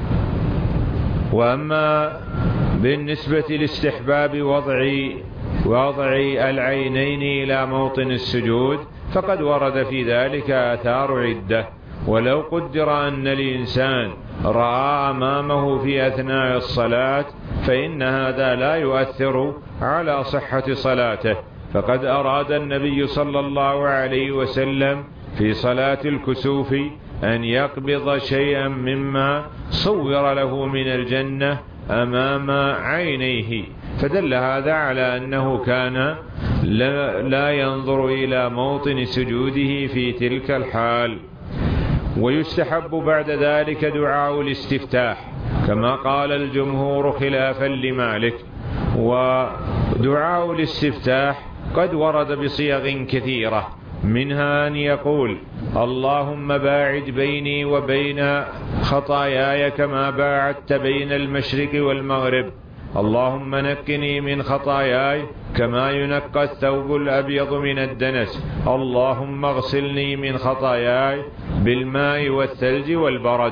وأما بالنسبة لاستحباب وضع العينين إلى موطن السجود فقد ورد في ذلك آثار عدة، ولو قدر أن الإنسان رأى أمامه في أثناء الصلاة فإن هذا لا يؤثر على صحة صلاته، فقد أراد النبي صلى الله عليه وسلم في صلاة الكسوف أن يقبض شيئا مما صور له من الجنة أمام عينيه، فدل هذا على أنه كان لا ينظر إلى موطن سجوده في تلك الحال. ويستحب بعد ذلك دعاء الاستفتاح كما قال الجمهور خلافا لمالك. ودعاء الاستفتاح قد ورد بصيغ كثيرة، منها أن يقول اللهم باعد بيني وبين خطاياي كما باعدت بين المشرق والمغرب، اللهم نقني من خطاياي كما ينقى الثوب الأبيض من الدنس، اللهم اغسلني من خطاياي بالماء والثلج والبرد.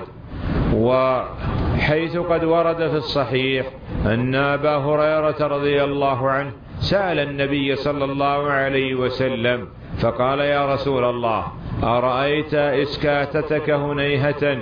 وحيث قد ورد في الصحيح أن أبا هريرة رضي الله عنه سأل النبي صلى الله عليه وسلم فقال: يا رسول الله، أرأيت إسكاتتك هنيهة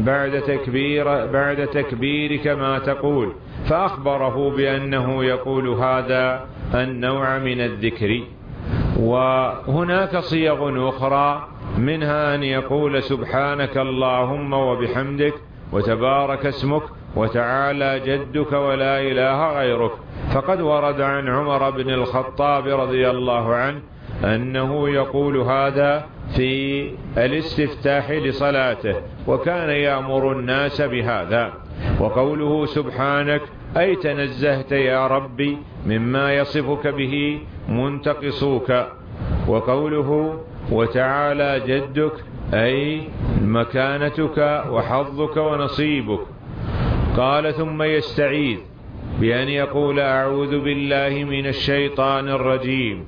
بعد تكبيرك ما تقول؟ فأخبره بأنه يقول هذا النوع من الذكر. وهناك صيغ أخرى منها أن يقول: سبحانك اللهم وبحمدك وتبارك اسمك وتعالى جدك ولا إله غيرك. فقد ورد عن عمر بن الخطاب رضي الله عنه أنه يقول هذا في الاستفتاح لصلاته، وكان يأمر الناس بهذا. وقوله سبحانك أي تنزهت يا ربي مما يصفك به منتقصوك. وقوله وتعالى جدك أي مكانتك وحظك ونصيبك. قال: ثم يستعيذ بأن يقول: أعوذ بالله من الشيطان الرجيم،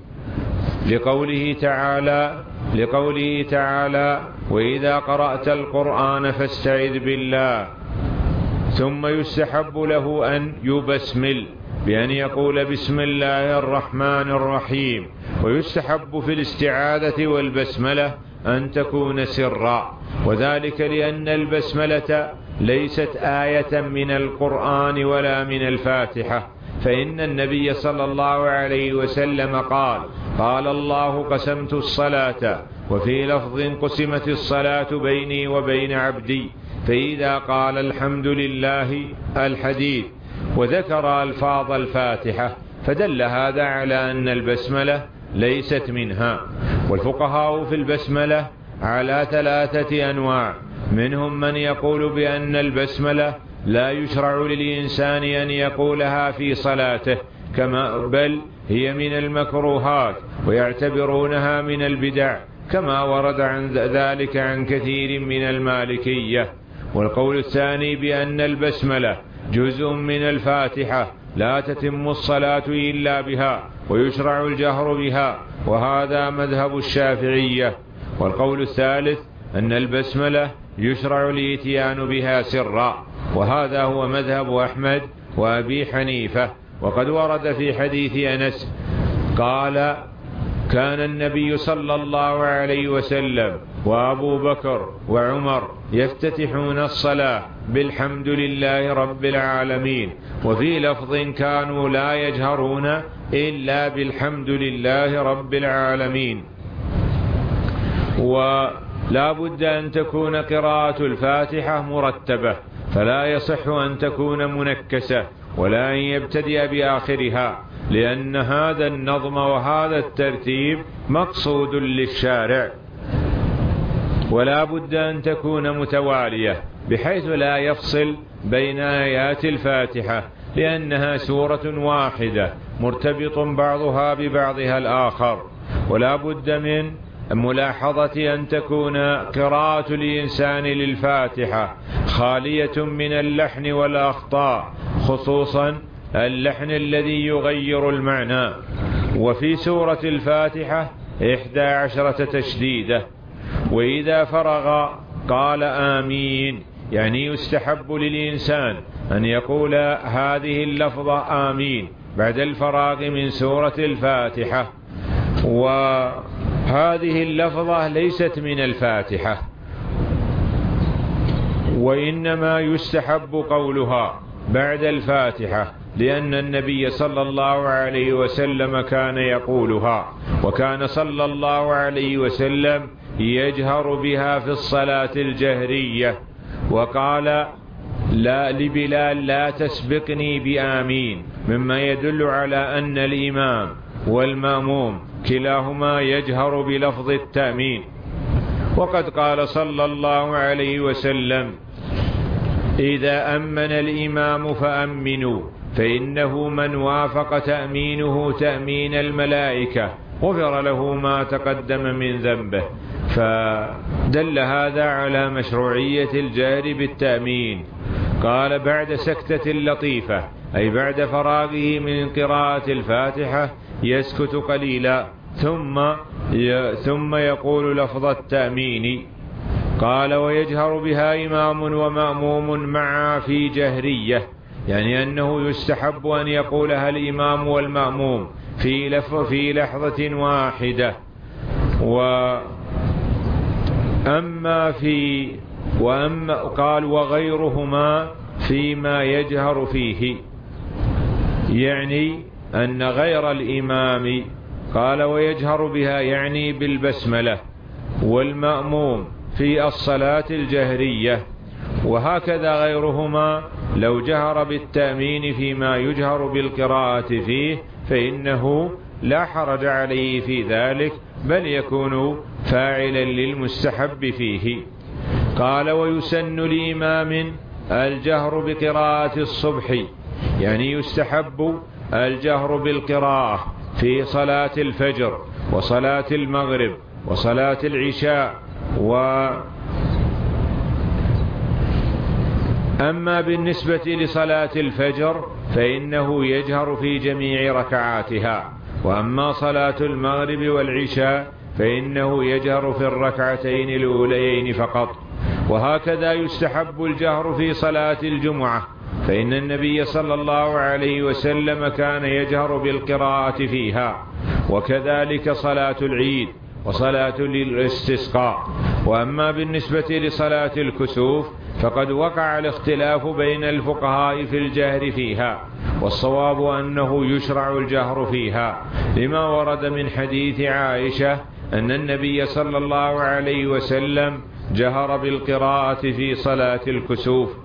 لقوله تعالى: وإذا قرأت القرآن فاستعذ بالله. ثم يستحب له أن يبسمل بأن يقول: بسم الله الرحمن الرحيم. ويستحب في الاستعاذة والبسملة أن تكون سرا، وذلك لأن البسملة ليست آية من القرآن ولا من الفاتحة، فإن النبي صلى الله عليه وسلم قال الله: قسمت الصلاة، وفي لفظ: قسمت الصلاة بيني وبين عبدي، فإذا قال الحمد لله الحديث وذكر ألفاظ الفاتحة، فدل هذا على أن البسملة ليست منها. والفقهاء في البسملة على 3 أنواع، منهم من يقول بأن البسملة لا يشرع للإنسان أن يقولها في صلاته، بل هي من المكروهات، ويعتبرونها من البدع، كما ورد عن ذلك عن كثير من المالكية. والقول الثاني بأن البسملة جزء من الفاتحة لا تتم الصلاة إلا بها، ويشرع الجهر بها، وهذا مذهب الشافعية. والقول الثالث أن البسملة يشرع الإتيان بها سرا، وهذا هو مذهب أحمد وأبي حنيفة. وقد ورد في حديث أنس قال: كان النبي صلى الله عليه وسلم وأبو بكر وعمر يفتتحون الصلاة بالحمد لله رب العالمين، وفي لفظ: كانوا لا يجهرون إلا بالحمد لله رب العالمين. ولا بد أن تكون قراءة الفاتحة مرتبة، فلا يصح أن تكون منكسة، ولا أن يبتدئ بآخرها، لأن هذا النظم وهذا الترتيب مقصود للشارع. ولا بد أن تكون متوالية بحيث لا يفصل بين آيات الفاتحة، لأنها سورة واحدة مرتبط بعضها ببعضها الآخر. ولا بد من ملاحظة أن تكون قراءة الإنسان للفاتحة خالية من اللحن والأخطاء، خصوصا اللحن الذي يغير المعنى. وفي سورة الفاتحة 11 تشديدة. وإذا فرغ قال آمين، يعني يستحب للإنسان أن يقول هذه اللفظة آمين بعد الفراغ من سورة الفاتحة. وهذه اللفظة ليست من الفاتحة، وإنما يستحب قولها بعد الفاتحة، لأن النبي صلى الله عليه وسلم كان يقولها، وكان صلى الله عليه وسلم يجهر بها في الصلاة الجهرية. وقال لا لبلال: لا تسبقني بآمين، مما يدل على أن الإمام والمأموم كلاهما يجهر بلفظ التأمين. وقد قال صلى الله عليه وسلم: إذا أمن الإمام فأمنوا، فإنه من وافق تأمينه تأمين الملائكة غفر له ما تقدم من ذنبه. فدل هذا على مشروعية الجهر بالتأمين. قال بعد سكتة لطيفة، أي بعد فراغه من قراءة الفاتحة يسكت قليلا ثم يقول لفظ التأمين. قال ويجهر بها إمام ومأموم معا في جهرية، يعني أنه يستحب أن يقولها الإمام والمأموم في لحظة واحدة. قال وغيرهما فيما يجهر فيه، يعني أن غير الإمام قال ويجهر بها يعني بالبسملة، والمأموم في الصلاة الجهرية، وهكذا غيرهما لو جهر بالتأمين فيما يجهر بالقراءة فيه فإنه لا حرج عليه في ذلك، بل يكون فاعلا للمستحب فيه. قال ويسن لإمام الجهر بقراءة الصبح، يعني يستحب الجهر بالقراءة في صلاة الفجر وصلاة المغرب وصلاة العشاء. أما بالنسبة لصلاة الفجر فإنه يجهر في جميع ركعاتها، وأما صلاة المغرب والعشاء فإنه يجهر في الركعتين الأوليين فقط. وهكذا يستحب الجهر في صلاة الجمعة، فإن النبي صلى الله عليه وسلم كان يجهر بالقراءة فيها، وكذلك صلاة العيد وصلاة الاستسقاء. وأما بالنسبة لصلاة الكسوف فقد وقع الاختلاف بين الفقهاء في الجهر فيها، والصواب أنه يشرع الجهر فيها لما ورد من حديث عائشة أن النبي صلى الله عليه وسلم جهر بالقراءة في صلاة الكسوف.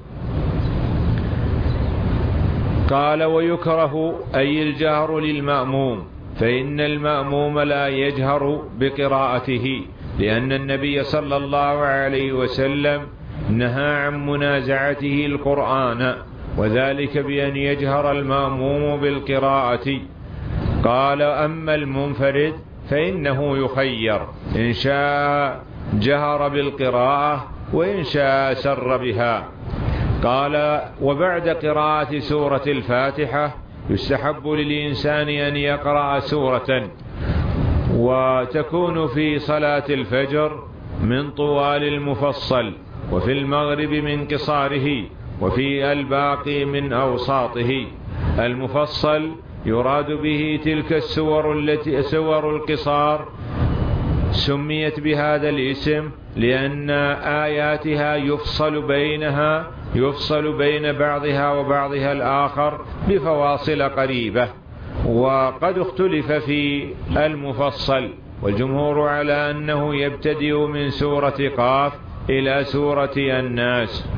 قال ويكره أي الجهر للمأموم، فإن المأموم لا يجهر بقراءته، لأن النبي صلى الله عليه وسلم نهى عن منازعته القرآن، وذلك بأن يجهر المأموم بالقراءة. قال أما المنفرد فإنه يخير، إن شاء جهر بالقراءة وإن شاء سر بها. قال وبعد قراءة سورة الفاتحة يستحب للإنسان أن يقرأ سورة، وتكون في صلاة الفجر من طوال المفصل، وفي المغرب من قصاره، وفي الباقي من أوساطه. المفصل يراد به تلك السور التي سور القصار سميت بهذا الاسم لأن آياتها يفصل بين بعضها وبعضها الآخر بفواصل قريبة. وقد اختلف في المفصل، والجمهور على أنه يبتدئ من سورة قاف إلى سورة الناس.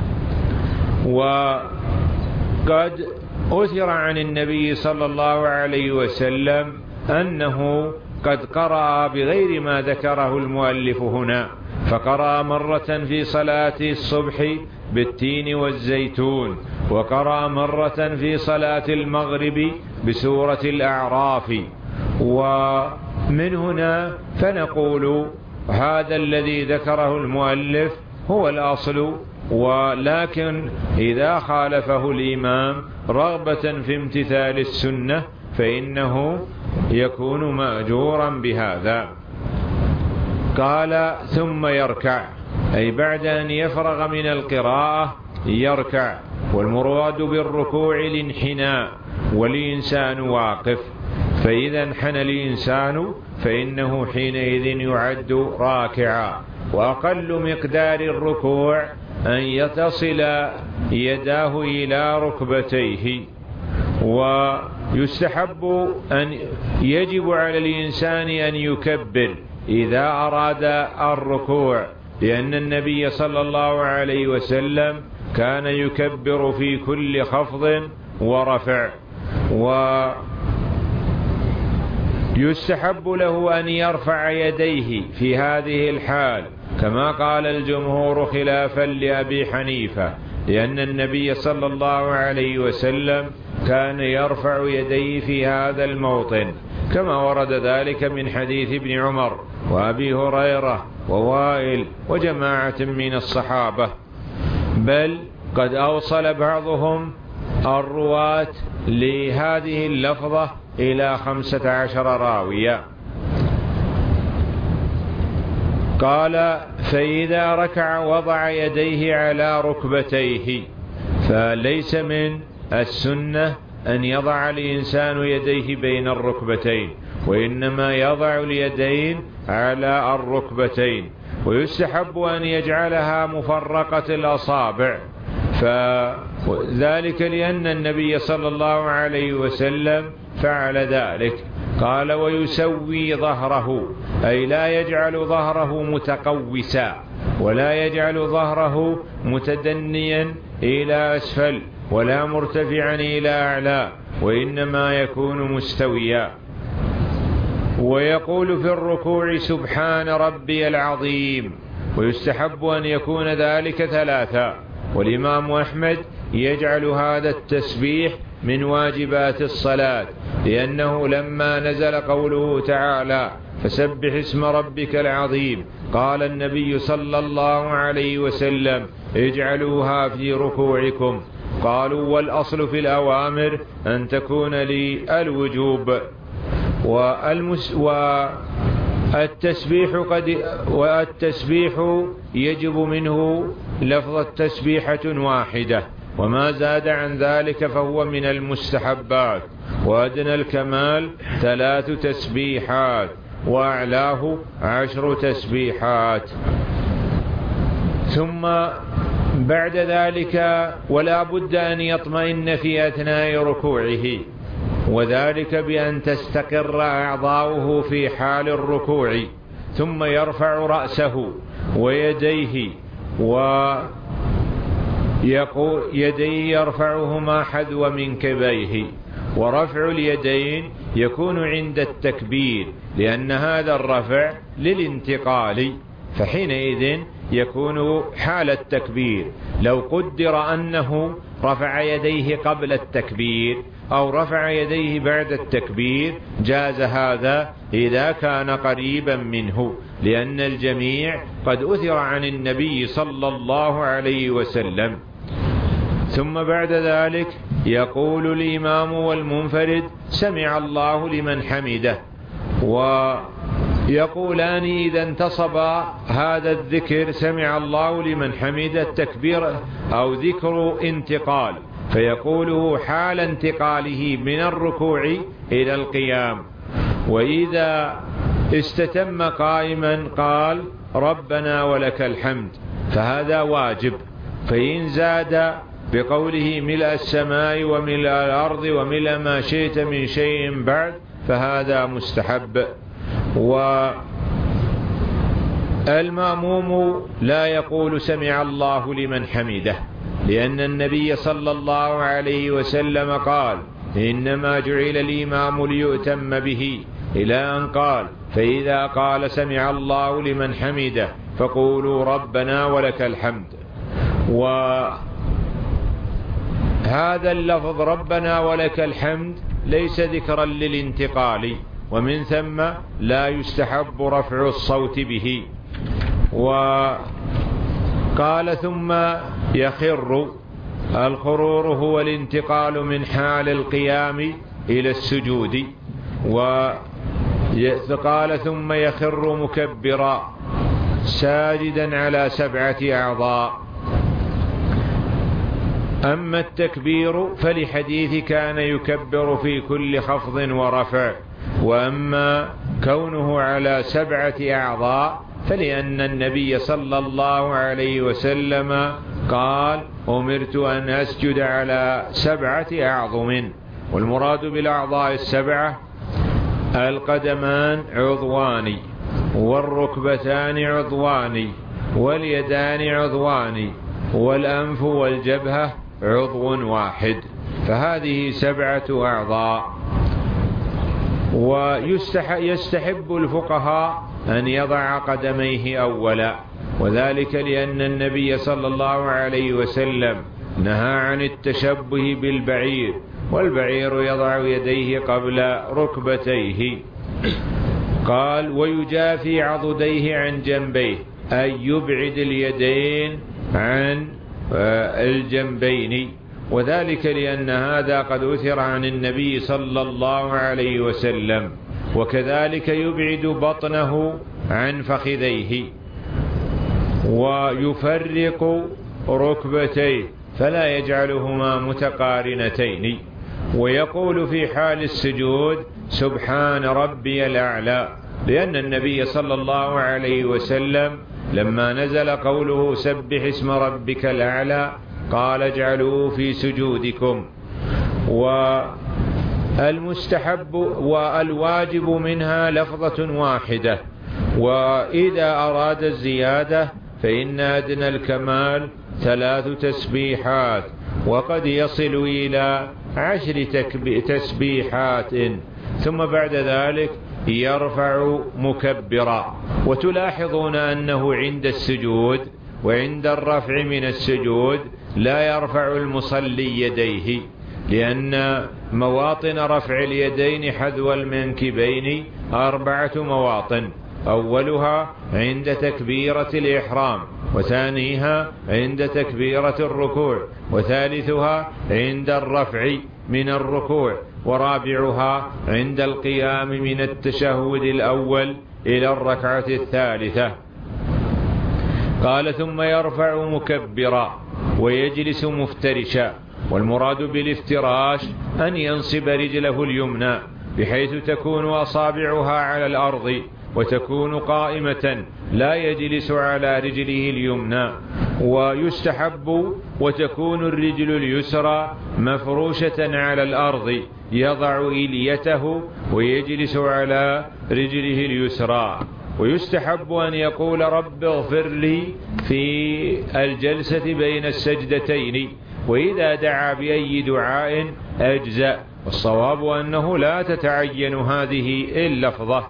وقد أثر عن النبي صلى الله عليه وسلم أنه قد قرأ بغير ما ذكره المؤلف هنا، فقرأ مرة في صلاة الصبح بالتين والزيتون، وقرأ مرة في صلاة المغرب بسورة الأعراف. ومن هنا فنقول هذا الذي ذكره المؤلف هو الأصل، ولكن إذا خالفه الإمام رغبة في امتثال السنة فإنه يكون مأجورا بهذا. قال ثم يركع، أي بعد أن يفرغ من القراءة يركع، والمراد بالركوع الانحناء، والإنسان واقف، فإذا انحنى الإنسان فإنه حينئذ يعد راكعا. وأقل مقدار الركوع أن يتصل يداه إلى ركبتيه. ويستحب يجب على الإنسان أن يكبر إذا أراد الركوع، لأن النبي صلى الله عليه وسلم كان يكبر في كل خفض ورفع. ويستحب له أن يرفع يديه في هذه الحال، كما قال الجمهور خلافا لأبي حنيفة، لأن النبي صلى الله عليه وسلم كان يرفع يديه في هذا الموطن، كما ورد ذلك من حديث ابن عمر وأبي هريرة ووائل وجماعة من الصحابة. بل قد أوصل بعضهم الرواة لهذه اللفظة إلى 15 راوية. قال: فإذا ركع وضع يديه على ركبتيه، فليس من السنة أن يضع الإنسان يديه بين الركبتين، وإنما يضع اليدين على الركبتين، ويستحب أن يجعلها مفرقة الأصابع، فذلك لأن النبي صلى الله عليه وسلم فعل ذلك. قال: ويسوي ظهره، أي لا يجعل ظهره متقوسا، ولا يجعل ظهره متدنيا إلى أسفل ولا مرتفعا إلى أعلى، وإنما يكون مستويا. ويقول في الركوع: سبحان ربي العظيم، ويستحب أن يكون ذلك 3. والإمام أحمد يجعل هذا التسبيح من واجبات الصلاة، لأنه لما نزل قوله تعالى: فسبح اسم ربك العظيم، قال النبي صلى الله عليه وسلم: اجعلوها في ركوعكم. قالوا: والأصل في الأوامر أن تكون للوجوب. والتسبيح يجب منه لفظ تسبيحة واحدة، وما زاد عن ذلك فهو من المستحبات. وأدنى الكمال 3 تسبيحات، وأعلاه 10 تسبيحات. ثم بعد ذلك ولا بد أن يطمئن في أثناء ركوعه، وذلك بأن تستقر أعضاؤه في حال الركوع، ثم يرفع رأسه ويديه، يديه يرفعهما حذو منكبيه. ورفع اليدين يكون عند التكبير، لأن هذا الرفع للانتقال، فحينئذ يكون حال التكبير. لو قدر أنه رفع يديه قبل التكبير أو رفع يديه بعد التكبير جاز هذا إذا كان قريبا منه، لأن الجميع قد أثر عن النبي صلى الله عليه وسلم. ثم بعد ذلك يقول الإمام والمنفرد: سمع الله لمن حمده. ويقولان إذا انتصب هذا الذكر سمع الله لمن حمده التكبير أو ذكر انتقال، فيقوله حال انتقاله من الركوع إلى القيام. وإذا استتم قائما قال: ربنا ولك الحمد، فهذا واجب. فإن زاد بقوله: ملء السماء وملء الأرض وملء ما شئت من شيء بعد، فهذا مستحب. والمأموم لا يقول سمع الله لمن حمده، لأن النبي صلى الله عليه وسلم قال: إنما جعل الإمام ليؤتم به، إلى أن قال: فإذا قال سمع الله لمن حمده فقولوا ربنا ولك الحمد. وهذا اللفظ ربنا ولك الحمد ليس ذكرا للانتقال، ومن ثم لا يستحب رفع الصوت به. وقال: ثم يخر. الخرور هو الانتقال من حال القيام إلى السجود. وقال: ثم يخر مكبرا ساجدا على 7 أعضاء. أما التكبير فلحديث كان يكبر في كل خفض ورفع. وأما كونه على 7 أعضاء فلأن النبي صلى الله عليه وسلم قال: أمرت أن أسجد على 7 أعظم. والمراد بالأعضاء 7 القدمان عضوان، والركبتان عضوان، واليدان عضوان، والأنف والجبهة عضو واحد، فهذه 7 أعضاء. ويستحب الفقهاء أن يضع قدميه أولا، وذلك لأن النبي صلى الله عليه وسلم نهى عن التشبه بالبعير، والبعير يضع يديه قبل ركبتيه. قال: ويجافي عضديه عن جنبيه، أي يبعد اليدين عن الجنبين، وذلك لأن هذا قد أثر عن النبي صلى الله عليه وسلم. وكذلك يبعد بطنه عن فخذيه ويفرق ركبتيه فلا يجعلهما متقارنتين، ويقول في حال السجود سبحان ربي الأعلى، لأن النبي صلى الله عليه وسلم لما نزل قوله سبح اسم ربك الأعلى قال اجعلوه في سجودكم. والمستحب والواجب منها لفظة واحدة، وإذا أراد الزيادة فإن أدنى الكمال 3 تسبيحات، وقد يصل إلى 10 تسبيحات، ثم بعد ذلك يرفع مكبرا. وتلاحظون أنه عند السجود وعند الرفع من السجود لا يرفع المصلي يديه، لأن مواطن رفع اليدين حذو المنكبين 4 مواطن، أولها عند تكبيرة الإحرام، وثانيها عند تكبيرة الركوع، وثالثها عند الرفع من الركوع، ورابعها عند القيام من التشهد الأول إلى الركعة الثالثة. قال ثم يرفع مكبرا ويجلس مفترشا، والمراد بالافتراش أن ينصب رجله اليمنى بحيث تكون أصابعها على الأرض وتكون قائمة، لا يجلس على رجله اليمنى. ويستحب وتكون الرجل اليسرى مفروشة على الأرض، يضع إليته ويجلس على رجله اليسرى. ويستحب أن يقول رب اغفر لي في الجلسة بين السجدتين، وإذا دعا بأي دعاء أجزأ، والصواب أنه لا تتعين هذه اللفظة.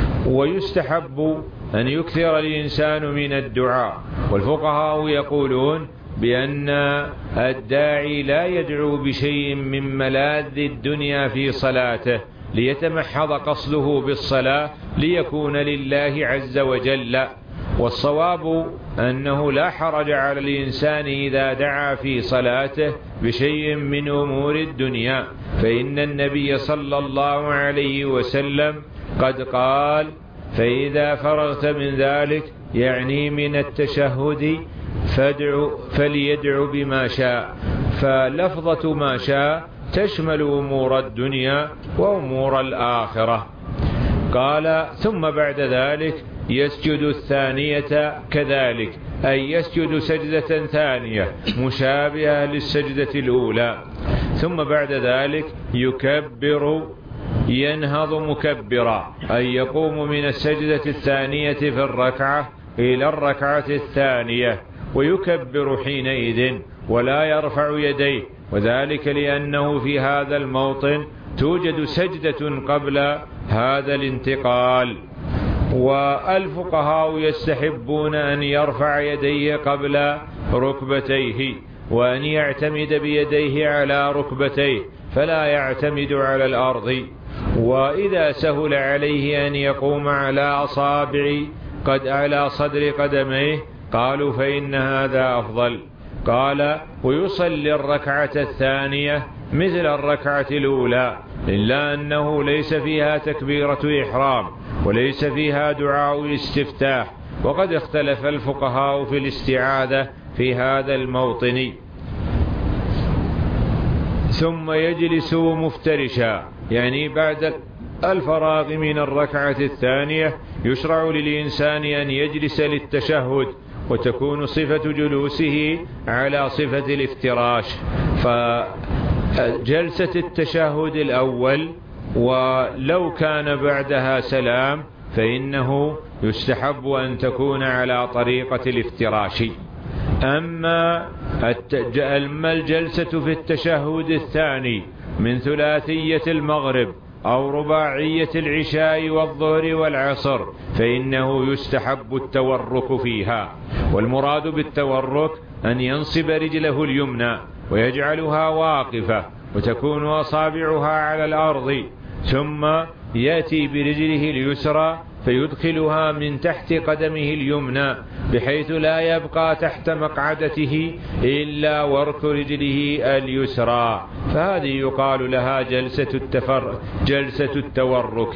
ويستحب أن يكثر الإنسان من الدعاء، والفقهاء يقولون بأن الداعي لا يدعو بشيء من ملاذ الدنيا في صلاته ليتمحض قصده بالصلاة ليكون لله عز وجل. والصواب أنه لا حرج على الإنسان إذا دعا في صلاته بشيء من أمور الدنيا، فإن النبي صلى الله عليه وسلم قد قال فإذا فرغت من ذلك، يعني من التشهد، فليدعو بما شاء. فلفظة ما شاء تشمل أمور الدنيا وأمور الآخرة. قال ثم بعد ذلك يسجد الثانية كذلك، أي يسجد سجدة ثانية مشابهة للسجدة الأولى. ثم بعد ذلك يكبر، ينهض مكبرا، أي يقوم من السجدة الثانية في الركعة إلى الركعة الثانية، ويكبر حينئذ ولا يرفع يديه، وذلك لأنه في هذا الموطن توجد سجدة قبل هذا الانتقال. والفقهاء يستحبون أن يرفع يديه قبل ركبتيه، وأن يعتمد بيديه على ركبتيه فلا يعتمد على الأرض. وإذا سهل عليه أن يقوم على أصابع على صدر قدميه قالوا فإن هذا أفضل. قال ويصلي الركعة الثانية مثل الركعة الأولى، إلا أنه ليس فيها تكبيرة إحرام وليس فيها دعاء استفتاح، وقد اختلف الفقهاء في الاستعاذة في هذا الموطن. ثم يجلس مفترشا، يعني بعد الفراغ من الركعة الثانية يشرع للإنسان أن يجلس للتشهد، وتكون صفة جلوسه على صفة الافتراش. فجلسة التشهد الأول ولو كان بعدها سلام فإنه يستحب أن تكون على طريقة الافتراش. أما الجلسة في التشهد الثاني من ثلاثية المغرب أو رباعية العشاء والظهر والعصر فإنه يستحب التورك فيها. والمراد بالتورك أن ينصب رجله اليمنى ويجعلها واقفة وتكون أصابعها على الأرض، ثم يأتي برجله اليسرى فيدخلها من تحت قدمه اليمنى بحيث لا يبقى تحت مقعدته إلا ورك رجله اليسرى، فهذه يقال لها جلسة التورك.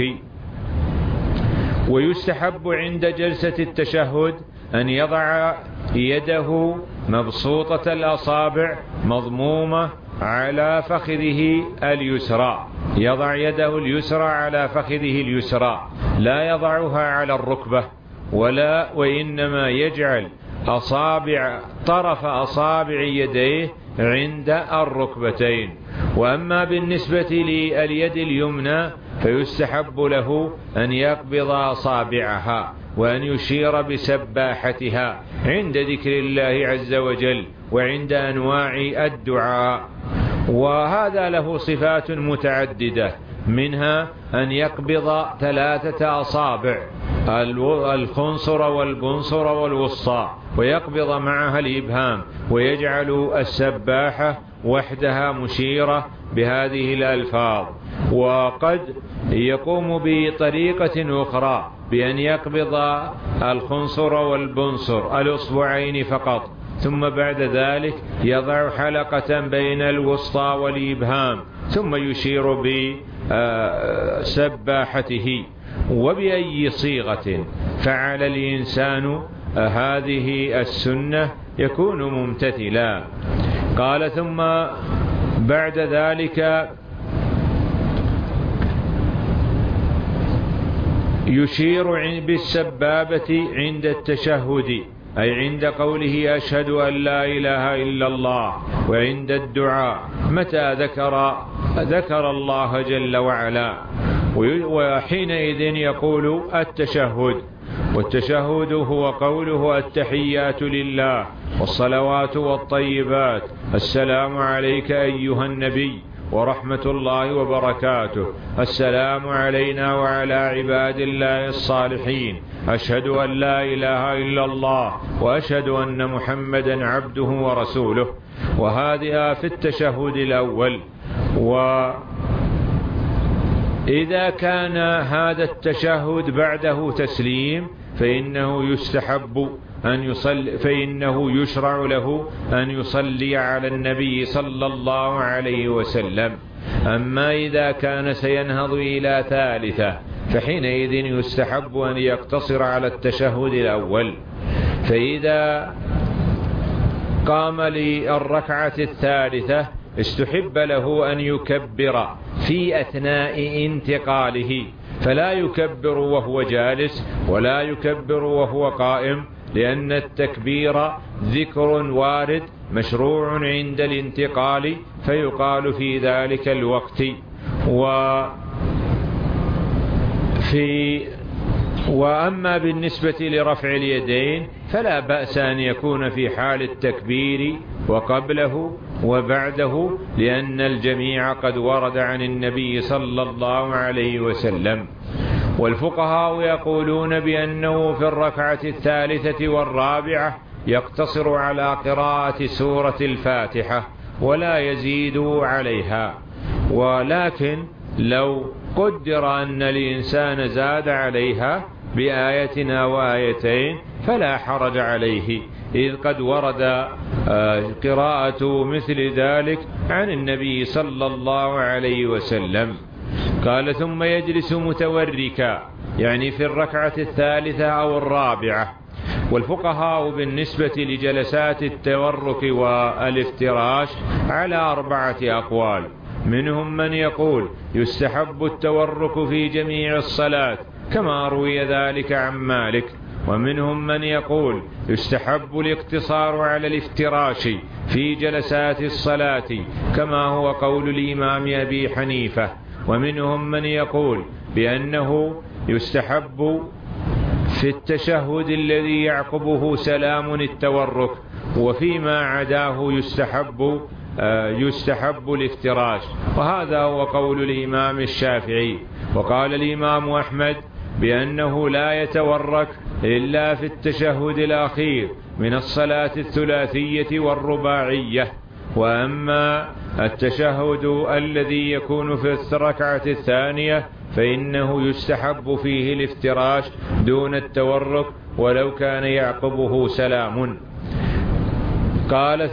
ويستحب عند جلسة التشهد أن يضع يده مبسوطة الأصابع مضمومة على فخذه اليسرى، يضع يده اليسرى على فخذه اليسرى، لا يضعها على الركبة وإنما يجعل طرف أصابع يديه عند الركبتين. وأما بالنسبة لليد اليمنى فيستحب له أن يقبض أصابعها وأن يشير بسباحتها عند ذكر الله عز وجل وعند أنواع الدعاء. وهذا له صفات متعددة، منها أن يقبض 3 أصابع، الخنصر والبنصر والوسطى، ويقبض معها الإبهام، ويجعل السباحة وحدها مشيرة بهذه الألفاظ. وقد يقوم بطريقة أخرى بأن يقبض الخنصر والبنصر الأصبعين فقط، ثم بعد ذلك يضع حلقة بين الوسطى والإبهام، ثم يشير بسباحته. وبأي صيغة فعل الإنسان هذه السنة يكون ممتثلا. قال ثم بعد ذلك يشير بالسبابة عند التشهد، أي عند قوله أشهد أن لا إله إلا الله، وعند الدعاء متى ذكر الله جل وعلا، وحينئذ يقول التشهد. والتشهد هو قوله التحيات لله والصلوات والطيبات، السلام عليك أيها النبي ورحمة الله وبركاته، السلام علينا وعلى عباد الله الصالحين، أشهد أن لا إله إلا الله وأشهد أن محمدا عبده ورسوله. وهذه في التشهد الأول. وإذا كان هذا التشهد بعده تسليم فإنه يشرع له أن يصلي على النبي صلى الله عليه وسلم. أما إذا كان سينهض إلى ثالثة فحينئذ يستحب أن يقتصر على التشهد الأول. فإذا قام للركعة الثالثة استحب له أن يكبر في أثناء انتقاله، فلا يكبر وهو جالس ولا يكبر وهو قائم، لأن التكبير ذكر وارد مشروع عند الانتقال فيقال في ذلك الوقت. وأما بالنسبة لرفع اليدين فلا بأس أن يكون في حال التكبير وقبله وبعده، لأن الجميع قد ورد عن النبي صلى الله عليه وسلم. والفقهاء يقولون بأنه في الركعة الثالثة والرابعة يقتصر على قراءة سورة الفاتحة ولا يزيد عليها، ولكن لو قدر أن الإنسان زاد عليها بآية أو آيتين فلا حرج عليه، إذ قد ورد قراءة مثل ذلك عن النبي صلى الله عليه وسلم. قال ثم يجلس متوركا، يعني في الركعة الثالثة أو الرابعة. والفقهاء بالنسبة لجلسات التورك والافتراش على 4 أقوال، منهم من يقول يستحب التورك في جميع الصلاة كما روي ذلك عن مالك، ومنهم من يقول يستحب الاقتصار على الافتراش في جلسات الصلاة كما هو قول الإمام أبي حنيفة، ومنهم من يقول بأنه يستحب في التشهد الذي يعقبه سلام التورك، وفيما عداه يستحب الافتراش، وهذا هو قول الإمام الشافعي. وقال الإمام أحمد بأنه لا يتورك إلا في التشهد الأخير من الصلاة الثلاثية والرباعية. وأما التشهد الذي يكون في الركعة الثانية فإنه يستحب فيه الافتراش دون التورك ولو كان يعقبه سلام. قال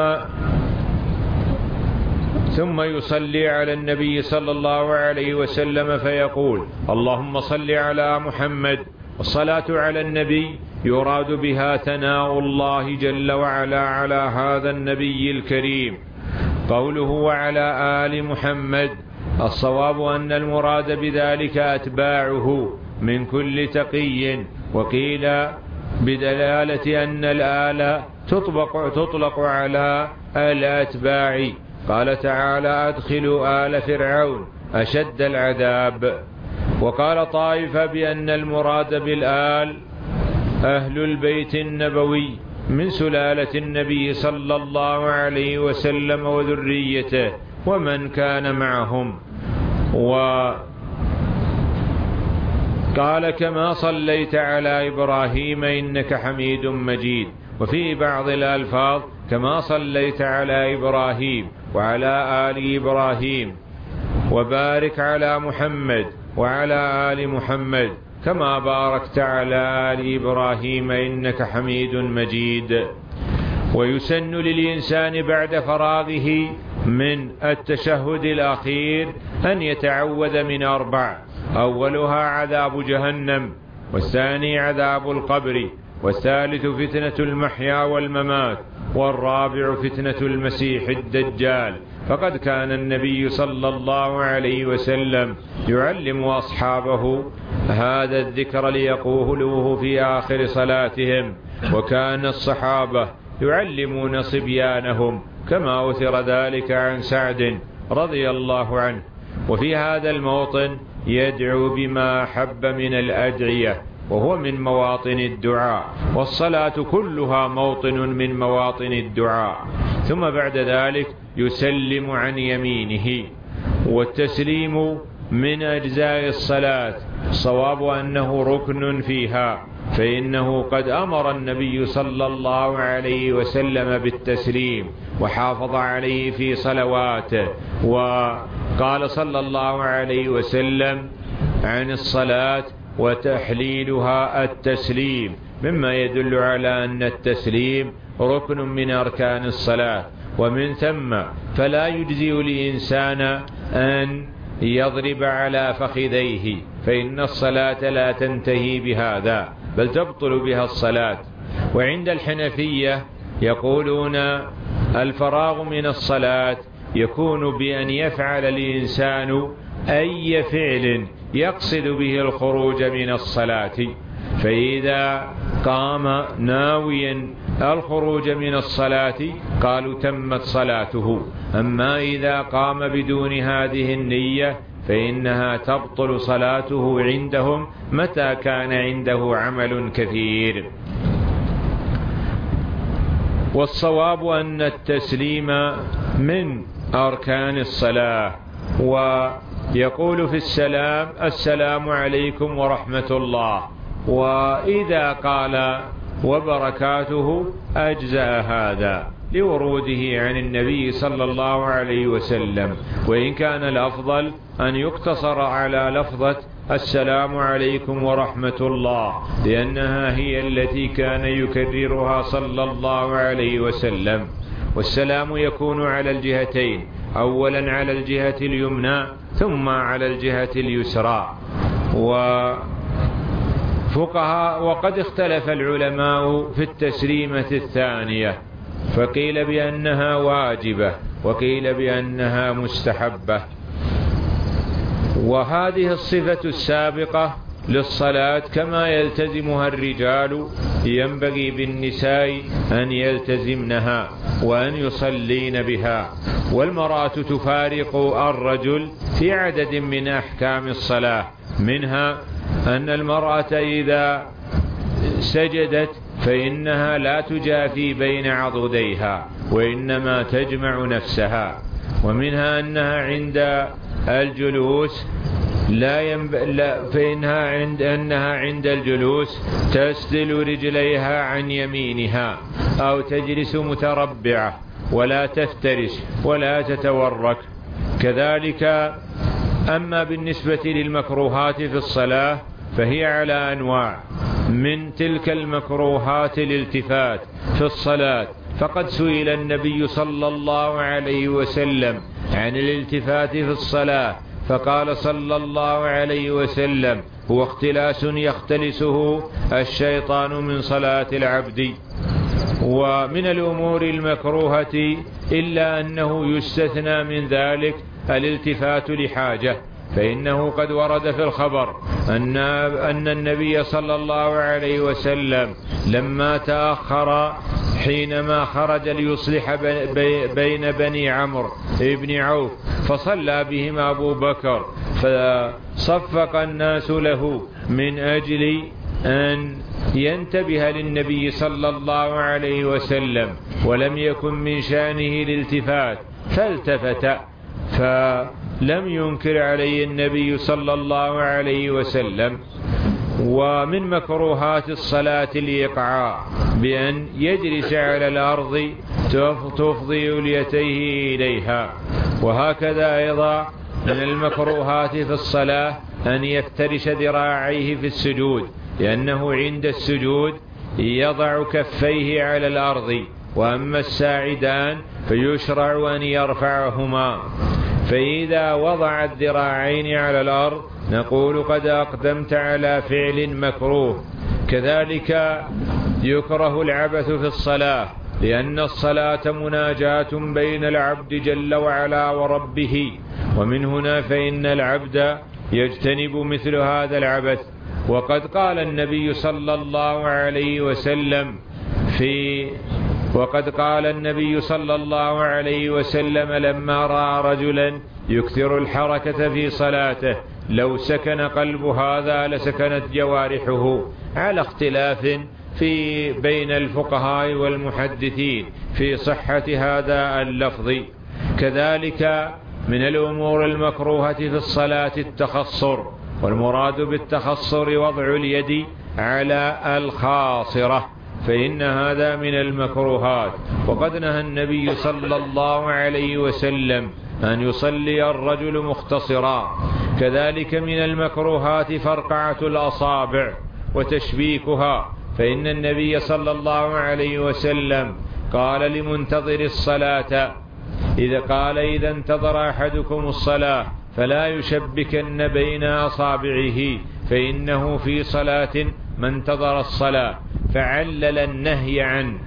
ثم يصلي على النبي صلى الله عليه وسلم فيقول اللهم صل على محمد. الصلاة على النبي يراد بها ثناء الله جل وعلا على هذا النبي الكريم. قوله وعلى آل محمد، الصواب أن المراد بذلك أتباعه من كل تقي، وقيل بدلالة أن الآل تطلق على الأتباع. قال تعالى أدخلوا آل فرعون أشد العذاب. وقال طائفة بأن المراد بالآل أهل البيت النبوي من سلالة النبي صلى الله عليه وسلم وذريته ومن كان معهم. وقال كما صليت على إبراهيم إنك حميد مجيد. وفي بعض الألفاظ كما صليت على إبراهيم وعلى آل إبراهيم وبارك على محمد وعلى آل محمد كما باركت على آل إبراهيم إنك حميد مجيد. ويسن للإنسان بعد فراغه من التشهد الأخير أن يتعوذ من 4، أولها عذاب جهنم، والثاني عذاب القبر، والثالث فتنة المحيا والممات، والرابع فتنة المسيح الدجال. فقد كان النبي صلى الله عليه وسلم يعلم أصحابه هذا الذكر ليقولوه في آخر صلاتهم، وكان الصحابة يعلمون صبيانهم كما أثر ذلك عن سعد رضي الله عنه. وفي هذا الموطن يدعو بما أحب من الأدعية، وهو من مواطن الدعاء، والصلاة كلها موطن من مواطن الدعاء. ثم بعد ذلك يسلم عن يمينه، والتسليم من أجزاء الصلاة، الصواب أنه ركن فيها، فإنه قد أمر النبي صلى الله عليه وسلم بالتسليم وحافظ عليه في صلواته. وقال صلى الله عليه وسلم عن الصلاة وتحليلها التسليم، مما يدل على أن التسليم ركن من أركان الصلاة. ومن ثم فلا يجزي الإنسان أن يضرب على فخذيه، فإن الصلاة لا تنتهي بهذا بل تبطل بها الصلاة. وعند الحنفية يقولون الفراغ من الصلاة يكون بأن يفعل الإنسان أي فعل يقصد به الخروج من الصلاة، فإذا قام ناويا الخروج من الصلاة قالوا تمت صلاته. أما إذا قام بدون هذه النية فإنها تبطل صلاته عندهم متى كان عنده عمل كثير. والصواب أن التسليم من أركان الصلاة. ويقول في السلام السلام عليكم ورحمة الله، وإذا قال وبركاته أجزأ هذا لوروده عن النبي صلى الله عليه وسلم. وإن كان الأفضل أن يقتصر على لفظة السلام عليكم ورحمة الله، لأنها هي التي كان يكررها صلى الله عليه وسلم. والسلام يكون على الجهتين، أولا على الجهة اليمنى ثم على الجهة اليسرى. وقد اختلف العلماء في التسليمة الثانية، فقيل بأنها واجبة وقيل بأنها مستحبة. وهذه الصفة السابقة للصلاة كما يلتزمها الرجال ينبغي بالنساء أن يلتزمنها وأن يصلين بها. والمرأة تفارق الرجل في عدد من أحكام الصلاة، منها أن المرأة إذا سجدت فإنها لا تجافي بين عضديها وإنما تجمع نفسها. ومنها أنها عند الجلوس فإنها عند الجلوس تسدل رجليها عن يمينها أو تجلس متربعة ولا تفترش ولا تتورك. كذلك أما بالنسبة للمكروهات في الصلاة فهي على أنواع. من تلك المكروهات الالتفات في الصلاة، فقد سئل النبي صلى الله عليه وسلم عن الالتفات في الصلاة فقال صلى الله عليه وسلم: هو اختلاس يختلسه الشيطان من صلاة العبد. ومن الأمور المكروهة إلا أنه يستثنى من ذلك الالتفات لحاجة، فإنه قد ورد في الخبر أن النبي صلى الله عليه وسلم لما تأخر حينما خرج ليصلح بين بني عمرو بن عوف فصلى بهم أبو بكر، فصفق الناس له من أجل أن ينتبه للنبي صلى الله عليه وسلم، ولم يكن من شأنه الالتفات فالتفت، فلم ينكر عليه النبي صلى الله عليه وسلم. ومن مكروهات الصلاة الإيقاع بأن يجلس على الأرض تفضي يديه إليها. وهكذا أيضا من المكروهات في الصلاة أن يفترش ذراعيه في السجود، لأنه عند السجود يضع كفيه على الأرض، وأما الساعدان فيشرع أن يرفعهما. فإذا وضع الذراعين على الأرض نقول قد أقدمت على فعل مكروه. كذلك يكره العبث في الصلاة، لأن الصلاة مناجاة بين العبد جل وعلا وربه، ومن هنا فإن العبد يجتنب مثل هذا العبث. وقد قال النبي صلى الله عليه وسلم لما رأى رجلا يكثر الحركة في صلاته: لو سكن قلب هذا لسكنت جوارحه، على اختلاف بين الفقهاء والمحدثين في صحة هذا اللفظ. كذلك من الأمور المكروهة في الصلاة التخصر، والمراد بالتخصر وضع اليد على الخاصرة، فإن هذا من المكروهات. وقد نهى النبي صلى الله عليه وسلم أن يصلي الرجل مختصرا. كذلك من المكروهات فرقعة الأصابع وتشبيكها، فإن النبي صلى الله عليه وسلم قال لمنتظر الصلاة إذا انتظر أحدكم الصلاة فلا يشبكن بين أصابعه فإنه في صلاة ما انتظر الصلاة، فعلل النهي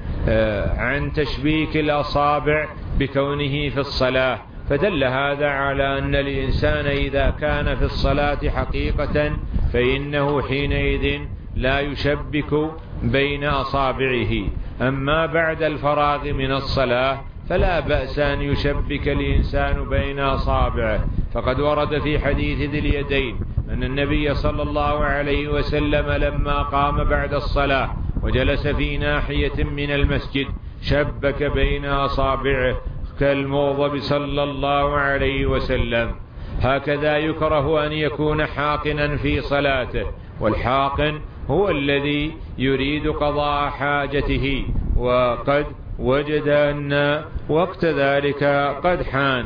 عن تشبيك الأصابع بكونه في الصلاة، فدل هذا على أن الإنسان إذا كان في الصلاة حقيقة فإنه حينئذ لا يشبك بين أصابعه. أما بعد الفراغ من الصلاة فلا بأس أن يشبك الإنسان بين أصابعه، فقد ورد في حديث ذي اليدين أن النبي صلى الله عليه وسلم لما قام بعد الصلاة وجلس في ناحية من المسجد شبك بين أصابعه كالمغضب صلى الله عليه وسلم. هكذا يكره أن يكون حاقنا في صلاته، والحاقن هو الذي يريد قضاء حاجته، وقد وجد أن وقت ذلك قد حان.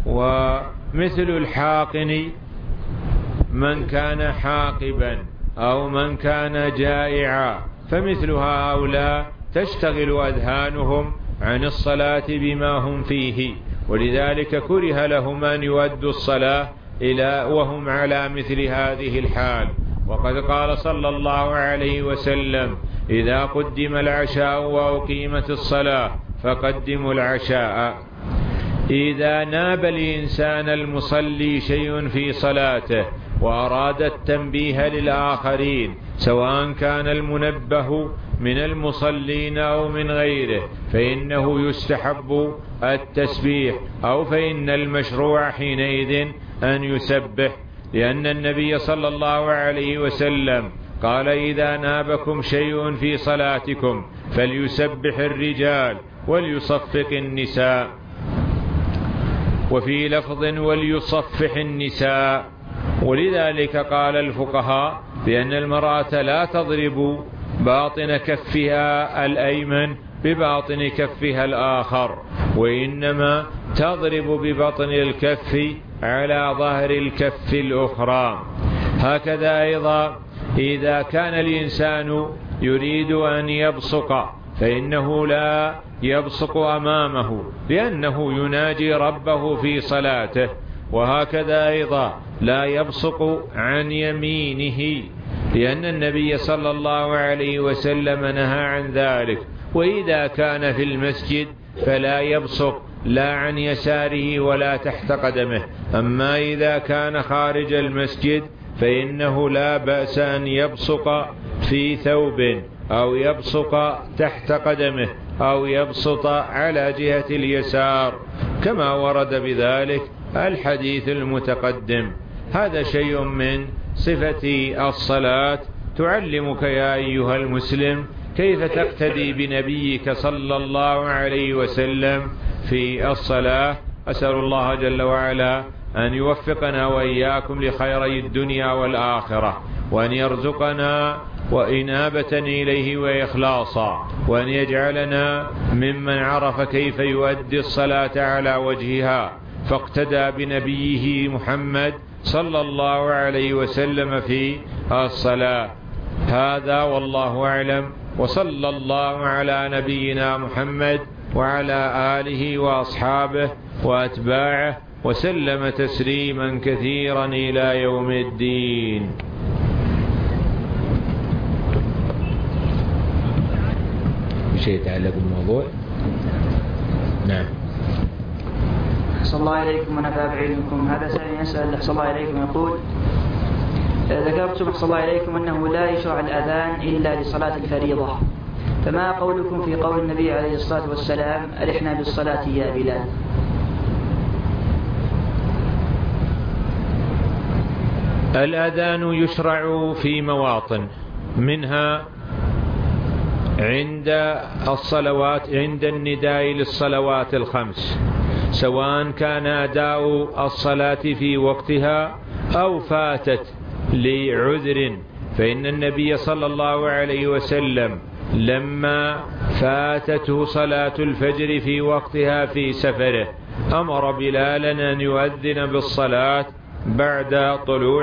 ومثل الحاقن من كان حاقبا أو من كان جائعا، فمثل هؤلاء تشتغل أذهانهم عن الصلاة بما هم فيه، ولذلك كره لهم أن يؤدوا الصلاة وهم على مثل هذه الحال. وقد قال صلى الله عليه وسلم: إذا قدم العشاء وأقيمت الصلاة فقدموا العشاء. إذا ناب الإنسان المصلي شيء في صلاته وأراد التنبيه للآخرين، سواء كان المنبه من المصلين أو من غيره، فإنه يستحب التسبيح، أو فإن المشروع حينئذ أن يسبح، لأن النبي صلى الله عليه وسلم قال: إذا نابكم شيء في صلاتكم فليسبح الرجال وليصفق النساء. وفي لفظ: وليصفح النساء. ولذلك قال الفقهاء بأن المرأة لا تضرب باطن كفها الأيمن بباطن كفها الآخر، وإنما تضرب ببطن الكف على ظهر الكف الأخرى. هكذا أيضا إذا كان الإنسان يريد أن يبصق فإنه لا يبصق أمامه لأنه يناجي ربه في صلاته، وهكذا أيضا لا يبصق عن يمينه لأن النبي صلى الله عليه وسلم نهى عن ذلك. وإذا كان في المسجد فلا يبصق لا عن يساره ولا تحت قدمه. أما إذا كان خارج المسجد فإنه لا بأس أن يبصق في ثوب أو يبصق تحت قدمه أو يبسط على جهة اليسار كما ورد بذلك الحديث المتقدم. هذا شيء من صفة الصلاة تعلمك يا أيها المسلم كيف تقتدي بنبيك صلى الله عليه وسلم في الصلاة. أسأل الله جل وعلا أن يوفقنا وإياكم لخيري الدنيا والآخرة، وأن يرزقنا وإنابة إليه وإخلاصا، وأن يجعلنا ممن عرف كيف يؤدي الصلاة على وجهها فاقتدى بنبيه محمد صلى الله عليه وسلم في الصلاة. هذا والله أعلم، وصلى الله على نبينا محمد وعلى آله وأصحابه وأتباعه وسلم تسليما كثيرا إلى يوم الدين. شيء يتعلق بالموضوع؟ نعم. أحسن الله إليكم ونفع بعلمكم. هذا سائل يسأل أحسن الله إليكم يقول: ذكرتم أحسن الله إليكم أنه لا يشرع الأذان إلا لصلاة الفريضة، فما قولكم في قول النبي عليه الصلاة والسلام: أرحنا بالصلاة يا بلال؟ الأذان يشرع في مواطن، منها عند الصلوات، عند النداء للصلوات الخمس، سواء كان أداء الصلاة في وقتها أو فاتت لعذر، فإن النبي صلى الله عليه وسلم لما فاتته صلاة الفجر في وقتها في سفره أمر بلالا أن يؤذن بالصلاة بعد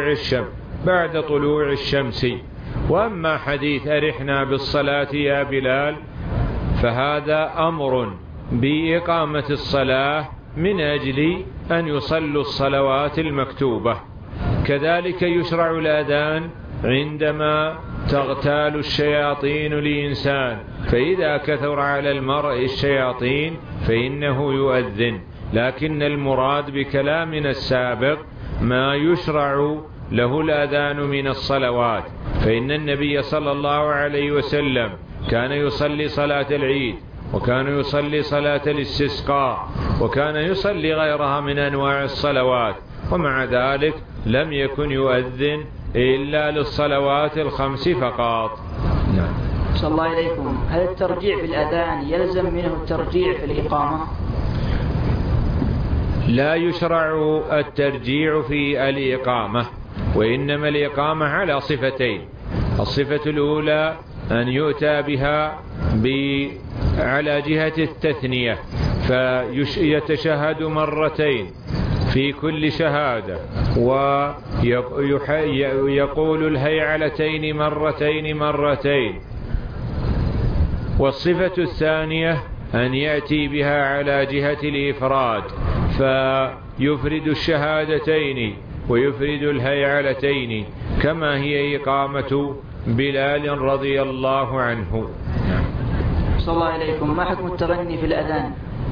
طلوع الشمس. وأما حديث أرحنا بالصلاة يا بلال فهذا أمر بإقامة الصلاة من أجل أن يصلوا الصلوات المكتوبة. كذلك يشرع الأذان عندما تغتال الشياطين لإنسان، فإذا كثر على المرء الشياطين فإنه يؤذن. لكن المراد بكلامنا السابق ما يشرع له الأذان من الصلوات، فإن النبي صلى الله عليه وسلم كان يصلي صلاة العيد، وكان يصلي صلاة الاستسقاء، وكان يصلي غيرها من أنواع الصلوات، ومع ذلك لم يكن يؤذن إلا للصلوات الخمس فقط. نعم. صلى الله عليكم. هل الترجيع في الأذان يلزم منه الترجيع في الإقامة؟ لا يشرع الترجيع في الإقامة، وإنما الإقامة على صفتين: الصفة الأولى أن يؤتى بها على جهة التثنية، فيتشهد مرتين في كل شهادة، ويقول الهيعلتين مرتين. والصفة الثانية أن يأتي بها على جهة الإفراد، فيفرد الشهادتين ويفرد الهيعلتين كما هي إقامة بلال رضي الله عنه. صلى الله عليكم. ما حكم التغني في الأذان؟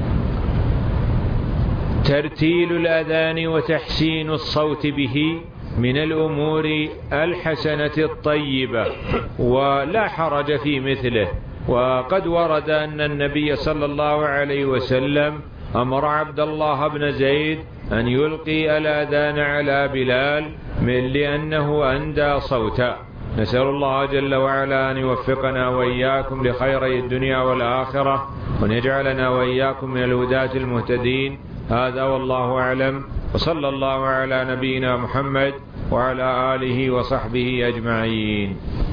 ترتيل الأذان وتحسين الصوت به من الأمور الحسنة الطيبة ولا حرج في مثله. وقد ورد أن النبي صلى الله عليه وسلم أمر عبد الله بن زيد أن يلقي الأذان على بلال لأنه أندى صوتا. نسأل الله جل وعلا أن يوفقنا وإياكم لخيري الدنيا والآخرة، وأن يجعلنا وإياكم من الهداة المهتدين. هذا والله أعلم، وصلى الله على نبينا محمد وعلى آله وصحبه أجمعين.